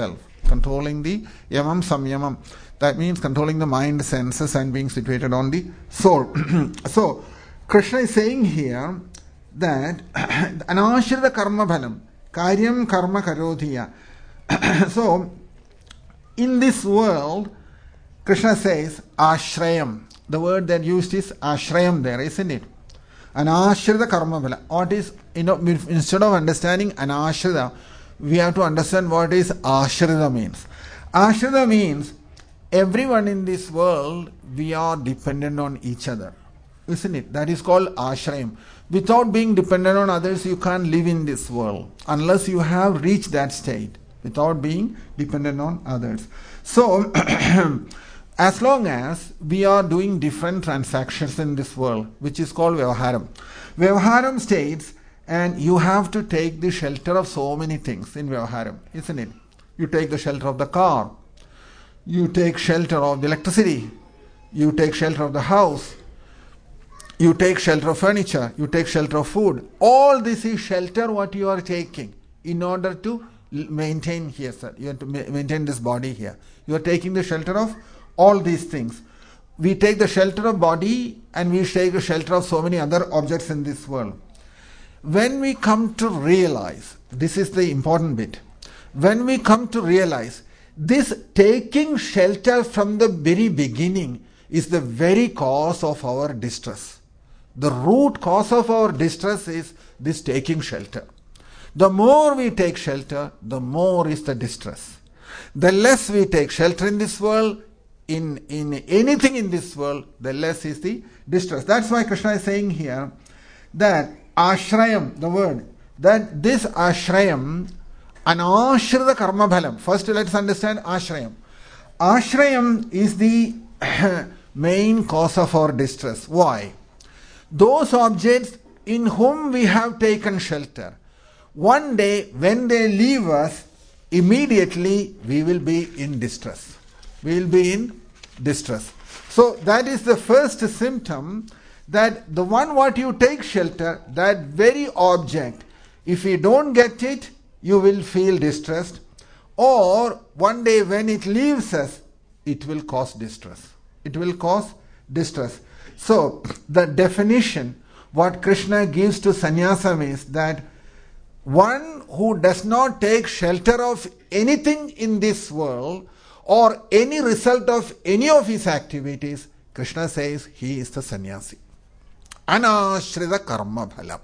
S1: Yamam Samyamam. That means controlling the mind, senses and being situated on the soul. So, Krishna is saying here that Anashrita karma bhalam, karyam karma karodhiya. So, in this world, Krishna says ashrayam. The word that used is ashrayam there, isn't it? Anashrita karma bhalam. What is, instead of understanding anashrita, we have to understand what is ashrita means. Ashrita means everyone in this world, we are dependent on each other. Isn't it? That is called ashrayam. Without being dependent on others, you can't live in this world unless you have reached that state without being dependent on others. So, as long as we are doing different transactions in this world, which is called Vyavaharam. Vyavaharam states, and you have to take the shelter of so many things in Vyavaharam, isn't it? You take the shelter of the car, you take shelter of the electricity, you take shelter of the house, you take shelter of furniture, you take shelter of food. All this is shelter what you are taking in order to maintain here, sir. You have to maintain this body here. You are taking the shelter of all these things. We take the shelter of body and we take the shelter of so many other objects in this world. When we come to realize, this is the important bit, when we come to realize this taking shelter from the very beginning is the very cause of our distress. The root cause of our distress is this taking shelter. The more we take shelter, the more is the distress. The less we take shelter in this world, in anything in this world, the less is the distress. That's why Krishna is saying here that ashrayam, the word, that this ashrayam, anashrita karma bhalam. First let's understand ashrayam. Ashrayam is the main cause of our distress. Why? Those objects in whom we have taken shelter, one day when they leave us, immediately we will be in distress. We will be in distress. So that is the first symptom, that the one what you take shelter, that very object, if you don't get it, you will feel distressed, or one day when it leaves us, it will cause distress. It will cause distress. So the definition what Krishna gives to sannyasam is that one who does not take shelter of anything in this world or any result of any of his activities, Krishna says he is the sannyasi. Anashrita karma bhalam.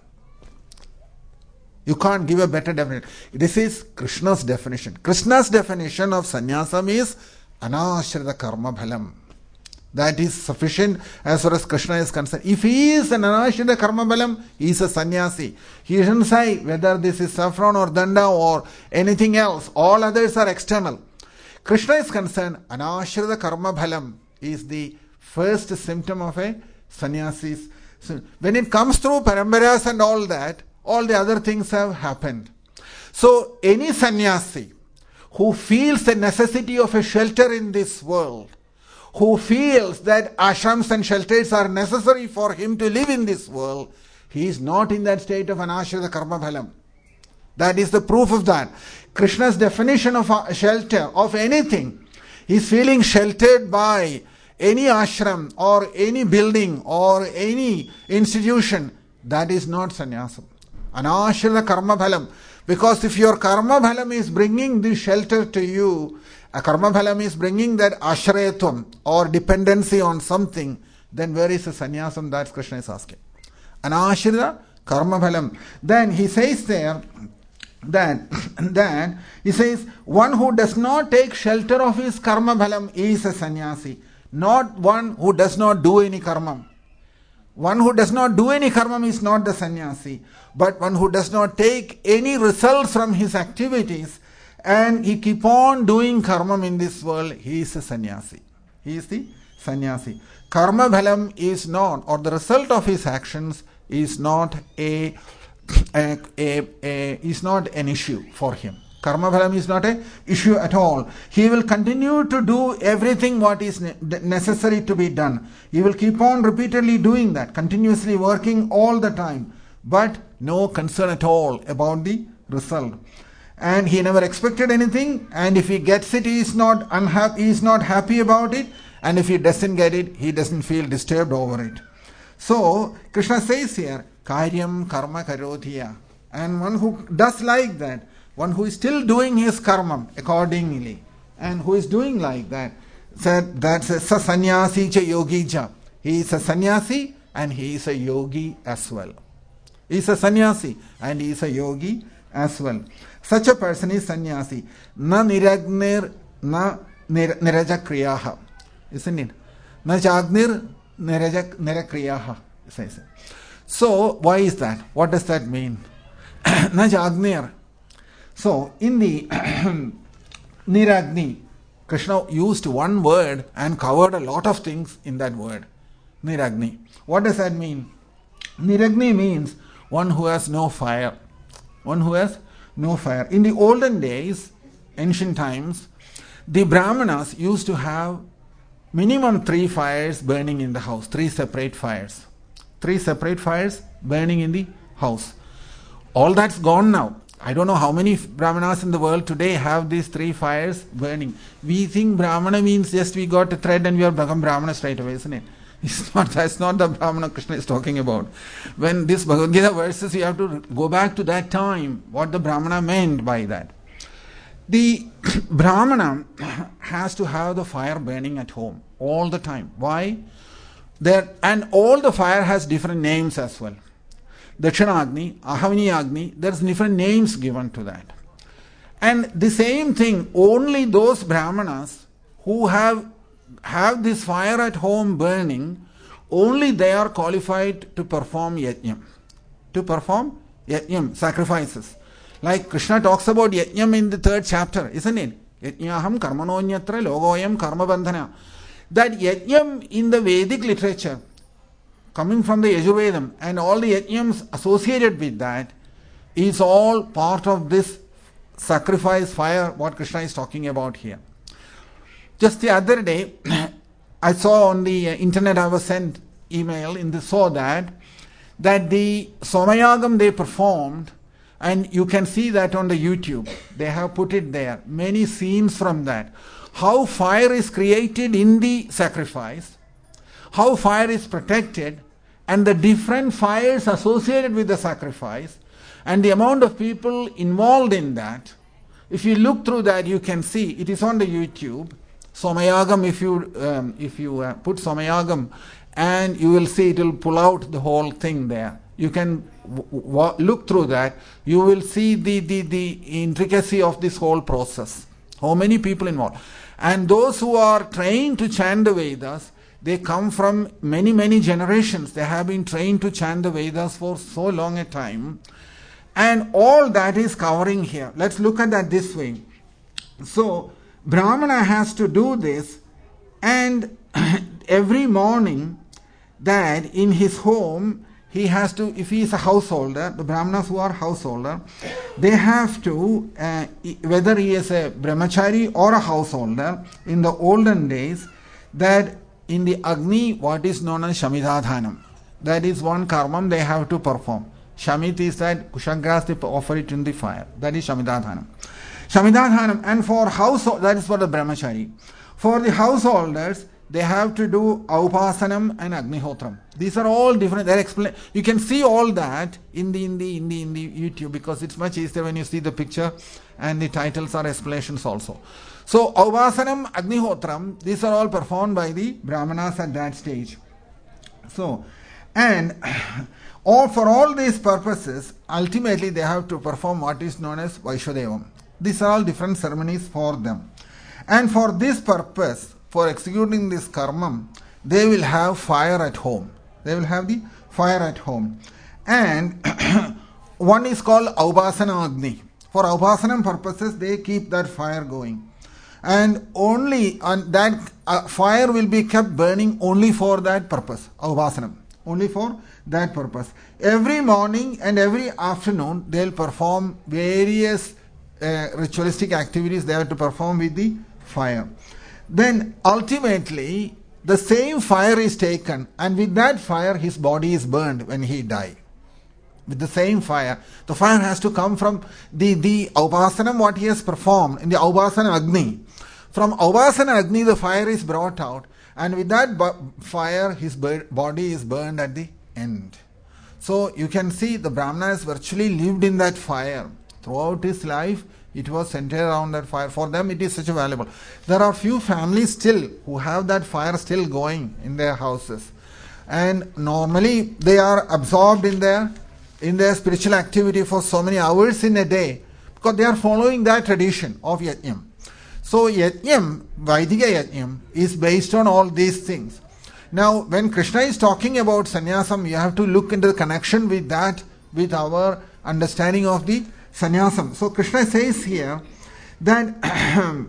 S1: You can't give a better definition. This is Krishna's definition. Krishna's definition of sannyasam is anashrita karma bhalam. That is sufficient as far as Krishna is concerned. If he is an anashrita karma bhalam, he is a sannyasi. He doesn't say whether this is saffron or danda or anything else. All others are external. Krishna is concerned, anashrita karma bhalam is the first symptom of a sannyasi. So when it comes through parambaras and all that, all the other things have happened. So any sannyasi who feels the necessity of a shelter in this world, who feels that ashrams and shelters are necessary for him to live in this world, he is not in that state of anashrita karma bhalam. That is the proof of that. Krishna's definition of shelter, of anything, he is feeling sheltered by any ashram or any building or any institution, that is not sannyasam. Anashrita karma bhalam. Because if your karma bhalam is bringing this shelter to you, a karma bhalam is bringing that ashrayatvam or dependency on something, then where is the sannyasam? That's Krishna is asking. Anashrita karma bhalam. Then he says there that he says one who does not take shelter of his karma bhalam is a sannyasi, not one who does not do any karma. One who does not do any karma is not the sannyasi, but one who does not take any results from his activities and he keep on doing karma in this world, he is a sannyasi. He is the sannyasi. Karma bhalam is not, or the result of his actions is not is not an issue for him. Karma bhalam is not an issue at all. He will continue to do everything what is necessary to be done. He will keep on repeatedly doing that, continuously working all the time, but no concern at all about the result. And he never expected anything, and if he gets it, he is not unhappy, he is not happy about it, and if he doesn't get it, he doesn't feel disturbed over it. So Krishna says here, karyam karma karodhiya. And one who does like that, one who is still doing his karma accordingly, and who is doing like that, said that's a sannyasi cha yogi cha. He is a sannyasi and he is a yogi as well. He is a sannyasi and he is a yogi as well. Such a person is sannyasi. Na niragnir na nirajakriyaha. Isn't it? Na jagnir nirakriyaha. So why is that? What does that mean? Na jagnir. So in the Niragni, Krishna used one word and covered a lot of things in that word. Niragni. What does that mean? Niragni means one who has no fire. One who has no fire. In the olden days, ancient times, the Brahmanas used to have minimum 3 fires burning in the house. 3 separate fires. 3 separate fires burning in the house. All that's gone now. I don't know how many Brahmanas in the world today have these 3 fires burning. We think Brahmana means just we got a thread and we are become Brahmana straight away, isn't it? That's not the Brahmana Krishna is talking about. When this Bhagavad Gita verses, you have to go back to that time, what the Brahmana meant by that. The Brahmana has to have the fire burning at home all the time. Why? And all the fire has different names as well. Dakshinagni, Ahavani Agni, there's different names given to that. And the same thing, only those Brahmanas who have this fire at home burning, only they are qualified to perform yajnam. To perform yajnam, sacrifices. Like Krishna talks about yajnam in the 3rd chapter, isn't it? Yajnaham karmanonyatra logoyam karma bandhana. That yajnam in the Vedic literature, coming from the Yajurvedam, and all the yajnams associated with that, is all part of this sacrifice fire, what Krishna is talking about here. Just the other day, I saw on the internet, I was sent email saw that the Somayagam they performed, and you can see that on the YouTube. They have put it there. Many scenes from that. How fire is created in the sacrifice, how fire is protected, and the different fires associated with the sacrifice, and the amount of people involved in that. If you look through that, you can see it is on the YouTube. Somayagam, if you put Somayagam, and you will see it will pull out the whole thing there. You can look through that. You will see the intricacy of this whole process. How many people involved. And those who are trained to chant the Vedas, they come from many generations. They have been trained to chant the Vedas for so long a time. And all that is covering here. Let's look at that this way. So, Brahmana has to do this, and every morning that in his home, he has to, if he is a householder, the Brahmanas who are householder, they have to, whether he is a brahmachari or a householder, in the olden days, that in the Agni, what is known as Shamidadhanam. That is one karmam they have to perform. Shamit is that kushagras, they offer it in the fire. That is Shamidadhanam. Shamidadhanam, and for household, that is for the brahmachari. For the householders, they have to do Aupasanam and Agnihotram. These are all different. They're explained. You can see all that in the YouTube, because it's much easier when you see the picture and the titles are explanations also. So Aupasanam, Agnihotram, these are all performed by the Brahmanas at that stage. So, and for all these purposes, ultimately they have to perform what is known as Vaishwadevam. These are all different ceremonies for them. And for this purpose, for executing this karma, they will have fire at home. They will have the fire at home. And one is called Aupasana Agni. For Aupasanam purposes, they keep that fire going. And only on that fire will be kept burning only for that purpose, Aupasanam. Only for that purpose. Every morning and every afternoon, they will perform various ritualistic activities they have to perform with the fire. Then ultimately the same fire is taken, and with that fire his body is burned when he dies. With the same fire. The fire has to come from the Aupasanam what he has performed in the Aupasana Agni. From Aupasana Agni the fire is brought out, and with that fire his body is burned at the end. So you can see the Brahmana has virtually lived in that fire. Throughout his life, it was centered around that fire. For them, it is such a valuable. There are few families still who have that fire still going in their houses. And normally, they are absorbed in their spiritual activity for so many hours in a day, because they are following that tradition of Yajnam. So, Yajnam, Vaidika Yajnam, is based on all these things. Now, when Krishna is talking about sannyasam, you have to look into the connection with that, with our understanding of the sannyasam. So Krishna says here that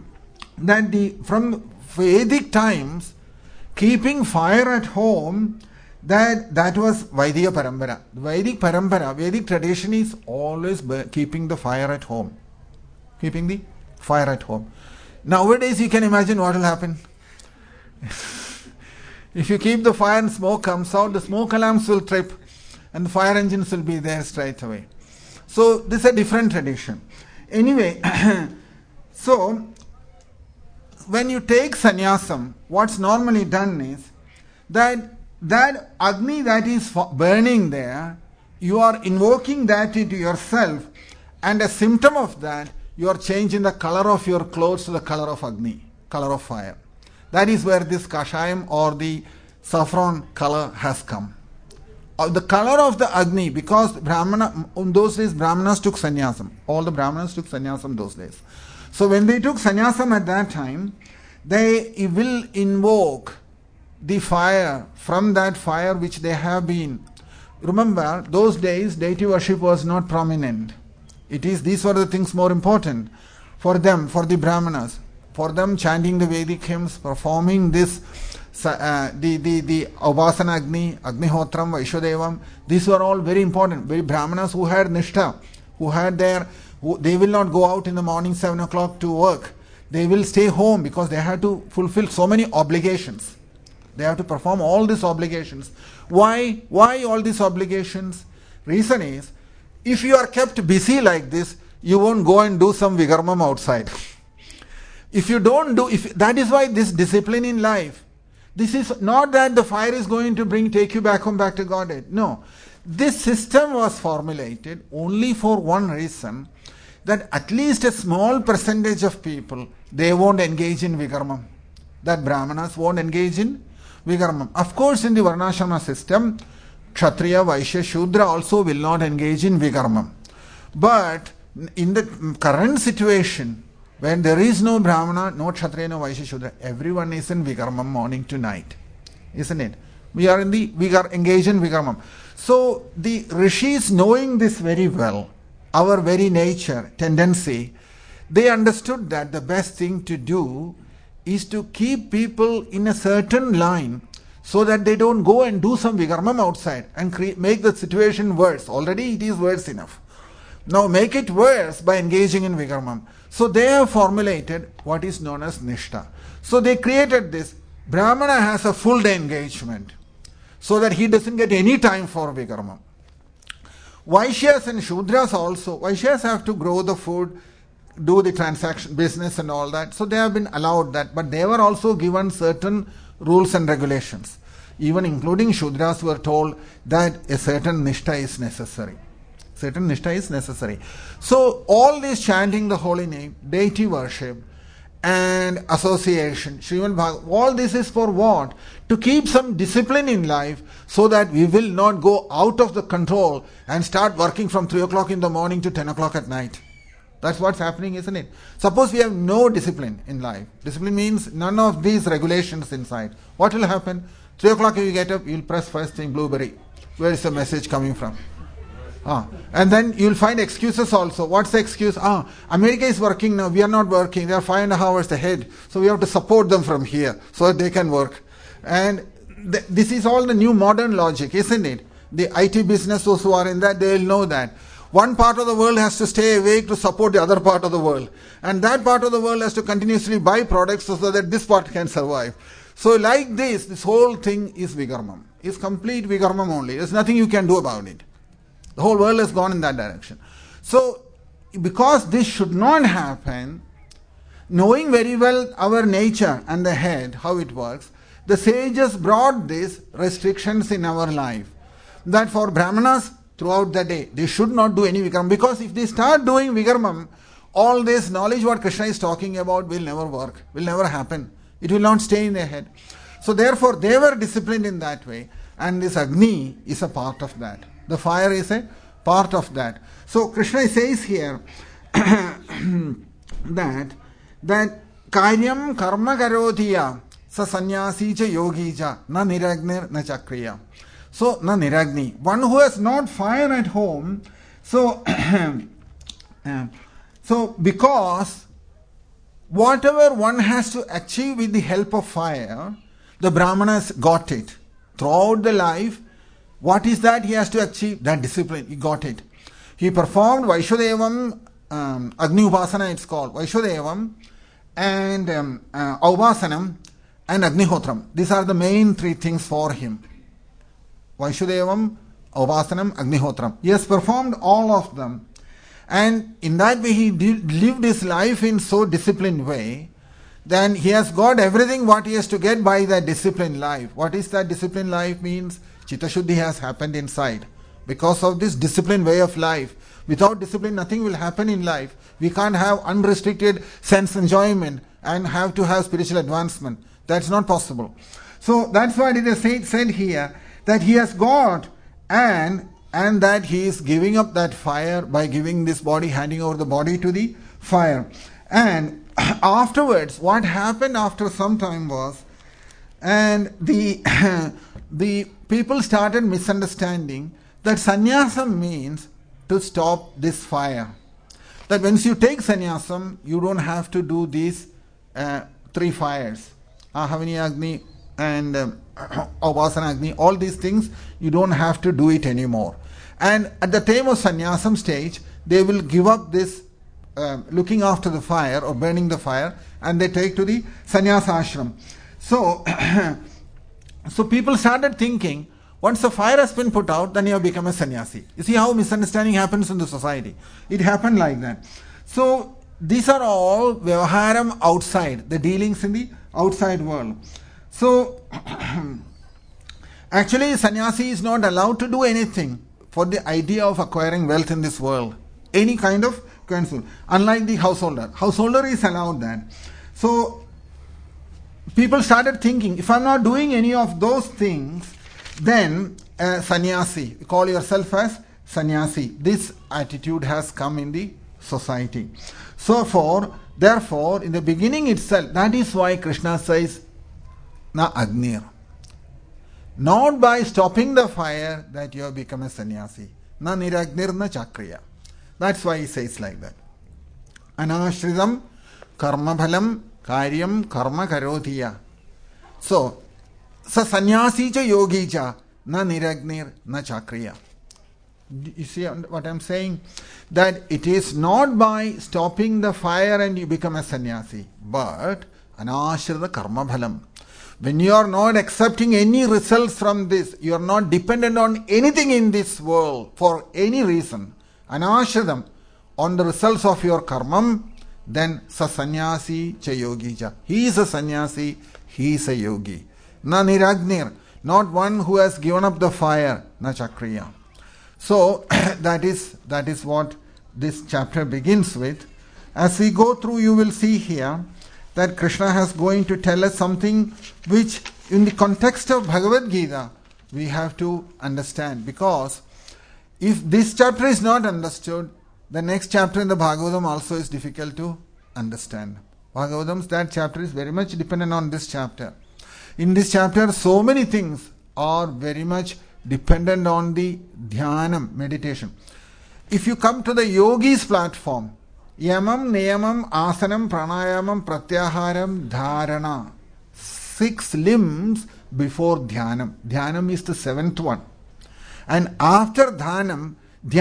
S1: from Vedic times, keeping fire at home, that was Vaidika Parampara. Vedic Parampara, Vedic tradition is always keeping the fire at home. Keeping the fire at home. Nowadays you can imagine what will happen. If you keep the fire and smoke comes out, the smoke alarms will trip and the fire engines will be there straight away. So this is a different tradition. Anyway, so when you take sannyasam, what's normally done is that Agni that is burning there, you are invoking that into yourself, and a symptom of that, you are changing the color of your clothes to the color of Agni, color of fire. That is where this kashayam or the saffron color has come. The color of the Agni, because Brahmana, in those days Brahmanas took sannyasam. All the Brahmanas took sannyasam those days. So when they took sannyasam at that time, they will invoke the fire from that fire which they have been. Remember, those days deity worship was not prominent. These were the things more important for them, for the Brahmanas. For them, chanting the Vedic hymns, performing this, the Avasana Agni, Agnihotram, Vaishyadevam, these were all very important. Very Brahmanas who had Nishtha, they will not go out in the morning 7 o'clock to work. They will stay home because they have to fulfill so many obligations. They have to perform all these obligations. Why all these obligations? Reason is, if you are kept busy like this, you won't go and do some vikarmam outside. That is why this discipline in life, this is not that the fire is going to take you back home, back to Godhead. No. This system was formulated only for one reason, that at least a small percentage of people, they won't engage in vikarmam. That Brahmanas won't engage in vikarmam. Of course, in the Varnashrama system, Kshatriya, Vaishya, Shudra also will not engage in vikarmam. But in the current situation, when there is no Brahmana, no Kshatriya, no Vaishya, Shudra, everyone is in vikarmam morning to night. Isn't it? We are engaged in vikarmam. So the rishis, knowing this very well, our very nature, tendency, they understood that the best thing to do is to keep people in a certain line so that they don't go and do some vikarmam outside and make the situation worse. Already it is worse enough. Now make it worse by engaging in vikarmam. So they have formulated what is known as Nishtha. So they created this. Brahmana has a full day engagement so that he doesn't get any time for vikarmam. Vaishyas and Shudras also. Vaishyas have to grow the food, do the transaction, business and all that. So they have been allowed that. But they were also given certain rules and regulations. Even including Shudras were told that a certain Nishtha is necessary. Certain Nishtha is necessary. So all this chanting the holy name, deity worship and association, Srimad Bhagavatam, all this is for what? To keep some discipline in life so that we will not go out of the control and start working from 3 o'clock in the morning to 10 o'clock at night. That's what's happening, isn't it? Suppose we have no discipline in life. Discipline means none of these regulations inside. What will happen? 3 o'clock you get up, you'll press first thing Blueberry. Where is the message coming from? And then you'll find excuses also. What's the excuse? America is working now, we are not working. They are 5.5 hours ahead. So we have to support them from here so that they can work. And this is all the new modern logic, isn't it? The IT business, those who are in that, they will know that. One part of the world has to stay awake to support the other part of the world. And that part of the world has to continuously buy products so that this part can survive. So like this whole thing is vikarmam. It's complete vikarmam only. There's nothing you can do about it. The whole world has gone in that direction. So, because this should not happen, knowing very well our nature and the head, how it works, the sages brought these restrictions in our life. That for Brahmanas, throughout the day, they should not do any vikarmam. Because if they start doing vikarmam, all this knowledge what Krishna is talking about will never work, will never happen. It will not stay in their head. So therefore, they were disciplined in that way. And this Agni is a part of that. The fire is a part of that. So Krishna says here that karyam karma karothiya sa sannyasi cha yogi cha na niragnir na chakriya. So na niragni. One who has not fire at home, so because whatever one has to achieve with the help of fire, the Brahmanas got it. Throughout the life, what is that he has to achieve? That discipline. He got it. He performed Vaishyadevam, Agni Upasana it's called. Vaishyadevam and Auvasanam and Agnihotram. These are the main three things for him. Vaishyadevam, Auvasanam, Agnihotram. He has performed all of them. And in that way he lived his life in so disciplined way, then he has got everything what he has to get by that disciplined life. What is that disciplined life means? Chitta-shuddhi has happened inside. Because of this disciplined way of life. Without discipline, nothing will happen in life. We can't have unrestricted sense enjoyment and have to have spiritual advancement. That's not possible. So that's why it is said here that he has got and that he is giving up that fire by giving this body, handing over the body to the fire. And afterwards, what happened after some time was, and the people started misunderstanding that sannyasam means to stop this fire. That once you take sannyasam, you don't have to do these 3 fires. Ahavani Agni and Upasana Agni, all these things, you don't have to do it anymore. And at the time of sannyasam stage, they will give up this looking after the fire or burning the fire, and they take to the sannyasa ashram. So, so people started thinking, once the fire has been put out, then you have become a sannyasi. You see how misunderstanding happens in the society. It happened like that. So these are all vyavaharam outside, the dealings in the outside world. So actually sannyasi is not allowed to do anything for the idea of acquiring wealth in this world. Any kind of counsel. Unlike the householder. Householder is allowed that. So people started thinking, if I'm not doing any of those things, then sannyasi, call yourself as sannyasi. This attitude has come in the society. So therefore, in the beginning itself, that is why Krishna says, na agnir. Not by stopping the fire that you have become a sannyasi. Na niragnir na chakriya. That's why he says like that. Anashridam karma bhalam karyam karma karotiya. So sannyasi cha yogi cha na niragnir na chakriya. You see what I'm saying? That it is not by stopping the fire and you become a sannyasi, but anashrita karma bhalam. When you are not accepting any results from this, you are not dependent on anything in this world for any reason, anashridam, on the results of your karmam, then sa sannyasi cha yogi cha. He is a sannyasi, he is a yogi. Na niragnir, not one who has given up the fire, na chakriya. So that is what this chapter begins with. As we go through, you will see here that Krishna is going to tell us something which in the context of Bhagavad Gita we have to understand, because if this chapter is not understood, the next chapter in the Bhagavatam also is difficult to understand. Bhagavatam's that chapter is very much dependent on this chapter. In this chapter, so many things are very much dependent on the dhyanam, meditation. If you come to the yogi's platform, yamam, niyamam, asanam, pranayamam, pratyaharam, dharana, 6 limbs before dhyanam. Dhyanam is the 7th one. And after dhyanam,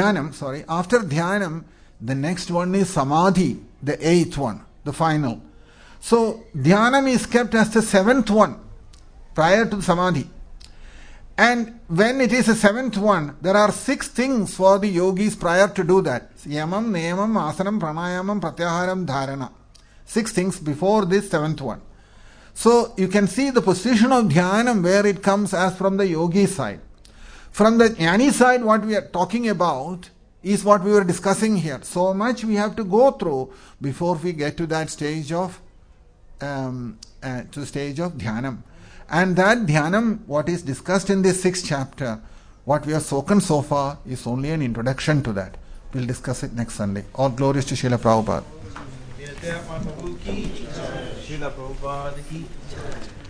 S1: the next one is samadhi, the 8th one, the final. So dhyanam is kept as the 7th one prior to samadhi. And when it is a 7th one, there are 6 things for the yogis prior to do that. Yamam, niyamam, asanam, pranayamam, pratyaharam, dharana. 6 things before this 7th one. So you can see the position of dhyanam where it comes as from the yogi side. From the jnani side, what we are talking about is what we were discussing here. So much we have to go through before we get to that stage of dhyanam. And that dhyanam, what is discussed in this 6th chapter, what we have spoken so far, is only an introduction to that. We'll discuss it next Sunday. All glories to Srila Prabhupada.